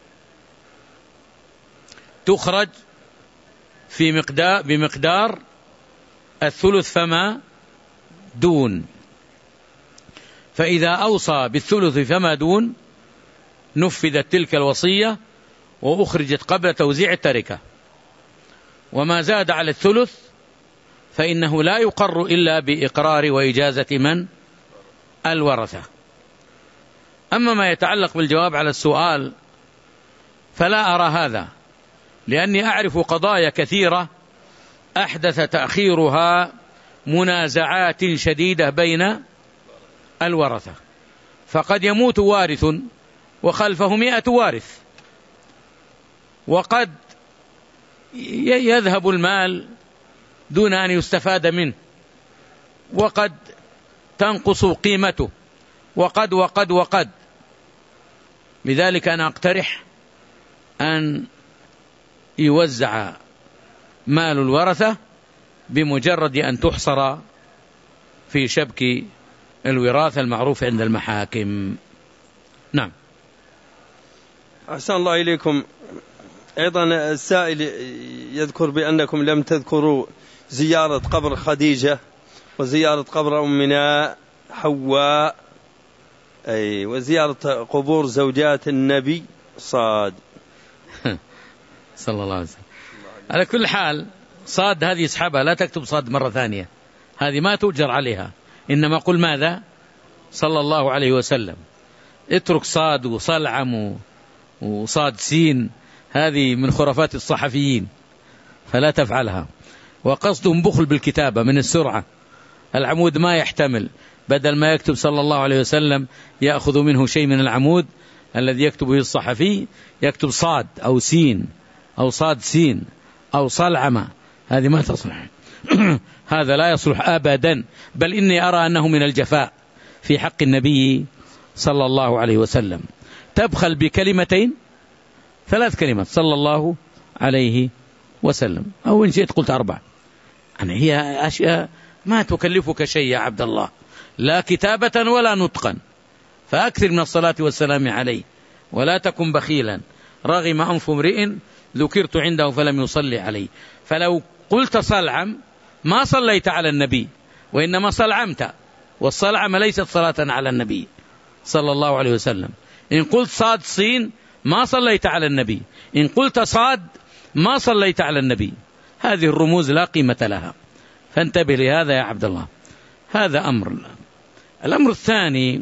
A: تخرج في مقدار بمقدار الثلث فما دون، فإذا أوصى بالثلث فما دون نفذت تلك الوصية وأخرجت قبل توزيع التركة، وما زاد على الثلث فإنه لا يقر إلا بإقرار وإجازة من؟ الورثة. أما ما يتعلق بالجواب على السؤال فلا أرى هذا، لأني أعرف قضايا كثيرة أحدث تأخيرها منازعات شديدة بين الورثة، فقد يموت وارث وخلفه مئة وارث، وقد يذهب المال دون أن يستفاد منه، وقد تنقص قيمته، وقد وقد وقد لذلك أنا أقترح أن يوزع مال الورثة بمجرد أن تحصر في شبك الوراثة المعروف عند المحاكم. نعم.
B: أحسن الله إليكم. أيضا السائل يذكر بأنكم لم تذكروا زيارة قبر خديجة وزيارة قبر أمنا حواء، أي وزيارة قبور زوجات النبي صاد
A: صلى الله عليه وسلم. على كل حال صاد هذه اسحبها، لا تكتب صاد مرة ثانية، هذه ما تؤجر عليها، إنما قل ماذا؟ صلى الله عليه وسلم. اترك صاد وصلعم وصاد سين، هذه من خرافات الصحفيين فلا تفعلها. وقصدهم بخل بالكتابة من السرعة، العمود ما يحتمل، بدل ما يكتب صلى الله عليه وسلم يأخذ منه شيء من العمود الذي يكتبه الصحفي، يكتب صاد أو سين أو صاد سين أو صلعمة، هذه ما تصلح هذا لا يصلح أبدا، بل إني أرى أنه من الجفاء في حق النبي صلى الله عليه وسلم. تبخل بكلمتين، ثلاث كلمات صلى الله عليه وسلم، أو إن شئت قلت أربع، يعني هي أشياء ما تكلفك شيء يا عبد الله، لا كتابة ولا نطقا، فأكثر من الصلاة والسلام عليه ولا تكن بخيلا. رغم أنف امرئ ذكرت عنده فلم يصلي عليه. فلو قلت صلعم ما صليت على النبي، وإنما صلعمت، والصلعم ليست صلاة على النبي صلى الله عليه وسلم. إن قلت صاد صين ما صليت على النبي، إن قلت صاد ما صليت على النبي. هذه الرموز لا قيمة لها، فانتبه لهذا يا عبد الله. هذا أمر. الأمر الثاني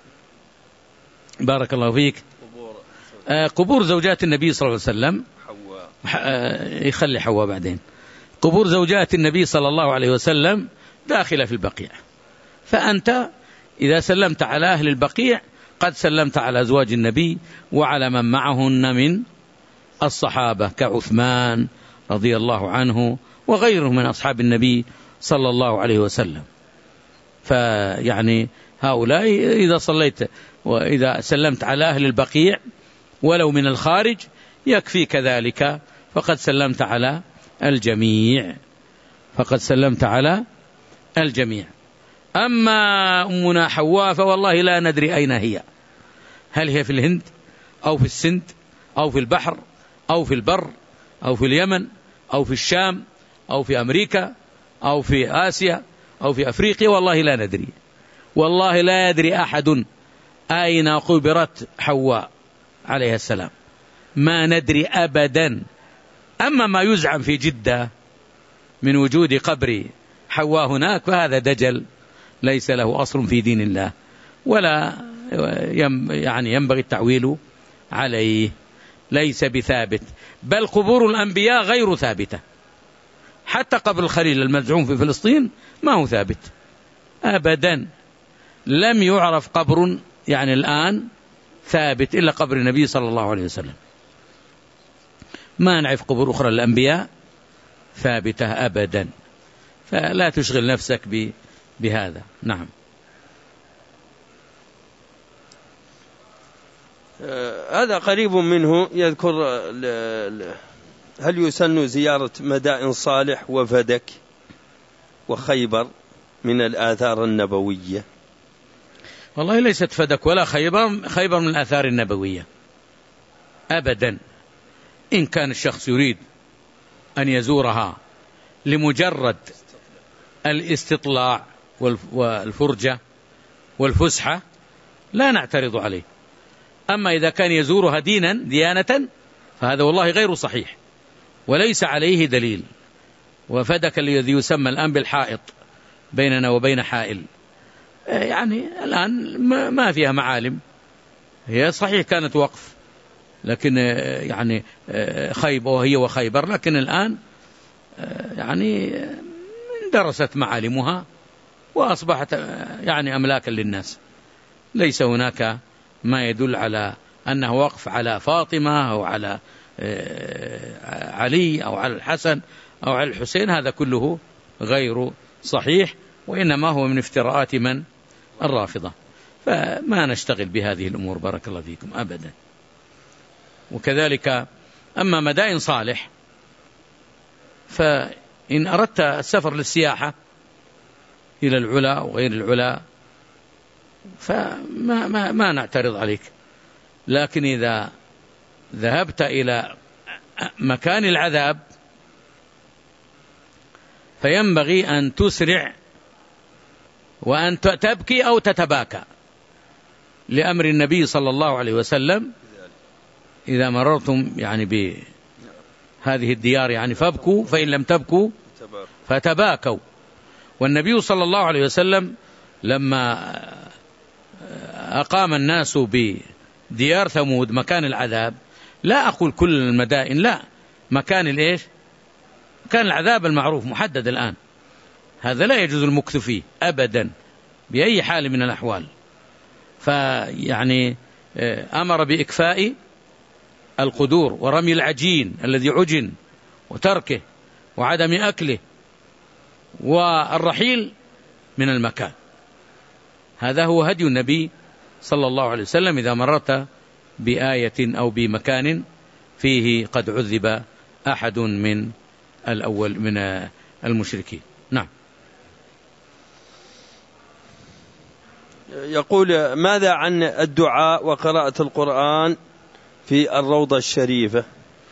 A: بارك الله فيك، قبور زوجات النبي صلى الله عليه وسلم، يخلي حواء بعدين. قبور زوجات النبي صلى الله عليه وسلم داخلة في البقيع، فأنت إذا سلمت على أهل البقيع قد سلمت على أزواج النبي وعلى من معهن من الصحابة كعثمان رضي الله عنه وغيره من أصحاب النبي صلى الله عليه وسلم. فيعني هؤلاء إذا صليت وإذا سلمت على أهل البقيع ولو من الخارج يكفي كذلك، فقد سلمت على الجميع، فقد سلمت على الجميع. أما أمنا حواء فوالله لا ندري أين هي، هل هي في الهند أو في السند أو في البحر أو في البر أو في اليمن أو في الشام أو في أمريكا أو في آسيا أو في أفريقيا، والله لا ندري، والله لا يدري أحد أين قبرت حواء عليه السلام، ما ندري أبدا. أما ما يزعم في جدة من وجود قبر حواء هناك فهذا دجل ليس له أصل في دين الله، ولا يعني ينبغي التعويل عليه، ليس بثابت، بل قبور الأنبياء غير ثابتة. حتى قبر الخليل المزعوم في فلسطين ما هو ثابت أبدا، لم يعرف قبر يعني الآن ثابت إلا قبر النبي صلى الله عليه وسلم، ما نعرف قبور أخرى الأنبياء ثابتة أبدا، فلا تشغل نفسك بهذا. نعم.
B: هذا قريب منه يذكر هل يسن زيارة مدائن صالح وفدك وخيبر من الآثار النبوية؟
A: والله ليست فدك ولا خيبر، خيبر من الآثار النبوية أبدا. إن كان الشخص يريد أن يزورها لمجرد الاستطلاع والفرجة والفسحة لا نعترض عليه. أما إذا كان يزورها دينا ديانة فهذا والله غير صحيح وليس عليه دليل. وفدك الذي يسمى الآن بالحائط بيننا وبين حائل، يعني الآن ما فيها معالم، هي صحيح كانت وقف لكن يعني خيبة وهي وخيبر، لكن الآن يعني درست معالمها وأصبحت يعني أملاكا للناس. ليس هناك ما يدل على أنه وقف على فاطمة أو على علي أو على الحسن أو على الحسين، هذا كله غير صحيح، وإنما هو من افتراءات من الرافضة. فما نشتغل بهذه الأمور بارك الله فيكم أبدا. وكذلك أما مدائن صالح فإن أردت السفر للسياحة إلى العلا وغير العلا فما ما ما نعترض عليك، لكن إذا ذهبت إلى مكان العذاب فينبغي أن تسرع وأن تبكي أو تتباكى لأمر النبي صلى الله عليه وسلم إذا مررتم يعني بهذه الديار يعني فابكوا، فإن لم تبكوا فتباكوا. والنبي صلى الله عليه وسلم لما أقام الناس بديار ثمود مكان العذاب، لا أقول كل المدائن، لا، مكان الإيش؟ مكان العذاب المعروف محدد الآن، هذا لا يجوز المكث فيه أبدا بأي حال من الأحوال. فيعني أمر بإكفاء القدور ورمي العجين الذي عجن وتركه وعدم أكله والرحيل من المكان. هذا هو هدي النبي صلى الله عليه وسلم إذا مررت بآية أو بمكان فيه قد عذب أحد من الأول من المشركين. نعم.
B: يقول ماذا عن الدعاء وقراءة القرآن في الروضة الشريفة؟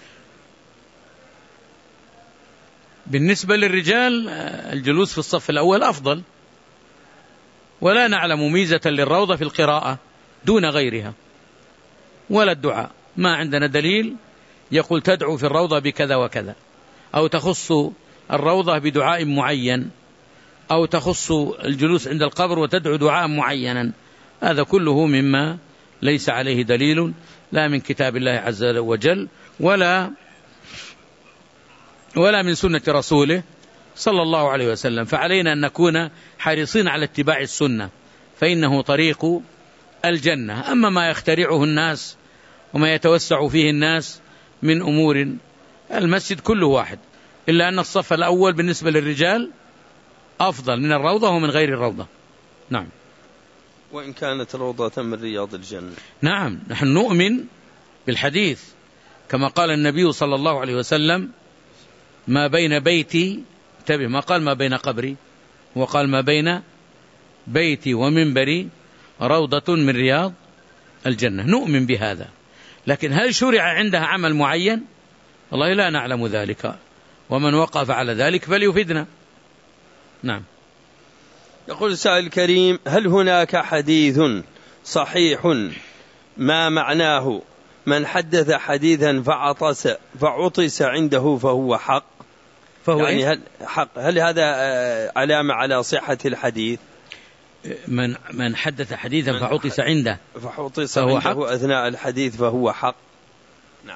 A: بالنسبة للرجال الجلوس في الصف الأول أفضل، ولا نعلم ميزة للروضة في القراءة دون غيرها ولا الدعاء، ما عندنا دليل يقول تدعو في الروضة بكذا وكذا، أو تخص الروضة بدعاء معين، أو تخص الجلوس عند القبر وتدعو دعاء معينا. هذا كله مما ليس عليه دليل لا من كتاب الله عز وجل ولا ولا من سنة رسوله صلى الله عليه وسلم. فعلينا أن نكون حريصين على اتباع السنة، فإنه طريق الجنة. أما ما يخترعه الناس وما يتوسع فيه الناس من أمور، المسجد كله واحد، إلا أن الصف الأول بالنسبة للرجال أفضل من الروضة ومن غير الروضة. نعم.
B: وإن كانت روضة من رياض الجنة.
A: نعم، نحن نؤمن بالحديث كما قال النبي صلى الله عليه وسلم ما بين بيتي، انتبه، ما قال ما بين قبري، وقال ما بين بيتي ومنبري روضة من رياض الجنة. نؤمن بهذا، لكن هل شرع عندها عمل معين؟ والله لا نعلم ذلك، ومن وقف على ذلك فليفيدنا. نعم.
B: يقول السائل الكريم هل هناك حديث صحيح ما معناه من حدث حديثا فعطس فعطس عنده فهو حق؟
A: فهو
B: يعني
A: إيه؟
B: هل حق، هل هذا علامة على صحة الحديث؟
A: من من حدث حديثا فعطس عنده
B: فعطس عنده حق أثناء الحديث فهو حق. نعم.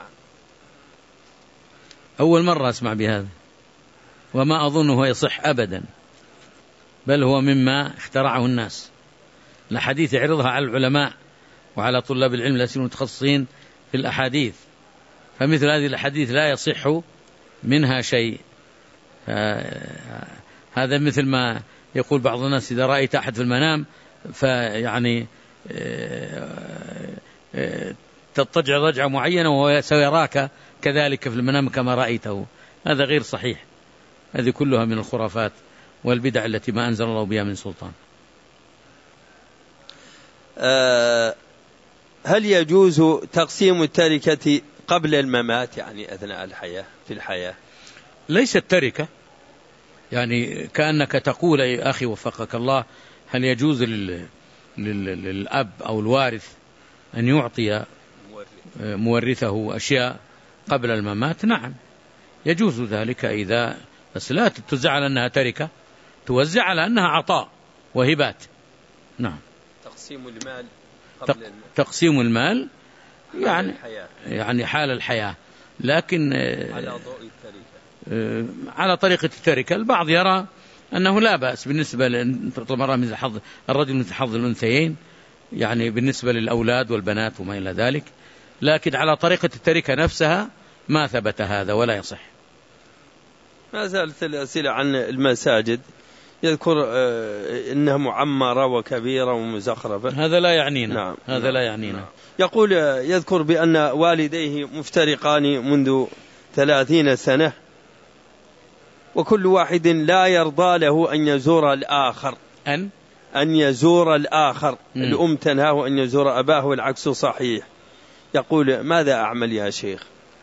A: أول مرة أسمع بهذا، وما أظنه يصح أبدا، بل هو مما اخترعه الناس. الحديث يعرضها على العلماء وعلى طلاب العلم الذين متخصصين في الأحاديث، فمثل هذه الأحاديث لا يصح منها شيء. هذا مثل ما يقول بعض الناس إذا رأيت أحد في المنام فيعني تضطجع ضجعة معينة وهو سيراك كذلك في المنام كما رأيته، هذا غير صحيح. هذه كلها من الخرافات والبدع التي ما أنزل الله بها من سلطان.
B: أه هل يجوز تقسيم التركة قبل الممات، يعني أثناء الحياة في الحياة؟
A: ليست تركة، يعني كأنك تقول يا أخي وفقك الله هل يجوز للأب أو الوارث أن يعطي مورثه أشياء قبل الممات، نعم يجوز ذلك، إذا بس لا توزع على أنها تركة، توزع على أنها عطاء وهبات. نعم.
B: تقسيم المال قبل المال.
A: تقسيم المال يعني
B: الحياة. يعني
A: حال الحياة، لكن
B: على ضوء التركة،
A: على طريقة التركة. البعض يرى أنه لا بأس بالنسبة للمرأة مثل حظ الرجل مثل حظ الأنثيين، يعني بالنسبة للأولاد والبنات وما إلى ذلك، لكن على طريقة التركة نفسها ما ثبت هذا ولا يصح.
B: ما زالت الأسئلة عن المساجد، يذكر إنها معمرة وكبيرة ومزخرفة،
A: هذا لا يعنينا.
B: نعم.
A: هذا
B: نعم.
A: لا يعنينا.
B: نعم. يقول يذكر بأن والديه مفترقان منذ ثلاثين سنة، وكل واحد لا يرضى له أن يزور الآخر،
A: أن
B: أن يزور الآخر.
A: م.
B: الأم تنهاه أن يزور أباه والعكس صحيح. يقول ماذا أعمل يا شيخ؟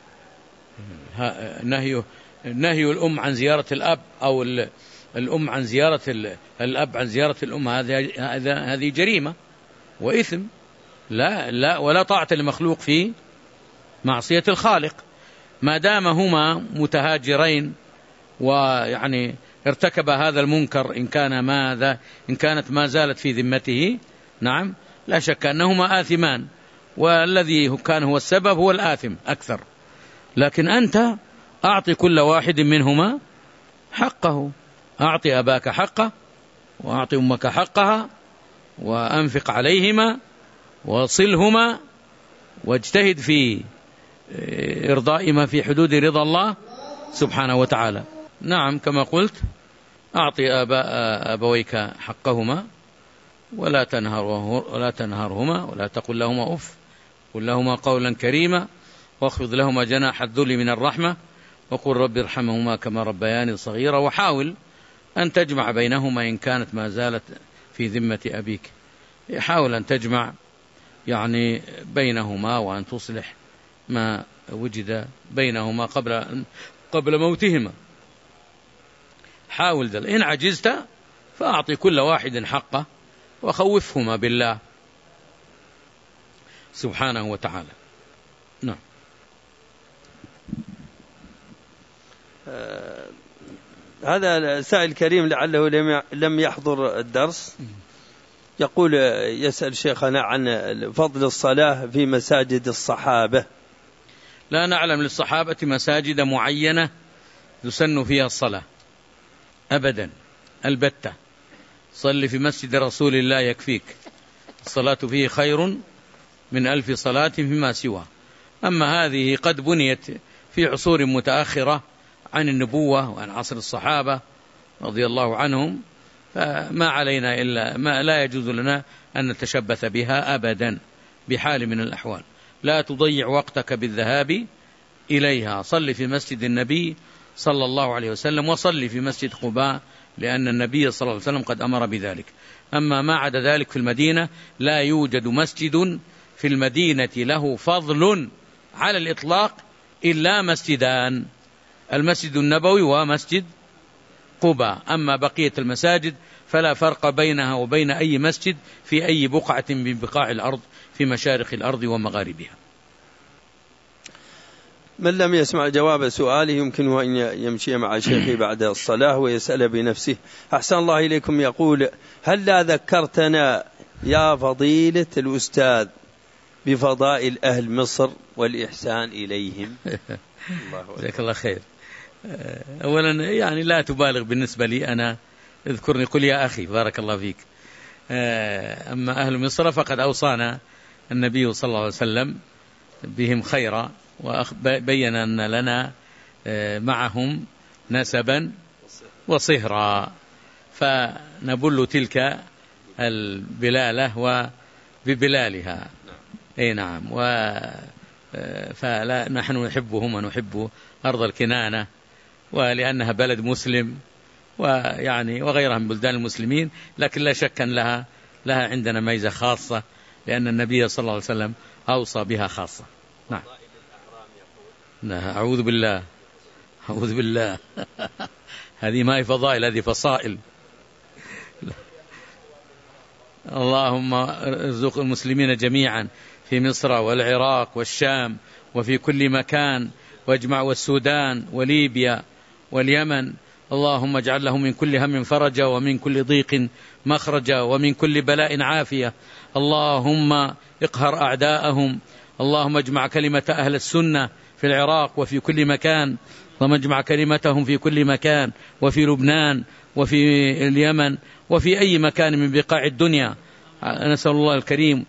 A: نهي نهي الأم عن زيارة الأب أو الأم عن زيارة الأب عن زيارة الأم، هذه هذه جريمة وإثم، لا لا ولا طاعة لمخلوق في معصية الخالق، ما دام هما متهاجرين ويعني ارتكب هذا المنكر، إن كان ماذا إن كانت ما زالت في ذمته، نعم لا شك أنهما آثمان، والذي كان هو السبب هو الآثم أكثر. لكن أنت أعطي كل واحد منهما حقه، أعطي أباك حقه وأعطي أمك حقها، وأنفق عليهما وصلهما، واجتهد في إرضاء ما في حدود رضا الله سبحانه وتعالى. نعم كما قلت، أعطي آباء أبويك حقهما، ولا تنهره ولا تنهرهما ولا تقل لهما أف، قل لهما قولا كريما، واخفض لهما جناح الذل من الرحمة، وقل رب ارحمهما كما ربياني صغيرا، وحاول أن تجمع بينهما إن كانت ما زالت في ذمة أبيك، حاول أن تجمع يعني بينهما، وأن تصلح ما وجد بينهما قبل قبل موتهما، حاول ذلك. إن عجزت فأعطي كل واحد حقه، وخوفهما بالله سبحانه وتعالى. نعم.
B: آه هذا السائل الكريم لعله لم يحضر الدرس، يقول يسأل شيخنا عن فضل الصلاة في مساجد الصحابة.
A: لا نعلم للصحابة مساجد معينة يسن فيها الصلاة أبدا البتة، صل في مسجد رسول الله يكفيك، الصلاة فيه خير من ألف صلاة فيما سوى. أما هذه قد بنيت في عصور متأخرة عن النبوة وعن عصر الصحابة رضي الله عنهم، فما علينا إلا ما لا يجوز لنا أن نتشبث بها أبدا بحال من الأحوال. لا تضيع وقتك بالذهاب إليها، صل في مسجد النبي صلى الله عليه وسلم، وصل في مسجد قباء، لأن النبي صلى الله عليه وسلم قد أمر بذلك. أما ما عدا ذلك في المدينة لا يوجد مسجد في المدينة له فضل على الإطلاق إلا مسجدان، المسجد النبوي ومسجد قباء. أما بقية المساجد فلا فرق بينها وبين أي مسجد في أي بقعة من بقاع الأرض في مشارق الأرض ومغاربها.
B: من لم يسمع جواب سؤاله يمكنه أن يمشي مع شيخه بعد الصلاة ويسأل بنفسه. أحسن الله إليكم. يقول هل لا ذكرتنا يا فضيلة الأستاذ بفضائل أهل مصر والإحسان إليهم؟
A: جزاك الله خير. أولا يعني لا تبالغ بالنسبة لي أنا، اذكرني قل يا أخي بارك الله فيك. أما أهل مصر فقد أوصانا النبي صلى الله عليه وسلم بهم خيرا، وبين أن لنا معهم نسبا وصهرا، فنبل تلك البلالة وببلالها. أي نعم. فلا نحن نحبهم ونحب أرض الكنانة، ولأنها بلد مسلم ويعني وغيرها من بلدان المسلمين، لكن لا شك أن لها لها عندنا ميزة خاصة، لأن النبي صلى الله عليه وسلم أوصى بها خاصة. نعم. أعوذ بالله أعوذ بالله هذه ما هي فضائل، هذه فصائل. اللهم ارزق المسلمين جميعا في مصر والعراق والشام وفي كل مكان، واجمع والسودان وليبيا واليمن، اللهم اجعل لهم من كل هم فرجا ومن كل ضيق مخرجا ومن كل بلاء عافية. اللهم اقهر أعداءهم، اللهم اجمع كلمة أهل السنة في العراق وفي كل مكان، اللهم اجمع كلمتهم في كل مكان، وفي لبنان وفي اليمن وفي أي مكان من بقاع الدنيا. نسأل الله الكريم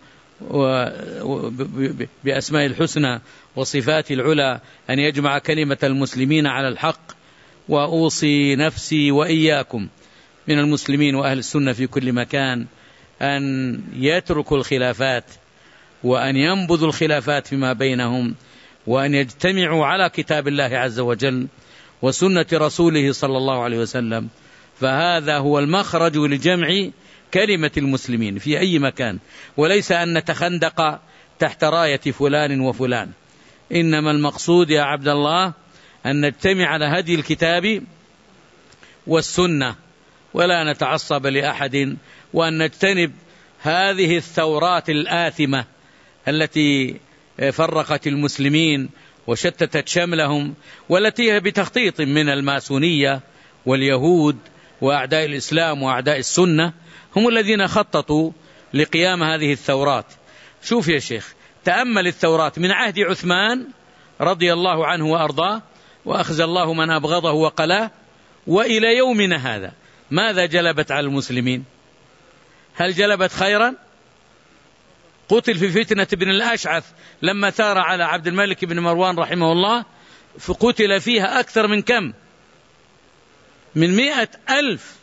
A: بأسماء الحسنى وصفات العلى أن يجمع كلمة المسلمين على الحق. وأوصي نفسي وإياكم من المسلمين وأهل السنة في كل مكان أن يتركوا الخلافات، وأن ينبذوا الخلافات فيما بينهم، وأن يجتمعوا على كتاب الله عز وجل وسنة رسوله صلى الله عليه وسلم، فهذا هو المخرج لجمع كلمة المسلمين في أي مكان، وليس أن نتخندق تحت راية فلان وفلان. إنما المقصود يا عبد الله أن نجتمع على هدي الكتاب والسنة، ولا نتعصب لأحد، وأن نجتنب هذه الثورات الآثمة التي فرقت المسلمين وشتتت شملهم، والتي هي بتخطيط من الماسونية واليهود وأعداء الإسلام وأعداء السنة، هم الذين خططوا لقيام هذه الثورات. شوف يا شيخ، تأمل الثورات من عهد عثمان رضي الله عنه وأرضاه، وأخزى الله من أبغضه وقلاه، وإلى يومنا هذا ماذا جلبت على المسلمين؟ هل جلبت خيرا؟ قتل في فتنة بن الأشعث لما ثار على عبد الملك بن مروان رحمه الله، فقتل فيها أكثر من كم؟ من مئة ألف،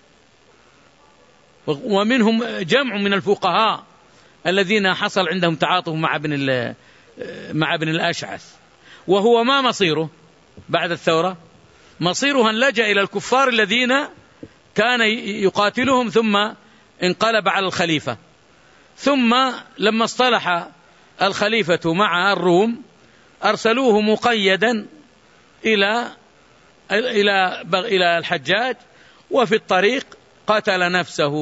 A: ومنهم جمع من الفقهاء الذين حصل عندهم تعاطف مع ابن مع ابن الأشعث. وهو ما مصيره بعد الثورة؟ مصيره أن لجأ إلى الكفار الذين كان يقاتلهم، ثم انقلب على الخليفة. ثم لما اصطلح الخليفة مع الروم أرسلوه مقيدا إلى إلى إلى الحجاج، وفي الطريق قتل نفسه،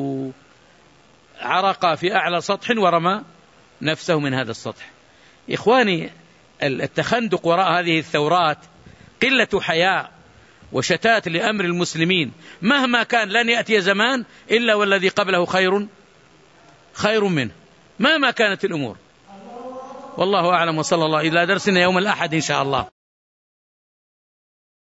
A: عرق في أعلى سطح ورمى نفسه من هذا السطح. إخواني، التخندق وراء هذه الثورات قلة حياء وشتات لأمر المسلمين. مهما كان لن يأتي زمان إلا والذي قبله خير خير منه، مهما كانت الأمور. والله أعلم، وصلى الله إلى درسنا يوم الأحد إن شاء الله.